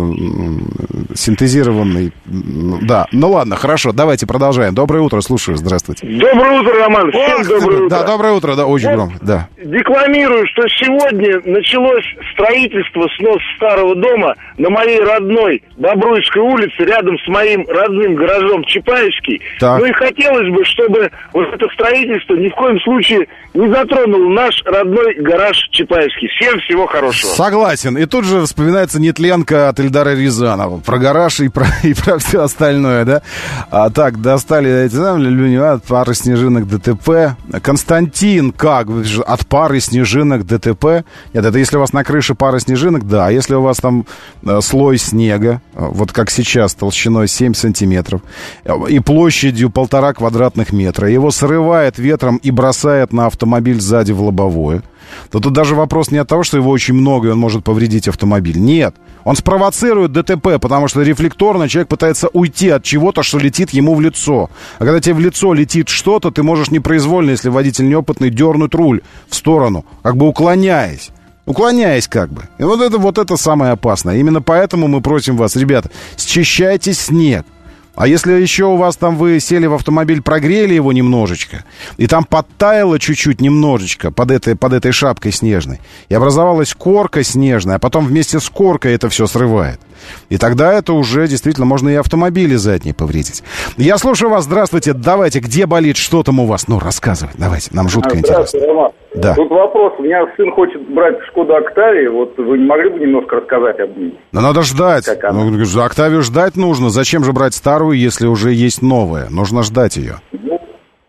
синтезированный. Да, ну ладно, хорошо, давайте продолжаем. Доброе утро, слушаю, здравствуйте. Доброе утро, Роман. Всем Ох, доброе утро. Да, доброе утро, да, очень вот громко, да. Декламирую, что сегодня началось строительство, снос старого дома на моей родной Бобруйской улице, рядом с моим родным гаражом Чапаевский. Так. Ну и хотелось бы, чтобы вот это строительство ни в коем случае не затронуло наш родной гараж Чапаевский. Всем всего хорошего. Согласен. И тут же вспоминается нетленка от Ильдара Рязанова. Про гараж и про, и про все остальное, да? А так, достали эти, знаете, от пары снежинок ДТП. Константин, как? От пары снежинок ДТП? Нет, это если у вас на крыше пара снежинок, да. А если у вас там э, слой снега, вот как сейчас, толщиной семь сантиметров, и площадью полтора квадратных метра, его срывает ветром и бросает на автомобиль сзади в лобовое, то тут даже вопрос не от того, что его очень много, и он может повредить автомобиль. Нет. Он спровоцирует ДТП, потому что рефлекторно человек пытается уйти от чего-то, что летит ему в лицо. А когда тебе в лицо летит что-то, ты можешь непроизвольно, если водитель неопытный, дернуть руль в сторону, как бы уклоняясь. Уклоняясь как бы. И вот это, вот это самое опасное. Именно поэтому мы просим вас, ребята, счищайте снег. А если еще у вас там вы сели в автомобиль, прогрели его немножечко, и там подтаяло чуть-чуть немножечко под этой, под этой шапкой снежной, и образовалась корка снежная, а потом вместе с коркой это все срывает. И тогда это уже действительно можно и автомобили задние повредить. Я слушаю вас, здравствуйте, давайте, где болит, что там у вас? Ну, рассказывайте, давайте, нам жутко интересно. Роман. Да. Тут вопрос, у меня сын хочет брать Шкоду Октавию, вот вы не могли бы немножко рассказать об ней? Но надо ждать. Ну, Октавию ждать нужно, зачем же брать старую, если уже есть новая? Нужно ждать ее. Ну,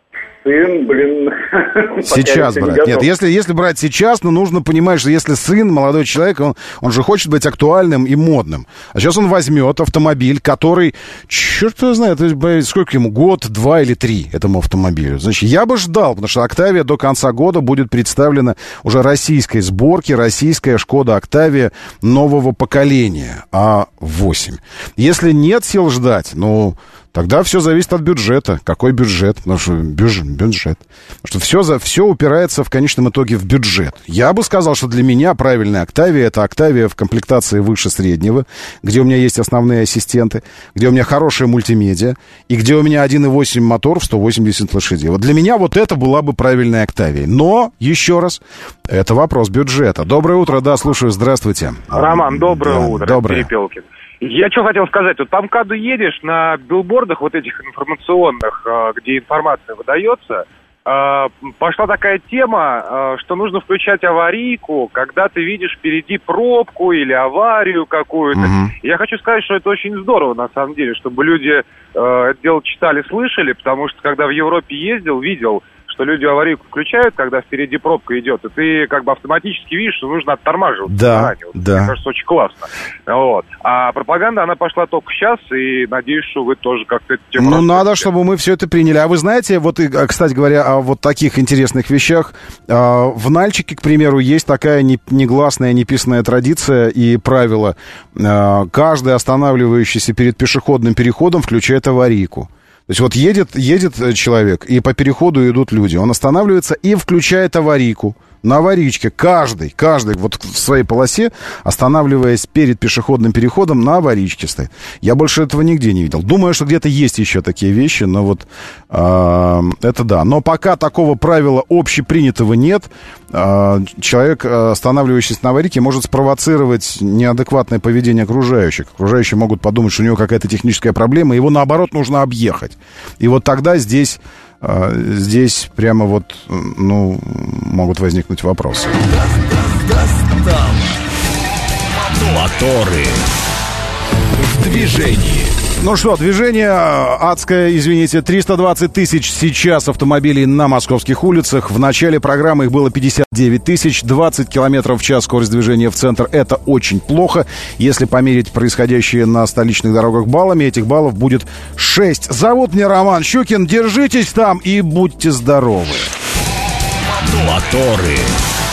сын, блин... Сейчас брать. Не Нет, если, если брать сейчас, ну, нужно понимать, что если сын, молодой человек, он, он же хочет быть актуальным и модным. А сейчас он возьмет автомобиль, который, черт его знает, сколько ему, год, два или три этому автомобилю. Значит, я бы ждал, потому что Октавия до конца года будет представлена уже российской сборки, российская Шкода Октавия нового поколения, А восемь. Если нет сил ждать, ну... Тогда все зависит от бюджета. Какой бюджет? Потому что бюджет. бюджет. Потому что все, за, все упирается в конечном итоге в бюджет. Я бы сказал, что для меня правильная Октавия — это Октавия в комплектации выше среднего, где у меня есть основные ассистенты, где у меня хорошая мультимедиа, и где у меня один и восемь мотор в сто восемьдесят лошадей. Вот для меня вот это была бы правильная Октавия. Но, еще раз, это вопрос бюджета. Доброе утро, да, слушаю, здравствуйте. Роман, доброе да, утро. Доброе. Перепелкин. Я что хотел сказать, вот по МКАДу едешь, на билбордах вот этих информационных, где информация выдается, пошла такая тема, что нужно включать аварийку, когда ты видишь впереди пробку или аварию какую-то. Угу. Я хочу сказать, что это очень здорово, на самом деле, чтобы люди это дело читали, слышали, потому что когда в Европе ездил, видел, что люди аварийку включают, когда впереди пробка идет, и ты как бы автоматически видишь, что нужно оттормаживать. Да, вот, да. Мне кажется, очень классно. Вот. А пропаганда, она пошла только сейчас, и надеюсь, что вы тоже как-то эту тему... Ну, надо, чтобы мы все это приняли. А вы знаете, вот, и, кстати говоря, о вот таких интересных вещах, в Нальчике, к примеру, есть такая негласная, неписанная традиция и правило. Каждый останавливающийся перед пешеходным переходом включает аварийку. То есть вот едет, едет человек, и по переходу идут люди. Он останавливается и включает аварийку. На аварийке каждый, каждый вот в своей полосе, останавливаясь перед пешеходным переходом, на аварийке стоит. Я больше этого нигде не видел. Думаю, что где-то есть еще такие вещи, но вот э, это да. Но пока такого правила общепринятого нет, э, человек, останавливающийся на аварийке, может спровоцировать неадекватное поведение окружающих. Окружающие могут подумать, что у него какая-то техническая проблема, его, наоборот, нужно объехать. И вот тогда здесь... Здесь прямо вот, ну, могут возникнуть вопросы. Моторы в движении. Ну что, движение адское, извините, триста двадцать тысяч сейчас автомобилей на московских улицах. В начале программы их было пятьдесят девять тысяч, двадцать километров в час скорость движения в центр. Это очень плохо. Если померить происходящее на столичных дорогах баллами, этих баллов будет шесть. Зовут меня Роман Щукин. Держитесь там и будьте здоровы. Моторы.